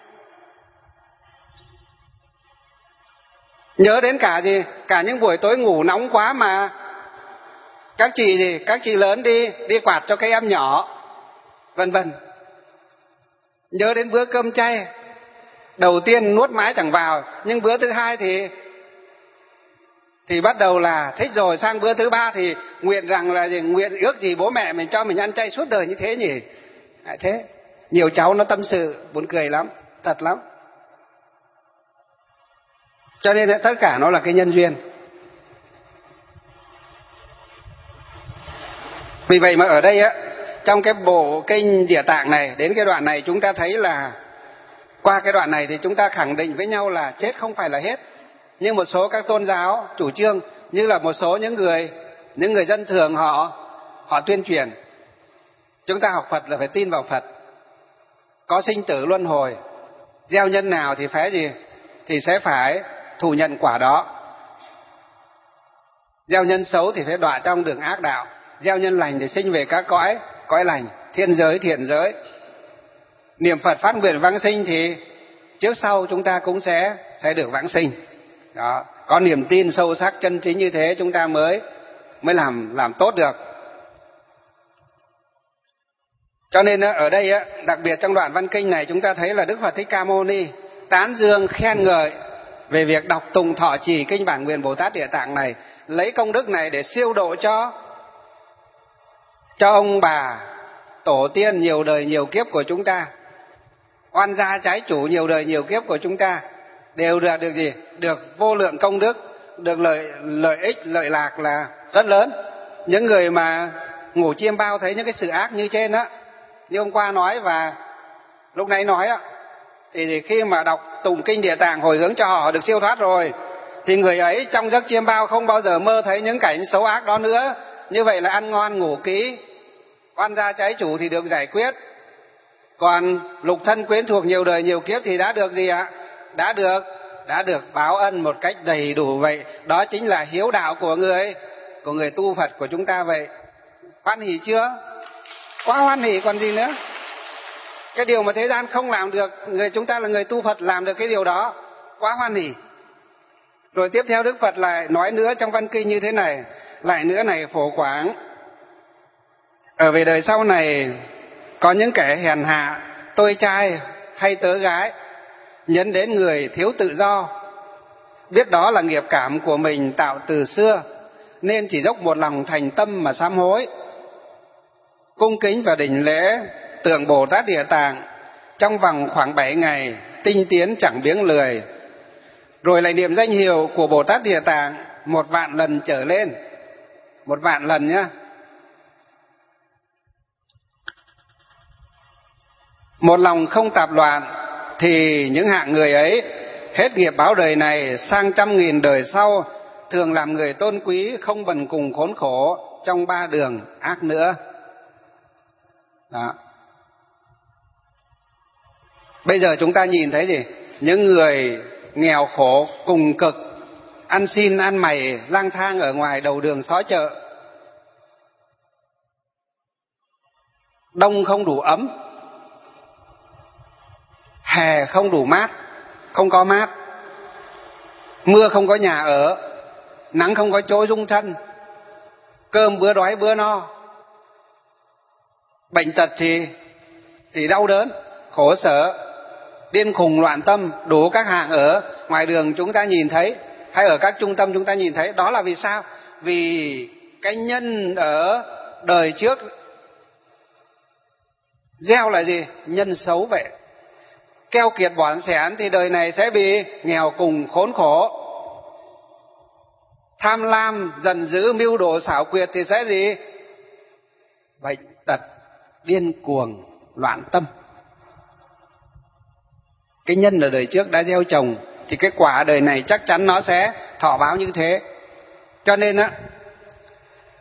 nhớ đến cả gì, cả những buổi tối ngủ nóng quá mà các chị gì, các chị lớn đi đi quạt cho cái em nhỏ, vân vân. Nhớ đến bữa cơm chay, đầu tiên nuốt mãi chẳng vào, nhưng bữa thứ hai thì thì bắt đầu là thích rồi, sang bữa thứ ba thì nguyện rằng là gì, nguyện ước gì bố mẹ mình cho mình ăn chay suốt đời như thế nhỉ. À, thế nhiều cháu nó tâm sự buồn cười lắm, thật lắm. Cho nên tất cả nó là cái nhân duyên. Vì vậy mà ở đây á, trong cái bộ kinh Địa Tạng này, đến cái đoạn này chúng ta thấy là, qua cái đoạn này thì chúng ta khẳng định với nhau là chết không phải là hết. Nhưng một số các tôn giáo chủ trương, như là một số những người những người dân thường họ họ tuyên truyền, chúng ta học Phật là phải tin vào Phật, có sinh tử luân hồi, gieo nhân nào thì phải gì, thì sẽ phải thù nhận quả đó. Gieo nhân xấu thì phải đọa trong đường ác đạo, gieo nhân lành thì sinh về các cõi cõi lành, thiên giới thiện giới. Niệm Phật phát nguyện vãng sinh thì trước sau chúng ta cũng sẽ sẽ được vãng sinh. Đó, có niềm tin sâu sắc chân chính như thế chúng ta mới mới làm làm tốt được. Cho nên ở đây đặc biệt trong đoạn văn kinh này chúng ta thấy là Đức Phật Thích Ca Mâu Ni tán dương khen ngợi về việc đọc tụng thọ trì kinh Bản Nguyện Bồ Tát Địa Tạng này, lấy công đức này để siêu độ cho cho ông bà tổ tiên nhiều đời nhiều kiếp của chúng ta, oan gia trái chủ nhiều đời nhiều kiếp của chúng ta, đều được được gì? Được vô lượng công đức, được lợi lợi ích lợi lạc là rất lớn. Những người mà ngủ chiêm bao thấy những cái sự ác như trên á, như hôm qua nói và lúc nãy nói á, thì khi mà đọc tụng kinh Địa Tạng hồi hướng cho họ được siêu thoát rồi, thì người ấy trong giấc chiêm bao không bao giờ mơ thấy những cảnh xấu ác đó nữa. Như vậy là ăn ngon ngủ kỹ, oan gia trái chủ thì được giải quyết. Còn lục thân quyến thuộc nhiều đời nhiều kiếp thì đã được gì ạ? Đã được đã được báo ân một cách đầy đủ vậy. Đó chính là hiếu đạo của người của người tu Phật của chúng ta vậy. Hoan hỉ chưa? Quá hoan hỉ còn gì nữa. Cái điều mà thế gian không làm được, người chúng ta là người tu Phật làm được cái điều đó, quá hoan hỉ. Rồi tiếp theo Đức Phật lại nói nữa trong văn kinh như thế này, lại nữa này Phổ Quảng, ở về đời sau này có những kẻ hèn hạ, tôi trai hay tớ gái, nhấn đến người thiếu tự do, biết đó là nghiệp cảm của mình tạo từ xưa, nên chỉ dốc một lòng thành tâm mà sám hối, cung kính và đảnh lễ tượng Bồ Tát Địa Tạng trong vòng khoảng bảy ngày, tinh tiến chẳng biếng lười, rồi lại niệm danh hiệu của Bồ Tát Địa Tạng một vạn lần trở lên, một vạn lần nhá. Một lòng không tạp loạn thì những hạng người ấy hết nghiệp báo đời này sang trăm nghìn đời sau thường làm người tôn quý, không bần cùng khốn khổ trong ba đường ác nữa. Đó. Bây giờ chúng ta nhìn thấy gì? Những người nghèo khổ cùng cực, ăn xin ăn mày lang thang ở ngoài đầu đường xó chợ, đông không đủ ấm, hè không đủ mát, không có mát, mưa không có nhà ở, nắng không có chỗ dung thân, cơm bữa đói bữa no, bệnh tật thì thì đau đớn, khổ sở, điên khùng loạn tâm, đủ các hạng ở ngoài đường chúng ta nhìn thấy, hay ở các trung tâm chúng ta nhìn thấy. Đó là vì sao? Vì cái nhân ở đời trước gieo là gì? Nhân xấu vậy. Keo kiệt bỏn sẻn thì đời này sẽ bị nghèo cùng khốn khổ. Tham lam, giận dữ, mưu đồ, xảo quyệt thì sẽ gì? Bệnh tật, điên cuồng, loạn tâm. Cái nhân ở đời trước đã gieo trồng thì cái quả đời này chắc chắn nó sẽ thọ báo như thế. Cho nên á,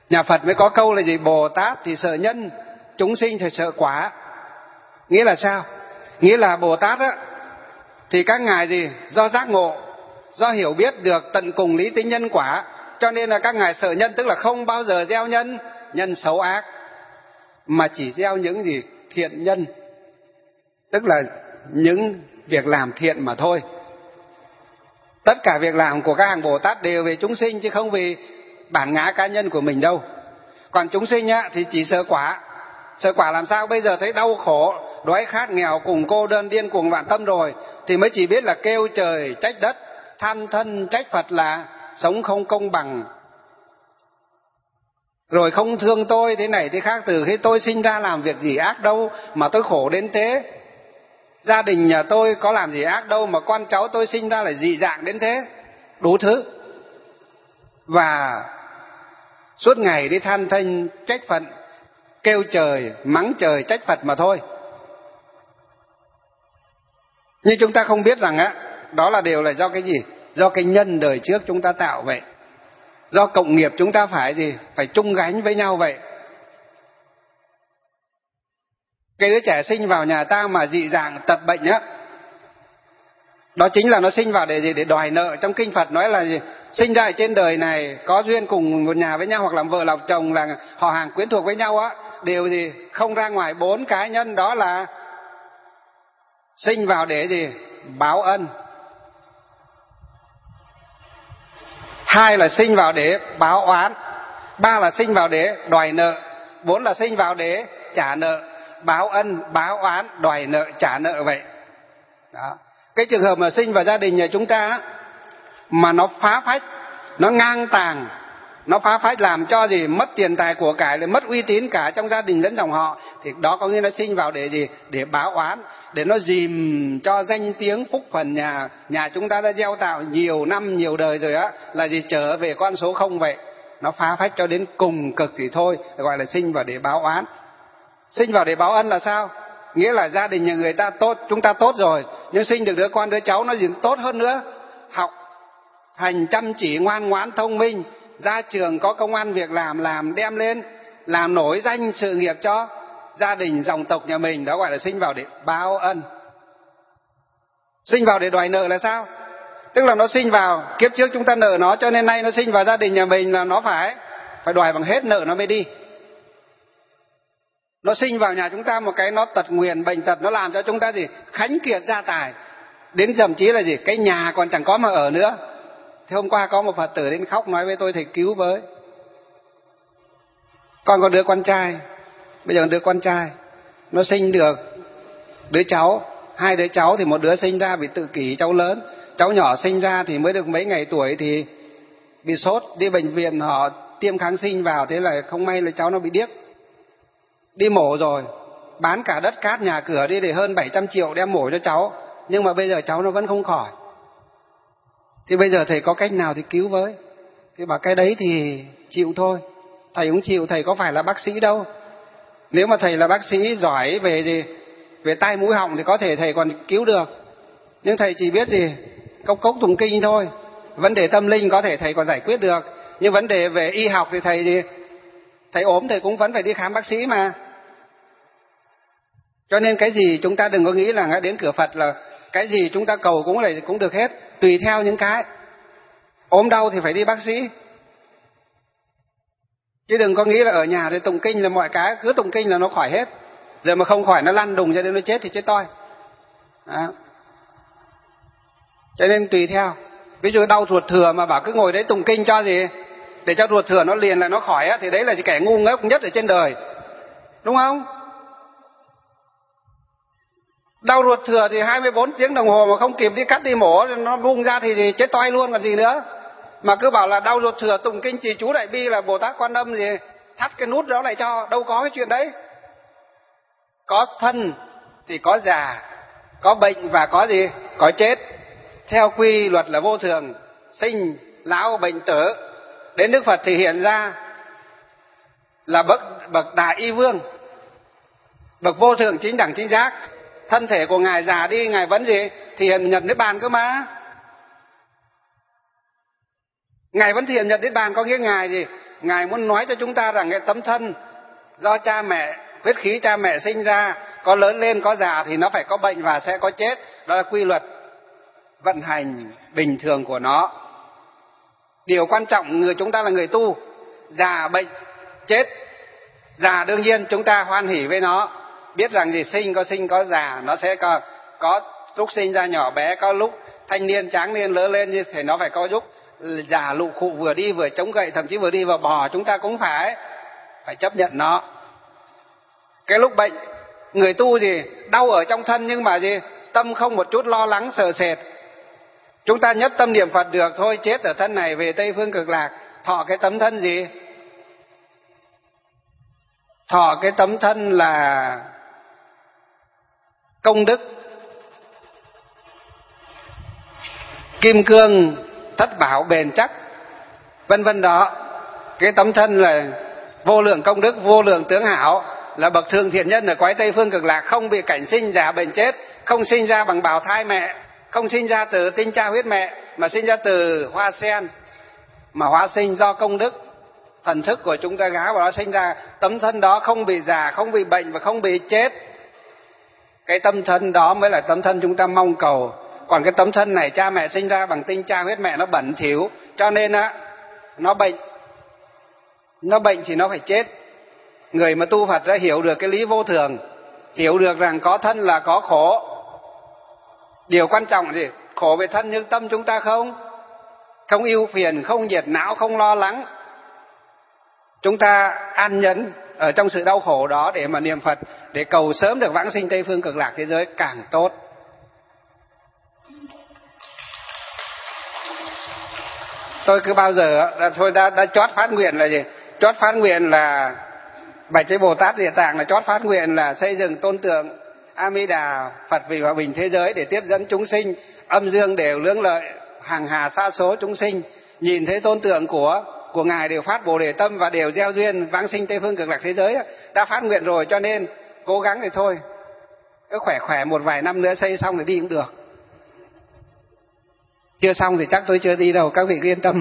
Nhà Phật mới có câu là gì? Bồ Tát thì sợ nhân, chúng sinh thì sợ quả. Nghĩa là sao? Nghĩa là Bồ Tát á, thì các ngài gì? Do giác ngộ, do hiểu biết được tận cùng lý tính nhân quả, cho nên là các ngài sợ nhân, tức là không bao giờ gieo nhân nhân xấu ác, mà chỉ gieo những gì? Thiện nhân, tức là những việc làm thiện mà thôi. Tất cả việc làm của các hàng Bồ Tát đều về chúng sinh, chứ không vì bản ngã cá nhân của mình đâu. Còn chúng sinh á, thì chỉ sợ quả. Sợ quả làm sao? Bây giờ thấy đau khổ, đói khát, nghèo cùng, cô đơn, điên cuồng, vạn tâm rồi, thì mới chỉ biết là kêu trời trách đất, than thân trách Phật là sống không công bằng, rồi không thương tôi thế này thế khác. Từ khi tôi sinh ra làm việc gì ác đâu mà tôi khổ đến thế, gia đình nhà tôi có làm gì ác đâu mà con cháu tôi sinh ra là dị dạng đến thế, đủ thứ. Và suốt ngày đi than thân trách Phật, kêu trời, mắng trời, trách Phật mà thôi. Nhưng chúng ta không biết rằng á, đó là đều là do cái gì? Do cái nhân đời trước chúng ta tạo vậy. Do cộng nghiệp chúng ta phải gì? Phải chung gánh với nhau vậy. Cái đứa trẻ sinh vào nhà ta mà dị dạng tật bệnh á, đó chính là nó sinh vào để gì? Để đòi nợ. Trong kinh Phật nói là gì? Sinh ra ở trên đời này có duyên cùng một nhà với nhau, hoặc là vợ làm chồng, là họ hàng quyến thuộc với nhau á, đều gì? Không ra ngoài bốn cái nhân, đó là sinh vào để gì? Báo ân. Hai là sinh vào để báo oán. Ba là sinh vào để đòi nợ. Bốn là sinh vào để trả nợ. Báo ân, báo oán, đòi nợ, trả nợ vậy. Đó. Cái trường hợp mà sinh vào gia đình nhà chúng ta mà nó phá phách, nó ngang tàng, nó phá phách làm cho gì? Mất tiền tài của cải, mất uy tín cả trong gia đình lẫn dòng họ, thì đó có nghĩa nó sinh vào để gì? Để báo oán, để nó dìm cho danh tiếng phúc phần nhà nhà chúng ta đã gieo tạo nhiều năm nhiều đời rồi á, là gì? Trở về con số không vậy. Nó phá phách cho đến cùng cực thì thôi, gọi là sinh vào để báo oán. Sinh vào để báo ân là sao? Nghĩa là gia đình nhà người ta tốt, chúng ta tốt rồi, nhưng sinh được đứa con đứa cháu nó gì tốt hơn nữa, học hành chăm chỉ, ngoan ngoãn, thông minh, ra trường có công ăn việc làm, làm đem lên, làm nổi danh sự nghiệp cho gia đình dòng tộc nhà mình, đó gọi là sinh vào để báo ân. Sinh vào để đòi nợ là sao? Tức là nó sinh vào kiếp trước chúng ta nợ nó, cho nên nay nó sinh vào gia đình nhà mình là nó phải phải đòi bằng hết nợ nó mới đi. Nó sinh vào nhà chúng ta một cái nó tật nguyền bệnh tật, nó làm cho chúng ta gì? Khánh kiệt gia tài, đến thậm chí là gì? Cái nhà còn chẳng có mà ở nữa. Thế hôm qua có một Phật tử đến khóc nói với tôi: thầy cứu với, con có đứa con trai, bây giờ đứa con trai nó sinh được đứa cháu, hai đứa cháu thì một đứa sinh ra bị tự kỷ, cháu lớn, cháu nhỏ sinh ra thì mới được mấy ngày tuổi thì bị sốt, đi bệnh viện họ tiêm kháng sinh vào, thế là không may là cháu nó bị điếc. Đi mổ rồi, bán cả đất cát nhà cửa đi để hơn bảy trăm triệu đem mổ cho cháu, nhưng mà bây giờ cháu nó vẫn không khỏi. Thì bây giờ thầy có cách nào thì cứu với. Thì bảo cái đấy thì chịu thôi, thầy cũng chịu, thầy có phải là bác sĩ đâu. Nếu mà thầy là bác sĩ giỏi về gì, về tai mũi họng thì có thể thầy còn cứu được, nhưng thầy chỉ biết gì cốc cốc tụng kinh thôi. Vấn đề tâm linh có thể thầy còn giải quyết được, nhưng vấn đề về y học thì thầy gì thầy ốm thầy cũng vẫn phải đi khám bác sĩ mà. Cho nên cái gì chúng ta đừng có nghĩ là đến cửa Phật là cái gì chúng ta cầu cũng là cũng được hết, tùy theo những cái. Ốm đau thì phải đi bác sĩ, chứ đừng có nghĩ là ở nhà thì tụng kinh là mọi cái, cứ tụng kinh là nó khỏi hết, rồi mà không khỏi nó lăn đùng cho đến nó chết thì chết toi. Đó. Cho nên tùy theo. Ví dụ đau ruột thừa mà bảo cứ ngồi đấy tụng kinh cho gì để cho ruột thừa nó liền là nó khỏi á, thì đấy là kẻ ngu ngốc nhất ở trên đời, đúng không? Đau ruột thừa thì hai mươi bốn tiếng đồng hồ mà không kịp đi cắt đi mổ, nó bung ra thì, thì chết toi luôn còn gì nữa. Mà cứ bảo là đau ruột thừa tụng kinh trì chú Đại Bi là Bồ Tát Quan Âm gì thắt cái nút đó lại cho, đâu có cái chuyện đấy. Có thân thì có già, có bệnh và có gì? Có chết. Theo quy luật là vô thường, sinh, lão, bệnh, tử. Đến Đức Phật thì hiện ra là bậc bậc Đại Y Vương, bậc vô thường chính đẳng chính giác. Thân thể của ngài già đi, ngài vẫn gì? Thì hiện nhập Niết Bàn cơ mà. Ngài vẫn thiền nhập Niết Bàn, có nghĩa ngài gì? Ngài muốn nói cho chúng ta rằng cái tấm thân do cha mẹ, huyết khí cha mẹ sinh ra, có lớn lên, có già thì nó phải có bệnh và sẽ có chết. Đó là quy luật vận hành bình thường của nó. Điều quan trọng người chúng ta là người tu, già bệnh chết. Già đương nhiên chúng ta hoan hỉ với nó, biết rằng gì sinh có sinh có già, nó sẽ có, có lúc sinh ra nhỏ bé, có lúc thanh niên tráng niên lớn lên, như thế nó phải có lúc già lụ khụ, vừa đi vừa chống gậy, thậm chí vừa đi vừa bò, chúng ta cũng phải phải chấp nhận nó. Cái lúc bệnh, người tu gì đau ở trong thân nhưng mà gì tâm không một chút lo lắng sợ sệt. Chúng ta nhất tâm niệm Phật được thôi, chết ở thân này về Tây Phương Cực Lạc, thọ cái tấm thân gì? Thọ cái tấm thân là công đức, kim cương, thất bảo bền chắc, vân vân đó. Cái tấm thân là vô lượng công đức, vô lượng tướng hảo, là bậc thượng thiện nhân ở cõi Tây Phương Cực Lạc, không bị cảnh sinh già bệnh chết, không sinh ra bằng bào thai mẹ, không sinh ra từ tinh cha huyết mẹ, mà sinh ra từ hoa sen, mà hóa sinh do công đức thần thức của chúng ta gá vào đó sinh ra. Tấm thân đó không bị già, không bị bệnh và không bị chết. Cái tấm thân đó mới là tấm thân chúng ta mong cầu. Còn cái tấm thân này cha mẹ sinh ra bằng tinh cha huyết mẹ, nó bẩn thỉu, cho nên á nó bệnh. Nó bệnh thì nó phải chết. Người mà tu Phật đã hiểu được cái lý vô thường, hiểu được rằng có thân là có khổ. Điều quan trọng là gì? Khổ về thân nhưng tâm chúng ta không không ưu phiền, không nhiệt não, không lo lắng. Chúng ta an nhẫn ở trong sự đau khổ đó để mà niệm Phật, để cầu sớm được vãng sinh Tây Phương Cực Lạc thế giới càng tốt. Tôi cứ bao giờ thôi đã, đã chót phát nguyện là gì? Chót phát nguyện là bạch với Bồ Tát Địa Tạng, là chót phát nguyện là xây dựng tôn tượng A Di Đà Phật vì hòa bình thế giới, để tiếp dẫn chúng sinh âm dương đều lưỡng lợi, hàng hà sa số chúng sinh nhìn thấy tôn tượng của của ngài đều phát Bồ Đề tâm và đều gieo duyên vãng sinh Tây Phương Cực Lạc thế giới. Đã phát nguyện rồi cho nên cố gắng thì thôi, cứ khỏe khỏe một vài năm nữa xây xong thì đi cũng được. Chưa xong thì chắc tôi chưa đi đâu, các vị yên tâm.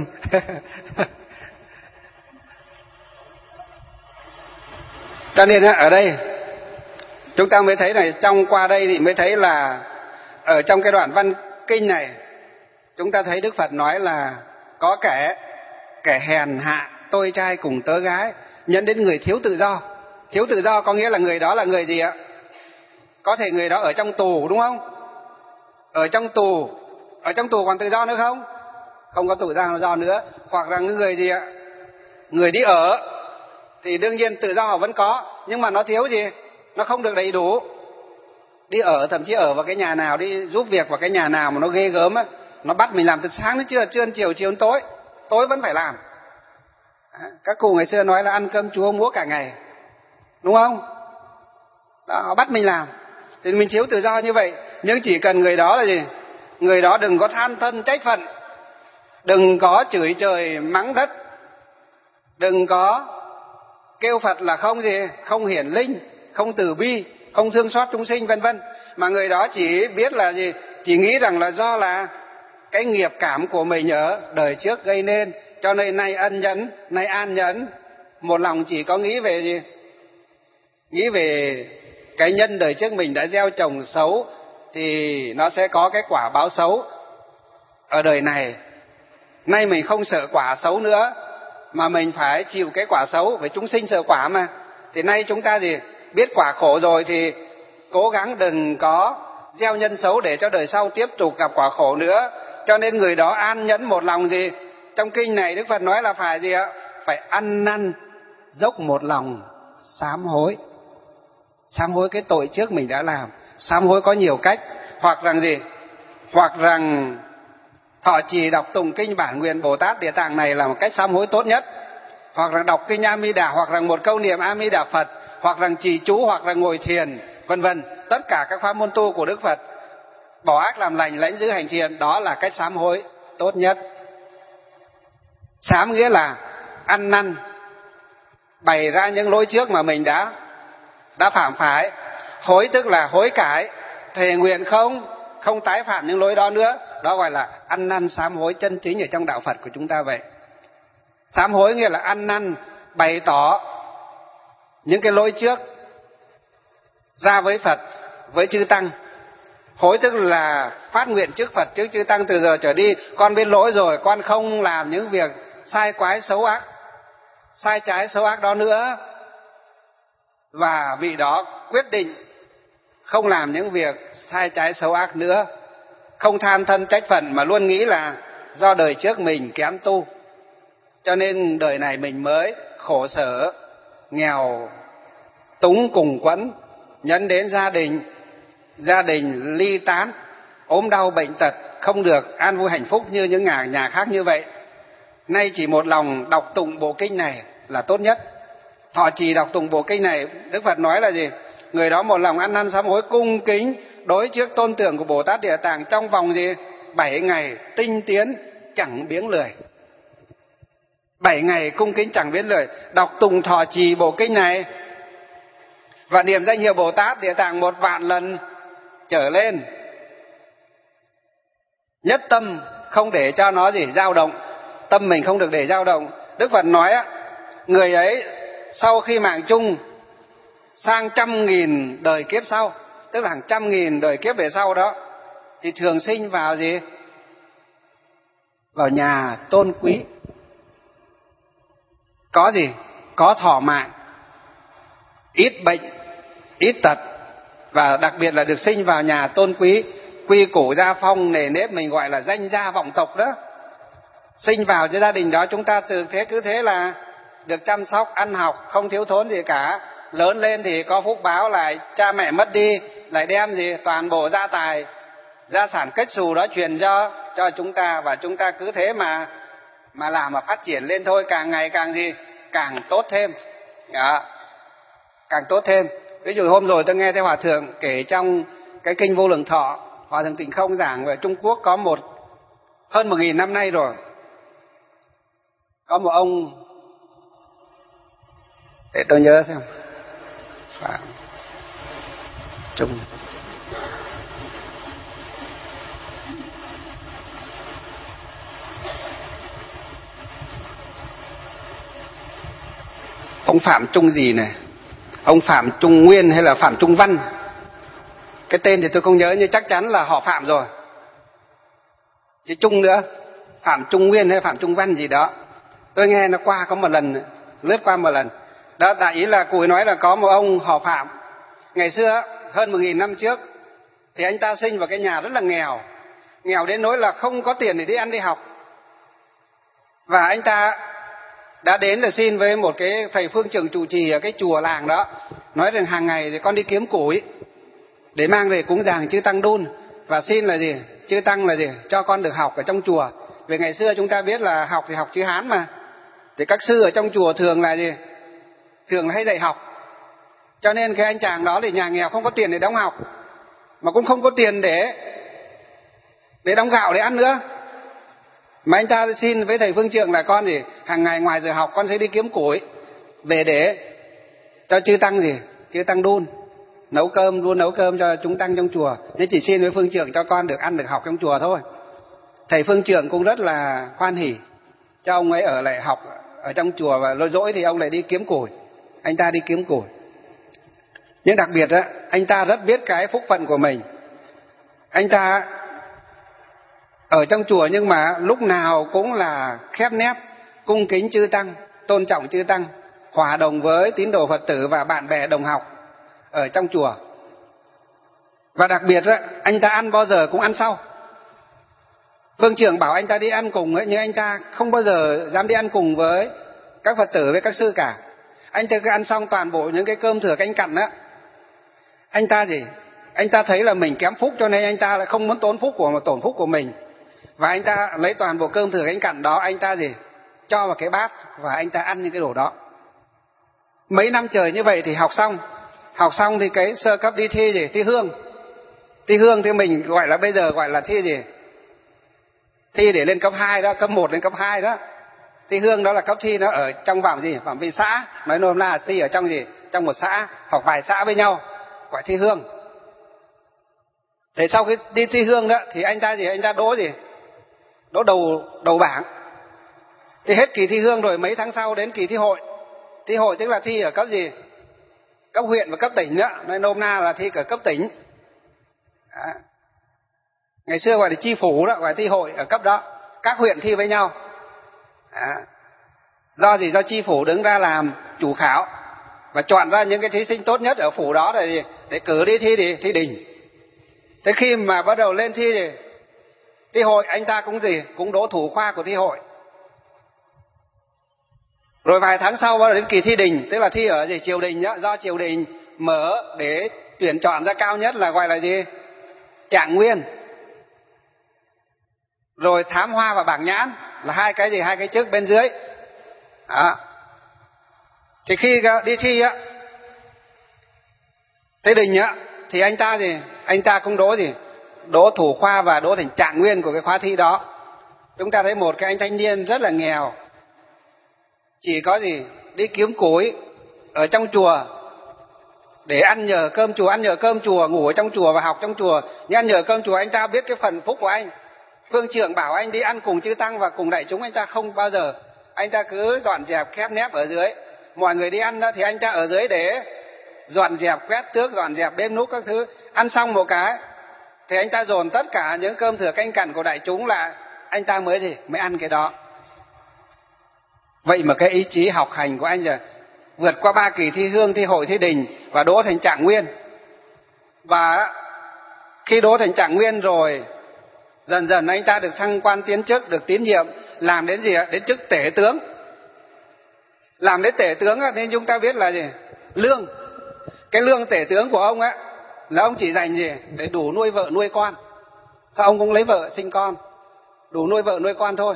Cho nên ở đây chúng ta mới thấy này, trong qua đây thì mới thấy là ở trong cái đoạn văn kinh này chúng ta thấy Đức Phật nói là có kẻ kẻ hèn hạ, tôi trai cùng tớ gái, nhận đến người thiếu tự do. Thiếu tự do có nghĩa là người đó là người gì ạ? Có thể người đó ở trong tù, đúng không? Ở trong tù, ở trong tù còn tự do nữa không? Không có tự do nữa. Hoặc là người gì ạ? Người đi ở thì đương nhiên tự do họ vẫn có, nhưng mà nó thiếu gì? Nó không được đầy đủ. Đi ở, thậm chí ở vào cái nhà nào, đi giúp việc vào cái nhà nào mà nó ghê gớm á, nó bắt mình làm từ sáng đến trưa, trưa đến chiều, chiều đến tối, tối vẫn phải làm. Các cụ ngày xưa nói là ăn cơm chúa múa cả ngày, đúng không? Đó, họ bắt mình làm thì mình thiếu tự do như vậy. Nhưng chỉ cần người đó là gì? Người đó đừng có than thân trách phận, đừng có chửi trời mắng đất, đừng có kêu Phật là không gì, không hiển linh, không từ bi, không thương xót chúng sinh, vân vân. Mà người đó chỉ biết là gì? Chỉ nghĩ rằng là do là cái nghiệp cảm của mình ở đời trước gây nên, cho nên nay ân nhẫn, nay an nhẫn. Một lòng chỉ có nghĩ về gì? Nghĩ về cái nhân đời trước mình đã gieo trồng xấu thì nó sẽ có cái quả báo xấu ở đời này. Nay mình không sợ quả xấu nữa mà mình phải chịu cái quả xấu, vì chúng sinh sợ quả mà. Thì nay chúng ta gì? Biết quả khổ rồi thì cố gắng đừng có gieo nhân xấu để cho đời sau tiếp tục gặp quả khổ nữa. Cho nên người đó an nhẫn một lòng gì? Trong kinh này Đức Phật nói là phải gì ạ? Phải ăn năn dốc một lòng sám hối. Sám hối cái tội trước mình đã làm. Sám hối có nhiều cách. Hoặc rằng gì? Hoặc rằng thọ trì đọc tụng kinh bản nguyện Bồ Tát Địa Tạng này là một cách sám hối tốt nhất. Hoặc là đọc kinh A Di Đà, hoặc là một câu niệm A Di Đà Phật, hoặc là trì chú, hoặc là ngồi thiền, vân vân. Tất cả các pháp môn tu của Đức Phật, bỏ ác làm lành, lãnh giữ hành thiền, đó là cách sám hối tốt nhất. Sám nghĩa là ăn năn, bày ra những lỗi trước mà mình đã đã phạm phải. Hối tức là hối cải, thề nguyện không không tái phạm những lỗi đó nữa. Đó gọi là ăn năn sám hối chân chính ở trong đạo Phật của chúng ta vậy. Sám hối nghĩa là ăn năn, bày tỏ những cái lỗi trước ra với Phật, với chư Tăng. Hối tức là phát nguyện trước Phật, trước chư Tăng, từ giờ trở đi con biết lỗi rồi, con không làm những việc sai quái xấu ác, sai trái xấu ác đó nữa. Và vị đó quyết định không làm những việc sai trái xấu ác nữa, không than thân trách phận mà luôn nghĩ là do đời trước mình kém tu, cho nên đời này mình mới khổ sở, nghèo túng cùng quẫn, nhẫn đến gia đình, gia đình ly tán, ốm đau bệnh tật, không được an vui hạnh phúc như những nhà, nhà khác như vậy. Nay chỉ một lòng đọc tụng bộ kinh này là tốt nhất. Thọ trì đọc tụng bộ kinh này, Đức Phật nói là gì? Người đó một lòng ăn năn sám hối cung kính đối trước tôn tượng của Bồ Tát Địa Tạng trong vòng gì? Bảy ngày tinh tiến chẳng biếng lười. Bảy ngày cung kính chẳng biếng lười, đọc tụng thọ trì bộ kinh này và niệm danh hiệu Bồ Tát Địa Tạng một vạn lần trở lên, nhất tâm không để cho nó gì dao động, tâm mình không được để dao động. Đức Phật nói á, người ấy sau khi mạng chung sang trăm nghìn đời kiếp sau, tức là hàng trăm nghìn đời kiếp về sau đó, thì thường sinh vào gì? Vào nhà tôn quý, có gì? Có thọ mạng, ít bệnh, ít tật, và đặc biệt là được sinh vào nhà tôn quý, quy củ gia phong nề nếp, mình gọi là danh gia vọng tộc đó. Sinh vào cái gia đình đó, chúng ta từ thế cứ thế là được chăm sóc, ăn học, không thiếu thốn gì cả. Lớn lên thì có phúc báo, lại cha mẹ mất đi, lại đem gì? Toàn bộ gia tài, gia sản kết xù đó truyền cho cho chúng ta, và chúng ta cứ thế mà mà làm mà phát triển lên thôi, càng ngày càng gì? Càng tốt thêm. Đó. Càng tốt thêm. Ví dụ hôm rồi tôi nghe thấy Hòa Thượng kể trong cái kinh Vô Lượng Thọ, Hòa Thượng Tịnh Không giảng về Trung Quốc có một hơn một nghìn năm nay rồi, có một ông, để tôi nhớ xem, Phạm Trung, ông Phạm Trung gì này, ông Phạm Trung Nguyên hay là Phạm Trung Văn, cái tên thì tôi không nhớ, nhưng chắc chắn là họ Phạm rồi, chứ Trung nữa, Phạm Trung Nguyên hay Phạm Trung Văn gì đó. Tôi nghe nó qua có một lần, lướt qua một lần. Đó, đại ý là cụ ấy nói là có một ông họ Phạm, ngày xưa hơn một nghìn năm trước, thì anh ta sinh vào cái nhà rất là nghèo, nghèo đến nỗi là không có tiền để đi ăn đi học. Và anh ta đã đến để xin với một cái thầy phương trưởng trụ trì ở cái chùa làng đó, nói rằng hàng ngày thì con đi kiếm củi để mang về cúng dường chư Tăng Đun, và xin là gì? Chư Tăng là gì? Cho con được học ở trong chùa. Vì ngày xưa chúng ta biết là học thì học chữ Hán mà, thì các sư ở trong chùa thường là gì? Thường là hay dạy học. Cho nên cái anh chàng đó thì nhà nghèo, không có tiền để đóng học, mà cũng không có tiền để để đóng gạo để ăn nữa. Mà anh ta xin với thầy phương trượng là con gì? Hàng ngày ngoài giờ học con sẽ đi kiếm củi về để cho chư Tăng gì? Chư Tăng Đun, nấu cơm, luôn nấu cơm cho chúng Tăng trong chùa. Nên chỉ xin với phương trượng cho con được ăn được học trong chùa thôi. Thầy phương trượng cũng rất là hoan hỉ cho ông ấy ở lại học ở trong chùa, và lôi rỗi thì ông lại đi kiếm củi. Anh ta đi kiếm củi. Nhưng đặc biệt á, anh ta rất biết cái phúc phận của mình. Anh ta ở trong chùa nhưng mà lúc nào cũng là khép nép, cung kính chư Tăng, tôn trọng chư Tăng, hòa đồng với tín đồ Phật tử và bạn bè đồng học ở trong chùa. Và đặc biệt á, anh ta ăn bao giờ cũng ăn sau. Phương trưởng bảo anh ta đi ăn cùng ấy, nhưng anh ta không bao giờ dám đi ăn cùng với các Phật tử với các sư cả. Anh ta cứ ăn xong toàn bộ những cái cơm thừa canh cặn á, anh ta gì? Anh ta thấy là mình kém phúc, cho nên anh ta lại không muốn tốn phúc của mà tổn phúc của mình. Và anh ta lấy toàn bộ cơm thừa canh cặn đó, anh ta gì? Cho vào cái bát và anh ta ăn những cái đồ đó. Mấy năm trời như vậy thì học xong. Học xong thì cái sơ cấp đi thi gì? Thi hương. Thi hương thì mình gọi là bây giờ gọi là thi gì? Thi để lên cấp hai đó, cấp một lên cấp hai đó. Thi hương đó là cấp thi nó ở trong phạm gì? Phạm vi xã. Nói nôm na là thi ở trong gì? Trong một xã hoặc vài xã với nhau, gọi thi hương. Thế sau khi đi thi hương đó thì anh ta gì? Anh ta đỗ gì? Đỗ đầu đầu bảng. Thì hết kỳ thi hương rồi mấy tháng sau đến kỳ thi hội. Thi hội tức là thi ở cấp gì? Cấp huyện và cấp tỉnh đó, nói nôm na là thi ở cấp tỉnh. Đó. Ngày xưa gọi là chi phủ đó, gọi là thi hội ở cấp đó. Các huyện thi với nhau. Đó. Do gì? Do chi phủ đứng ra làm chủ khảo và chọn ra những cái thí sinh tốt nhất ở phủ đó để, để cử đi thi đi, thi đình. Thế khi mà bắt đầu lên thi thì thi hội anh ta cũng gì? Cũng đỗ thủ khoa của thi hội. Rồi vài tháng sau bắt đầu đến kỳ thi đình, tức là thi ở gì? Triều đình đó, do triều đình mở để tuyển chọn ra cao nhất là gọi là gì? Trạng nguyên. Rồi thám hoa và bảng nhãn là hai cái gì? Hai cái chức bên dưới. Đó. Thì khi đi thi á, thi đình á, thì anh ta gì? Anh ta cũng đỗ gì? Đỗ thủ khoa và đỗ thành trạng nguyên của cái khóa thi đó. Chúng ta thấy một cái anh thanh niên rất là nghèo, chỉ có gì? Đi kiếm củi ở trong chùa để ăn nhờ cơm chùa, ăn nhờ cơm chùa, ngủ ở trong chùa và học trong chùa. Nhưng ăn nhờ cơm chùa anh ta biết cái phần phúc của anh. Phương trưởng bảo anh đi ăn cùng chư tăng và cùng đại chúng, anh ta không bao giờ. Anh ta cứ dọn dẹp khép nép ở dưới. Mọi người đi ăn đó thì anh ta ở dưới để dọn dẹp quét tước, dọn dẹp bếp núc các thứ. Ăn xong một cái thì anh ta dồn tất cả những cơm thừa canh cặn của đại chúng là anh ta mới gì? Mới ăn cái đó. Vậy mà cái ý chí học hành của anh là vượt qua ba kỳ thi hương, thi hội, thi đình và đỗ thành trạng nguyên. Và khi đỗ thành trạng nguyên rồi, dần dần anh ta được thăng quan tiến chức, được tín nhiệm, làm đến gì ạ? Đến chức tể tướng. Làm đến tể tướng nên chúng ta biết là gì? Lương. Cái lương tể tướng của ông á là ông chỉ dành gì? Để đủ nuôi vợ nuôi con. Sao ông cũng lấy vợ sinh con, đủ nuôi vợ nuôi con thôi.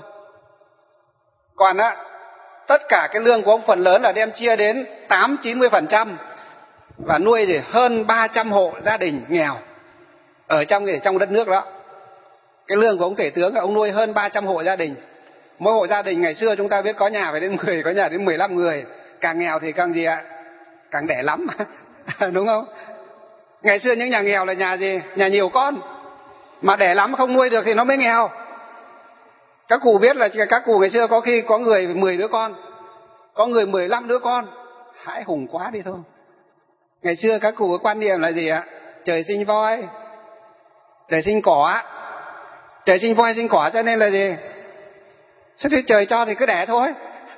Còn á, tất cả cái lương của ông phần lớn là đem chia đến tám chín mươi phần trăm và nuôi gì? Hơn ba trăm hộ gia đình nghèo ở trong gì? Trong đất nước đó. Cái lương của ông tể tướng là ông nuôi hơn ba trăm hộ gia đình. Mỗi hộ gia đình ngày xưa chúng ta biết có nhà phải đến mười, có nhà đến mười lăm người. Càng nghèo thì càng gì ạ? Càng đẻ lắm. Đúng không? Ngày xưa những nhà nghèo là nhà gì? Nhà nhiều con. Mà đẻ lắm không nuôi được thì nó mới nghèo. Các cụ biết là các cụ ngày xưa có khi có người mười đứa con, có người mười lăm đứa con. Hãi hùng quá đi thôi. Ngày xưa các cụ có quan niệm là gì ạ? Trời sinh voi, trời sinh cỏ. Trời sinh voi sinh cỏ cho nên là gì? Sao thì trời cho thì cứ đẻ thôi.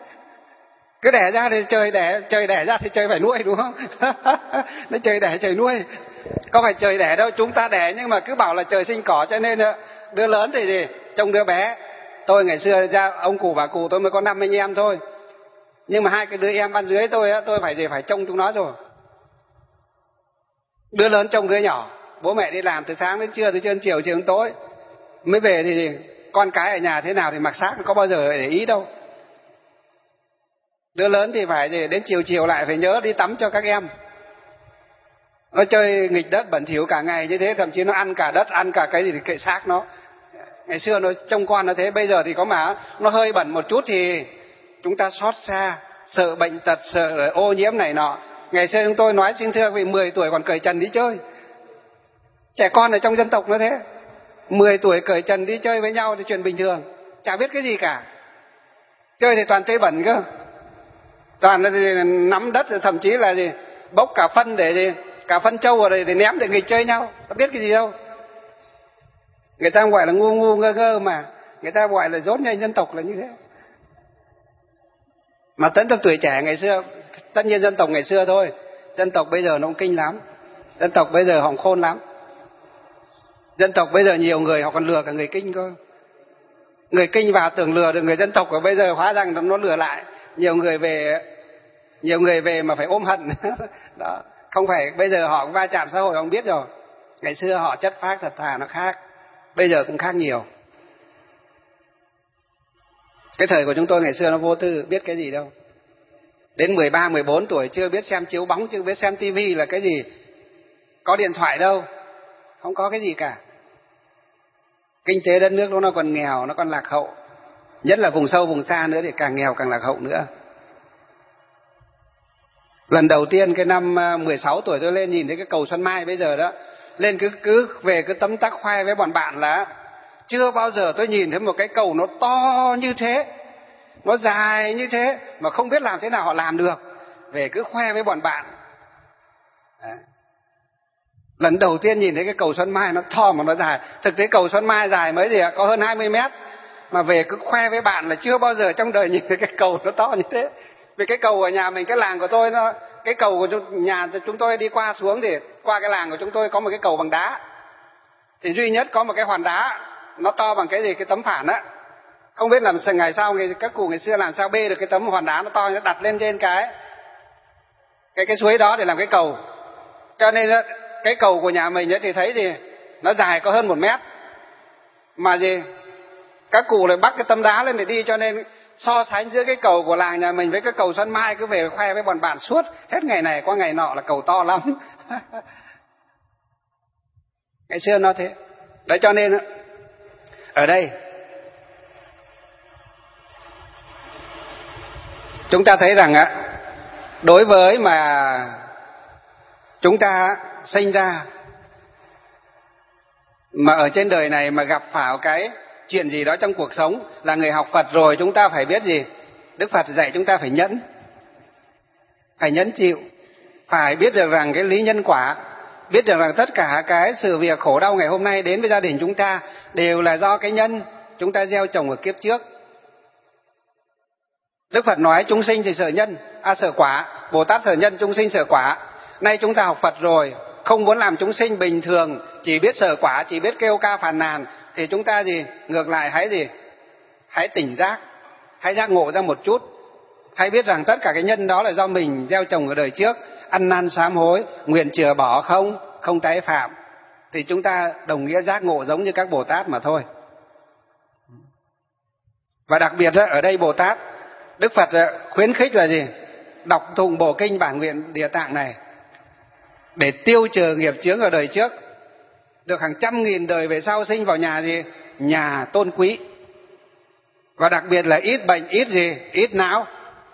Cứ đẻ ra thì trời đẻ, trời đẻ ra thì trời phải nuôi, đúng không? Nó trời đẻ trời nuôi. Có phải trời đẻ đâu, chúng ta đẻ nhưng mà cứ bảo là trời sinh cỏ cho nên đứa lớn thì gì? Trông đứa bé. Tôi ngày xưa ra ông cụ bà cụ tôi mới có năm anh em thôi. Nhưng mà hai cái đứa em ăn dưới tôi á, tôi phải gì? Phải trông chúng nó rồi. Đứa lớn trông đứa nhỏ. Bố mẹ đi làm từ sáng đến trưa, từ trưa đến chiều, chiều đến tối. Mới về thì con cái ở nhà thế nào thì mặc xác, có bao giờ để ý đâu. Đứa lớn thì phải gì? Đến chiều chiều lại phải nhớ đi tắm cho các em. Nó chơi nghịch đất bẩn thỉu cả ngày như thế, thậm chí nó ăn cả đất, ăn cả cái gì thì kệ xác nó. Ngày xưa nó trông con nó thế, bây giờ thì có mà nó hơi bẩn một chút thì chúng ta xót xa, sợ bệnh tật, sợ ô nhiễm này nọ. Ngày xưa chúng tôi nói xin thưa vì mười tuổi còn cởi trần đi chơi. Trẻ con ở trong dân tộc nó thế. mười tuổi cởi trần đi chơi với nhau thì chuyện bình thường, chả biết cái gì cả. Chơi thì toàn chơi bẩn cơ. Toàn là nắm đất, thậm chí là gì? Bốc cả phân để gì? Cả phân trâu vào đây để ném để nghịch chơi nhau. Có biết cái gì đâu. Người ta gọi là ngu ngu ngơ ngơ mà. Người ta gọi là dốt nhanh dân tộc là như thế. Mà tất cả tuổi trẻ ngày xưa, tất nhiên dân tộc ngày xưa thôi. Dân tộc bây giờ nó cũng kinh lắm. Dân tộc bây giờ họ cũng khôn lắm. Dân tộc bây giờ nhiều người họ còn lừa cả người Kinh cơ. Người Kinh vào tưởng lừa được người dân tộc, và bây giờ hóa ra nó lừa lại. Nhiều người về nhiều người về mà phải ôm hận. Đó. Không phải bây giờ họ va chạm xã hội họ biết rồi. Ngày xưa họ chất phác thật thà nó khác. Bây giờ cũng khác nhiều. Cái thời của chúng tôi ngày xưa nó vô tư, biết cái gì đâu. Đến mười ba, mười bốn tuổi chưa biết xem chiếu bóng, chưa biết xem tivi là cái gì. Có điện thoại đâu. Không có cái gì cả. Kinh tế đất nước nó còn nghèo, nó còn lạc hậu. Nhất là vùng sâu, vùng xa nữa thì càng nghèo càng lạc hậu nữa. Lần đầu tiên cái năm mười sáu tuổi tôi lên nhìn thấy cái cầu Xuân Mai bây giờ đó. Lên cứ cứ về cứ tấm tắc khoe với bọn bạn là chưa bao giờ tôi nhìn thấy một cái cầu nó to như thế. nó dài như thế mà không biết làm thế nào họ làm được, về cứ khoe với bọn bạn. Đấy. Lần đầu tiên nhìn thấy cái cầu Xuân Mai nó to mà nó dài, thực tế cầu Xuân Mai dài mấy gì ạ, có hơn hai mươi mét, mà về cứ khoe với bạn là chưa bao giờ trong đời nhìn thấy cái cầu nó to như thế. Vì cái cầu ở nhà mình, cái làng của tôi, nó cái cầu của nhà chúng tôi đi qua xuống thì qua cái làng của chúng tôi có một cái cầu bằng đá, thì duy nhất có một cái hòn đá nó to bằng cái gì, cái tấm phản á, không biết làm ngày sau các cụ ngày xưa làm sao bê được cái tấm hòn đá nó to, nó đặt lên trên cái cái cái suối đó để làm cái cầu. Cho nên cái cầu của nhà mình ấy thì thấy gì, nó dài có hơn một mét, mà gì các cụ lại bắt cái tấm đá lên để đi, cho nên so sánh giữa cái cầu của làng nhà mình với cái cầu Xuân Mai, cứ về khoe với bọn bạn suốt hết ngày này qua ngày nọ là cầu to lắm. Ngày xưa nó thế đấy. Cho nên ở đây chúng ta thấy rằng á, đối với mà chúng ta sinh ra mà ở trên đời này mà gặp phải cái chuyện gì đó trong cuộc sống, là người học Phật rồi chúng ta phải biết gì, Đức Phật dạy chúng ta phải nhẫn, phải nhẫn chịu, phải biết được rằng cái lý nhân quả, biết được rằng tất cả cái sự việc khổ đau ngày hôm nay đến với gia đình chúng ta đều là do cái nhân chúng ta gieo trồng ở kiếp trước. Đức Phật nói chúng sinh thì sợ nhân, à sợ quả, Bồ Tát sợ nhân, chúng sinh sợ quả. Nay chúng ta học Phật rồi, không muốn làm chúng sinh bình thường, chỉ biết sợ quả, chỉ biết kêu ca phàn nàn, thì chúng ta gì, ngược lại hãy gì, hãy tỉnh giác, hãy giác ngộ ra một chút, hãy biết rằng tất cả cái nhân đó là do mình gieo trồng ở đời trước, ăn năn sám hối, nguyện chừa bỏ không, không tái phạm, thì chúng ta đồng nghĩa giác ngộ giống như các Bồ Tát mà thôi. Và đặc biệt ở đây Bồ Tát, Đức Phật khuyến khích là gì, đọc tụng bộ kinh Bản Nguyện Địa Tạng này để tiêu trừ nghiệp chướng ở đời trước, được hàng trăm nghìn đời về sau sinh vào nhà gì, nhà tôn quý, và đặc biệt là ít bệnh, ít gì, ít não.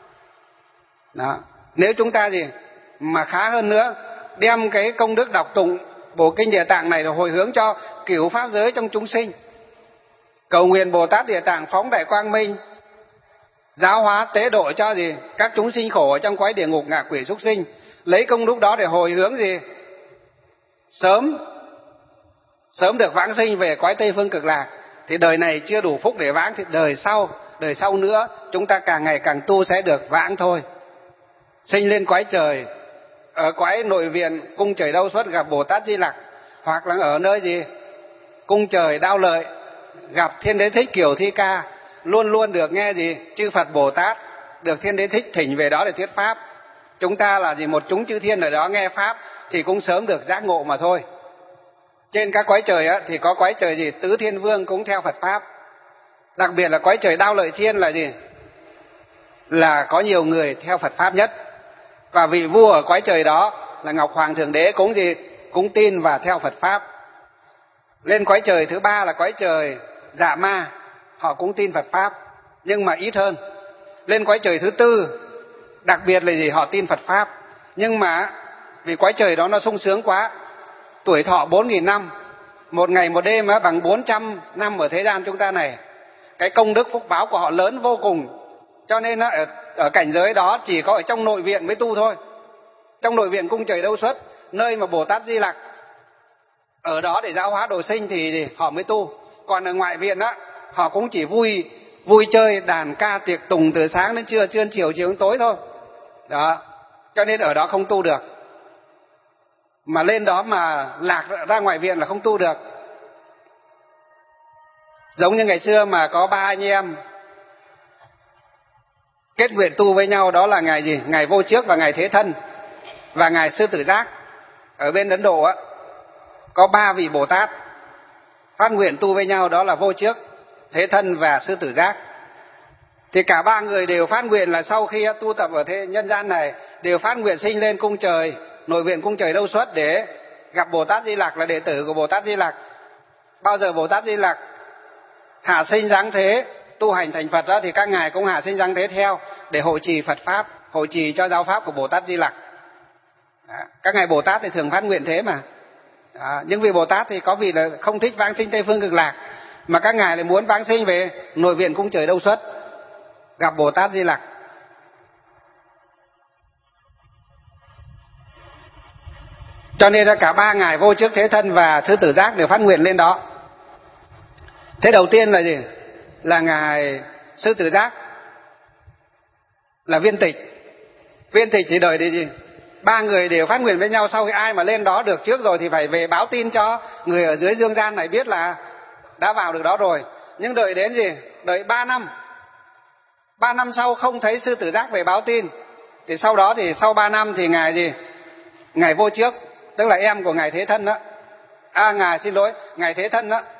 Đó. Nếu chúng ta gì mà khá hơn nữa, đem cái công đức đọc tụng bộ kinh Địa Tạng này rồi hồi hướng cho cửu pháp giới trong chúng sinh, cầu nguyện Bồ Tát Địa Tạng phóng đại quang minh, giáo hóa tế độ cho gì các chúng sinh khổ ở trong cõi địa ngục, ngạ quỷ, súc sinh, lấy công đức đó để hồi hướng gì sớm sớm được vãng sinh về cõi Tây Phương Cực Lạc, thì đời này chưa đủ phúc để vãng, thì đời sau đời sau nữa chúng ta càng ngày càng tu sẽ được vãng thôi. Sinh lên cõi trời, ở cõi nội viện cung trời Đâu Xuất gặp Bồ Tát Di Lặc, hoặc là ở nơi gì cung trời Đao Lợi gặp Thiên Đế Thích Kiểu Thi Ca, luôn luôn được nghe gì chư Phật Bồ Tát được Thiên Đế Thích thỉnh về đó để thuyết pháp. Chúng ta là gì một chúng chư thiên ở đó nghe pháp thì cũng sớm được giác ngộ mà thôi. Trên các cõi trời á, thì có cõi trời gì Tứ Thiên Vương cũng theo Phật pháp, đặc biệt là cõi trời Đao Lợi Thiên là gì, là có nhiều người theo Phật pháp nhất, và vị vua ở cõi trời đó là Ngọc Hoàng Thượng Đế cũng gì cũng tin và theo Phật pháp. Lên cõi trời thứ ba là cõi trời Dạ Ma, họ cũng tin Phật pháp nhưng mà ít hơn. Lên cõi trời thứ tư đặc biệt là gì, họ tin Phật pháp, nhưng mà vì cõi trời đó nó sung sướng quá, tuổi thọ bốn nghìn năm, một ngày một đêm á, bằng bốn trăm năm ở thế gian chúng ta này. Cái công đức phúc báo của họ lớn vô cùng, cho nên á, ở, ở cảnh giới đó chỉ có ở trong nội viện mới tu thôi. Trong nội viện cung trời Đâu Xuất, nơi mà Bồ Tát Di Lặc ở đó để giáo hóa độ sinh thì họ mới tu. Còn ở ngoại viện á, họ cũng chỉ vui vui chơi đàn ca tiệc tùng từ sáng đến trưa, trưa đến chiều, chiều đến tối thôi. Đó, cho nên ở đó không tu được. Mà lên đó mà lạc ra ngoại viện là không tu được. Giống như ngày xưa mà có ba anh em kết nguyện tu với nhau, đó là ngày gì? Ngày Vô Trước và ngày Thế Thân và ngày Sư Tử Giác. Ở bên Ấn Độ á, có ba vị Bồ Tát phát nguyện tu với nhau, đó là Vô Trước, Thế Thân và Sư Tử Giác. Thì cả ba người đều phát nguyện là sau khi tu tập ở thế nhân gian này đều phát nguyện sinh lên cung trời, nội viện cung trời Đâu Xuất để gặp Bồ Tát Di Lặc, là đệ tử của Bồ Tát Di Lặc. Bao giờ Bồ Tát Di Lặc hạ sinh giáng thế tu hành thành Phật đó, thì các ngài cũng hạ sinh giáng thế theo để hộ trì Phật pháp, hộ trì cho giáo pháp của Bồ Tát Di Lặc. Đó. Các ngài Bồ Tát thì thường phát nguyện thế mà. Đó. Nhưng vì Bồ Tát thì có vị là không thích vãng sinh Tây Phương Cực Lạc, mà các ngài lại muốn vãng sinh về nội viện cung trời Đâu Xuất. gặp Bồ Tát Di Lặc. Cho nên là cả ba ngài Vô Trước, Thế Thân và Sư Tử Giác đều phát nguyện lên đó. Thế đầu tiên là gì? Là ngài Sư Tử Giác là Viên Tịch. Viên Tịch thì đợi để gì? Ba người đều phát nguyện với nhau, sau khi ai mà lên đó được trước rồi thì phải về báo tin cho người ở dưới dương gian này biết là đã vào được đó rồi. Nhưng đợi đến gì? Đợi ba năm. Ba năm sau không thấy Sư Tử Giác về báo tin. Thì sau đó thì sau ba năm thì ngài gì? Ngài Vô Trước, tức là em của ngài Thế Thân đó. À ngài xin lỗi, ngài Thế Thân đó.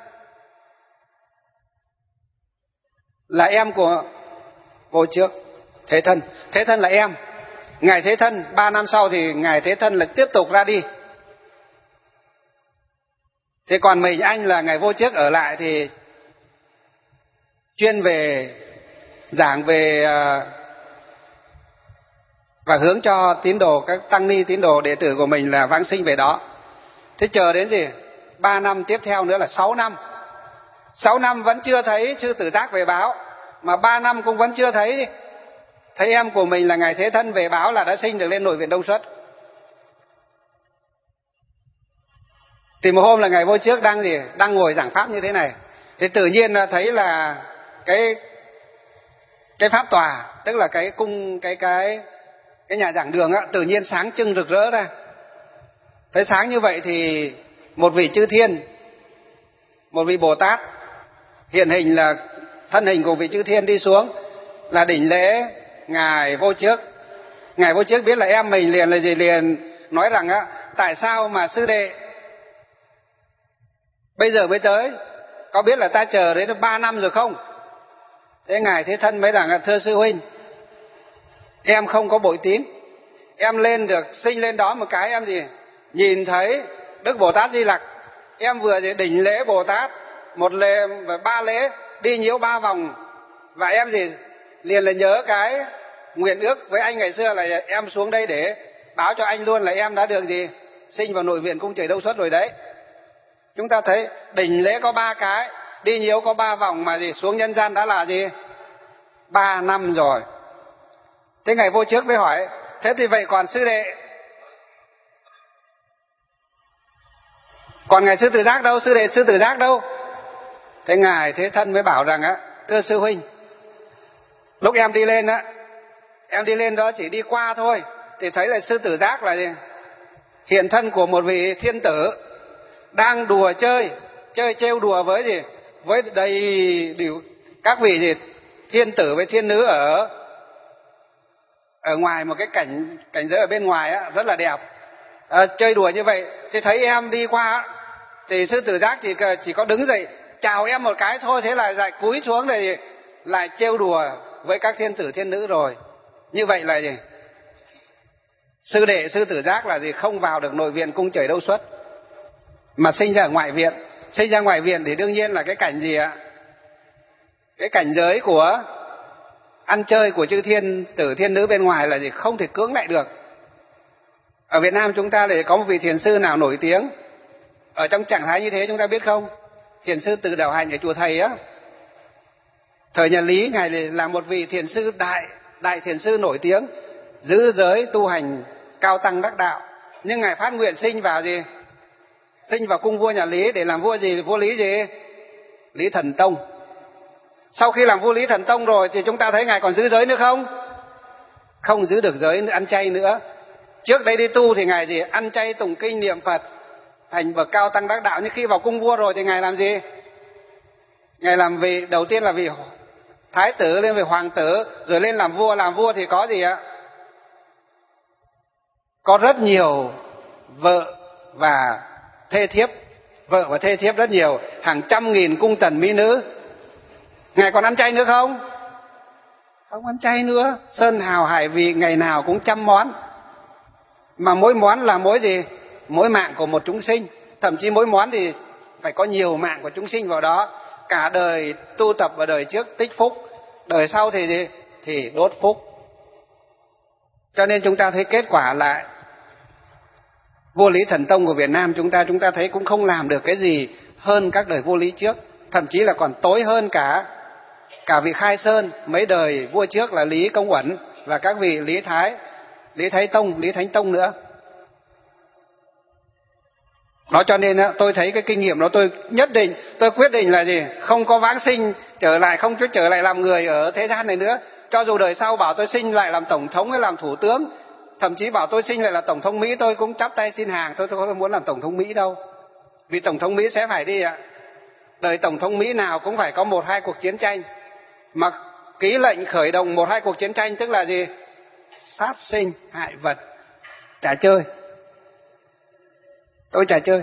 Là em của Vô Trước, Thế Thân. Thế Thân là em. Ngài Thế Thân, ba năm sau thì ngài Thế Thân lại tiếp tục ra đi. Thế còn mình anh là ngài Vô Trước ở lại thì chuyên về giảng về và hướng cho tín đồ, các tăng ni tín đồ đệ tử của mình là vãng sinh về đó. Thế chờ đến gì? Ba năm tiếp theo nữa là sáu năm. Sáu năm vẫn chưa thấy Sư Tử Giác về báo, mà ba năm cũng vẫn chưa thấy thấy em của mình là ngài Thế Thân về báo là đã sinh được lên Nội viện Đông Xuất. Thì một hôm là ngài Vô Trước đang gì? Đang ngồi giảng pháp như thế này. Thì tự nhiên thấy là cái cái pháp tòa, tức là cái cung cái cái cái nhà giảng đường á, tự nhiên sáng trưng rực rỡ ra. Thấy sáng như vậy thì một vị chư thiên, một vị Bồ Tát hiện hình là thân hình của vị chư thiên đi xuống là đỉnh lễ ngài Vô Trước. Ngài Vô Trước biết là em mình liền là gì? Liền nói rằng á, tại sao mà sư đệ bây giờ mới tới, có biết là ta chờ đến ba năm rồi không? Thế ngài Thế Thân mới rằng, thưa sư huynh, em không có bội tín, em lên được sinh lên đó một cái em gì nhìn thấy Đức Bồ Tát Di Lặc, em vừa gì đỉnh lễ Bồ Tát một lễ và ba lễ, đi nhiễu ba vòng, và em gì liền là nhớ cái nguyện ước với anh ngày xưa là em xuống đây để báo cho anh luôn là em đã được gì sinh vào Nội viện Cung Trời Đông Xuất rồi đấy. Chúng ta thấy đỉnh lễ có ba cái, đi nhiễu có ba vòng, mà gì xuống nhân gian đã là gì ba năm rồi. Thế ngài Vô Trước mới hỏi, thế thì vậy còn sư đệ, còn ngài Sư Tử Giác đâu, sư đệ Sư Tử Giác đâu? Thế ngài Thế Thân mới bảo rằng á, thưa sư huynh, lúc em đi lên á, em đi lên đó chỉ đi qua thôi, thì thấy là Sư Tử Giác là gì? Hiện thân của một vị thiên tử đang đùa chơi, chơi trêu đùa với gì? Với đầy đủ các vị gì thiên tử với thiên nữ ở ở ngoài một cái cảnh cảnh giới ở bên ngoài á, rất là đẹp. À, chơi đùa như vậy thì thấy em đi qua á, thì Sư Tử Giác chỉ chỉ có đứng dậy chào em một cái thôi, thế là lại cúi xuống để lại trêu đùa với các thiên tử thiên nữ rồi. Như vậy là gì? Sư đệ Sư Tử Giác là gì? Không vào được Nội viện Cung Trời Đông Xuất, mà sinh ra ở ngoại viện. Sinh ra ngoại viện thì đương nhiên là cái cảnh gì ạ? Cái cảnh giới của ăn chơi của chư thiên tử thiên nữ bên ngoài là gì? Không thể cưỡng lại được. Ở Việt Nam chúng ta để có một vị thiền sư nào nổi tiếng ở trong trạng thái như thế chúng ta biết không? Thiền sư Từ Đạo Hạnh ở chùa Thầy á, thời nhà Lý, ngài là một vị thiền sư đại đại thiền sư nổi tiếng, giữ giới tu hành cao tăng đắc đạo, nhưng ngài phát nguyện sinh vào gì? Sinh vào cung vua nhà Lý để làm vua gì? Vua Lý gì? Lý Thần Tông. Sau khi làm vua Lý Thần Tông rồi thì chúng ta thấy ngài còn giữ giới nữa không? Không giữ được giới, ăn chay nữa. Trước đây đi tu thì ngài gì? Ăn chay tụng kinh niệm Phật, thành bậc cao tăng đắc đạo. Nhưng khi vào cung vua rồi thì ngài làm gì? Ngài làm vị đầu tiên là vị thái tử, lên về hoàng tử, rồi lên làm vua. Làm vua thì có gì ạ? Có rất nhiều vợ và thê thiếp, vợ và thê thiếp rất nhiều, hàng trăm nghìn cung tần mỹ nữ. Ngài còn ăn chay nữa không? Không ăn chay nữa. Sơn hào hải vị ngày nào cũng trăm món, mà mỗi món là mỗi gì? Mỗi mạng của một chúng sinh. Thậm chí mỗi món thì phải có nhiều mạng của chúng sinh vào đó. Cả đời tu tập vào đời trước tích phúc, đời sau thì gì? Thì đốt phúc. Cho nên chúng ta thấy kết quả là vua Lý Thần Tông của Việt Nam chúng ta chúng ta thấy cũng không làm được cái gì hơn các đời vua Lý trước, thậm chí là còn tối hơn cả cả vị Khai Sơn, mấy đời vua trước là Lý Công Uẩn và các vị Lý Thái, Lý Thái Tông, Lý Thánh Tông nữa. Đó cho nên tôi thấy cái kinh nghiệm đó, tôi nhất định, tôi quyết định là gì? Không có vãng sinh trở lại, không có trở lại làm người ở thế gian này nữa. Cho dù đời sau bảo tôi sinh lại làm tổng thống hay làm thủ tướng, thậm chí bảo tôi sinh lại là tổng thống Mỹ, tôi cũng chắp tay xin hàng. Tôi tôi không muốn làm tổng thống Mỹ đâu. Vì tổng thống Mỹ sẽ phải đi ạ. Đời tổng thống Mỹ nào cũng phải có một hai cuộc chiến tranh. Mà ký lệnh khởi động một hai cuộc chiến tranh tức là gì? Sát sinh, hại vật, chả chơi. Tôi chả chơi.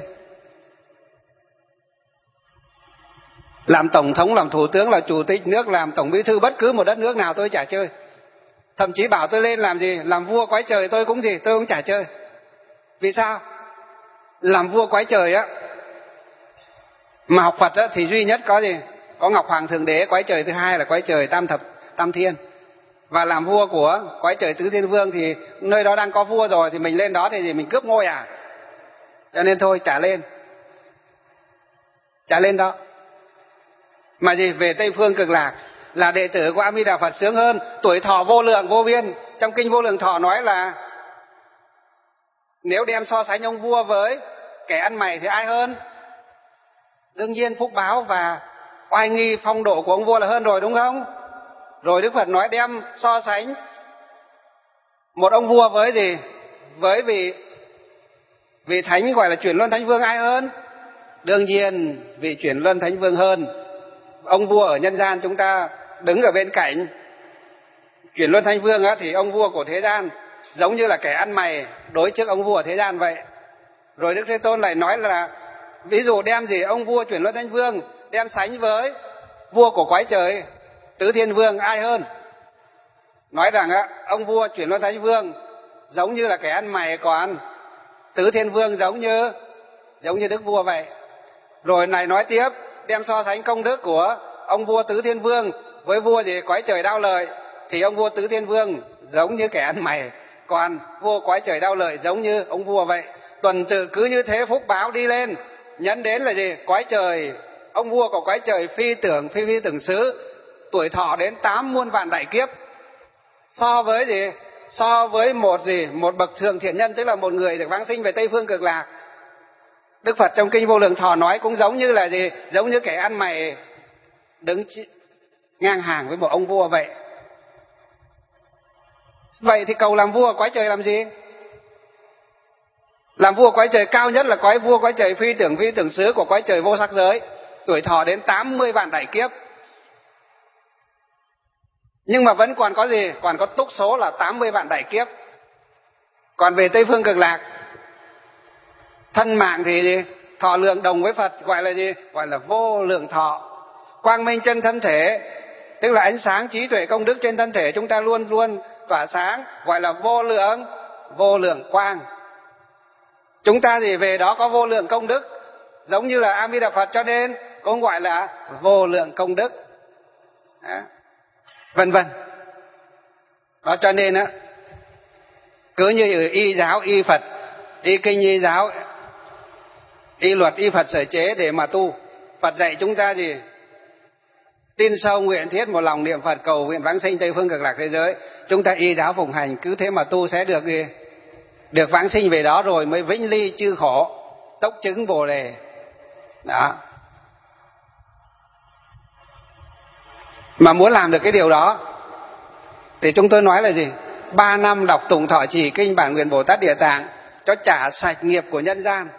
Làm tổng thống, làm thủ tướng, làm chủ tịch nước, làm tổng bí thư bất cứ một đất nước nào tôi chả chơi. Thậm chí bảo tôi lên làm gì? Làm vua quái trời tôi cũng gì? Tôi cũng chả chơi. Vì sao? Làm vua quái trời á, mà học Phật á, thì duy nhất có gì? Có Ngọc Hoàng Thượng Đế quái trời thứ hai là quái trời Tam Thập Tam Thiên. Và làm vua của quái trời Tứ Thiên Vương thì nơi đó đang có vua rồi, thì mình lên đó thì gì? Mình cướp ngôi à? Cho nên thôi chả lên. Chả lên đó. Mà gì? Về Tây Phương Cực Lạc là đệ tử của A Di Đà Phật sướng hơn, tuổi thọ vô lượng vô biên. Trong kinh Vô Lượng Thọ nói là nếu đem so sánh ông vua với kẻ ăn mày thì ai hơn? Đương nhiên phúc báo và oai nghi phong độ của ông vua là hơn rồi, đúng không? Rồi Đức Phật nói đem so sánh một ông vua với gì? Với vị vị thánh gọi là Chuyển Luân Thánh Vương ai hơn? Đương nhiên vị Chuyển Luân Thánh Vương hơn. Ông vua ở nhân gian chúng ta đứng ở bên cạnh. Chuyển Luân Thánh Vương á, thì ông vua của thế gian giống như là kẻ ăn mày đối trước ông vua ở thế gian vậy. Rồi Đức Thế Tôn lại nói là ví dụ đem gì? Ông vua Chuyển Luân Thánh Vương đem sánh với vua của quái trời Tứ Thiên Vương ai hơn? Nói rằng á, ông vua Chuyển Luân Thánh Vương giống như là kẻ ăn mày, còn Tứ Thiên Vương giống như giống như đức vua vậy. Rồi này nói tiếp, đem so sánh công đức của ông vua Tứ Thiên Vương với vua gì? Quái trời Đao Lợi, thì ông vua Tứ Thiên Vương giống như kẻ ăn mày, còn vua Quái trời Đao Lợi giống như ông vua vậy. Tuần tự cứ như thế phúc báo đi lên, nhấn đến là gì? Quái trời, ông vua của quái trời phi tưởng phi phi tưởng xứ, tuổi thọ đến tám muôn vạn đại kiếp. So với gì? So với một gì? Một bậc thường thiện nhân, tức là một người được vãng sinh về Tây Phương Cực Lạc. Đức Phật trong kinh Vô Lượng Thọ nói cũng giống như là gì? Giống như kẻ ăn mày đứng ngang hàng với một ông vua vậy. Vậy thì cầu làm vua quái trời làm gì? Làm vua quái trời cao nhất là quái vua quái trời phi tưởng phi tưởng xứ của quái trời vô sắc giới, tuổi thọ đến tám mươi vạn đại kiếp. Nhưng mà vẫn còn có gì? Còn có túc số là tám mươi vạn đại kiếp. Còn về Tây Phương Cực Lạc, thân mạng thì gì? Thọ lượng đồng với Phật, gọi là gì? Gọi là vô lượng thọ. Quang minh chân thân thể, tức là ánh sáng trí tuệ công đức trên thân thể chúng ta luôn luôn tỏa sáng, gọi là vô lượng, vô lượng quang. Chúng ta thì về đó có vô lượng công đức, giống như là A Di Đà Phật, cho nên cũng gọi là vô lượng công đức. Đó. Vân vân. Đó cho nên á, cứ như y giáo, y Phật, y kinh y giáo, y luật, y Phật sở chế để mà tu. Phật dạy chúng ta gì? Tin sâu nguyện thiết một lòng niệm Phật, cầu nguyện vãng sinh Tây Phương Cực Lạc thế giới. Chúng ta y giáo phụng hành, cứ thế mà tu sẽ được gì? Được vãng sinh về đó rồi mới vĩnh ly chư khổ, tốc chứng Bồ Đề. Đó. Mà muốn làm được cái điều đó thì chúng tôi nói là gì? Ba năm đọc tụng thọ trì kinh Bản Nguyện Bồ Tát Địa Tạng cho trả sạch nghiệp của nhân gian.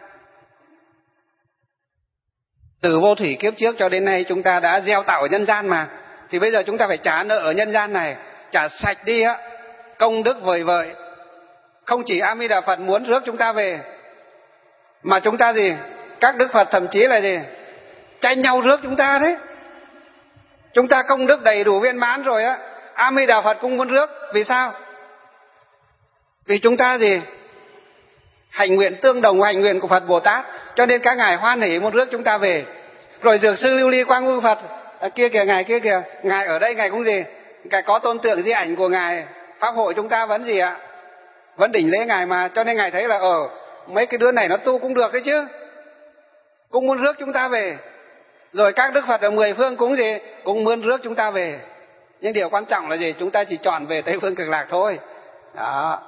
Từ vô thủy kiếp trước cho đến nay chúng ta đã gieo tạo ở nhân gian mà, thì bây giờ chúng ta phải trả nợ ở nhân gian này, trả sạch đi á, công đức vời vợi. Không chỉ A Di Đà Phật muốn rước chúng ta về, mà chúng ta gì? Các Đức Phật thậm chí là gì? Tranh nhau rước chúng ta đấy. Chúng ta công đức đầy đủ viên mãn rồi á, A Di Đà Phật cũng muốn rước. Vì sao? Vì chúng ta gì? Hành nguyện tương đồng hành nguyện của Phật Bồ Tát, cho nên các ngài hoan hỉ muốn rước chúng ta về. Rồi Dược Sư Lưu Ly Quang Vư Phật à, kia kìa, ngài kia kìa, ngài ở đây ngài cũng gì? Ngài có tôn tượng di ảnh của ngài, pháp hội chúng ta vẫn gì ạ? Vẫn đỉnh lễ ngài mà, cho nên ngài thấy là ở mấy cái đứa này nó tu cũng được đấy chứ, cũng muốn rước chúng ta về. Rồi các đức Phật ở mười phương cũng gì, cũng mướn rước chúng ta về. Nhưng điều quan trọng là gì? Chúng ta chỉ chọn về Tây Phương Cực Lạc thôi. Đó.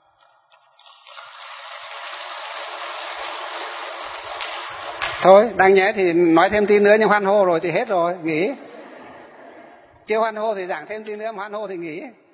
Thôi, đang nhé thì nói thêm tí nữa, nhưng hoan hô rồi thì hết rồi, nghỉ. Chưa hoan hô thì giảng thêm tí nữa, hoan hô thì nghỉ.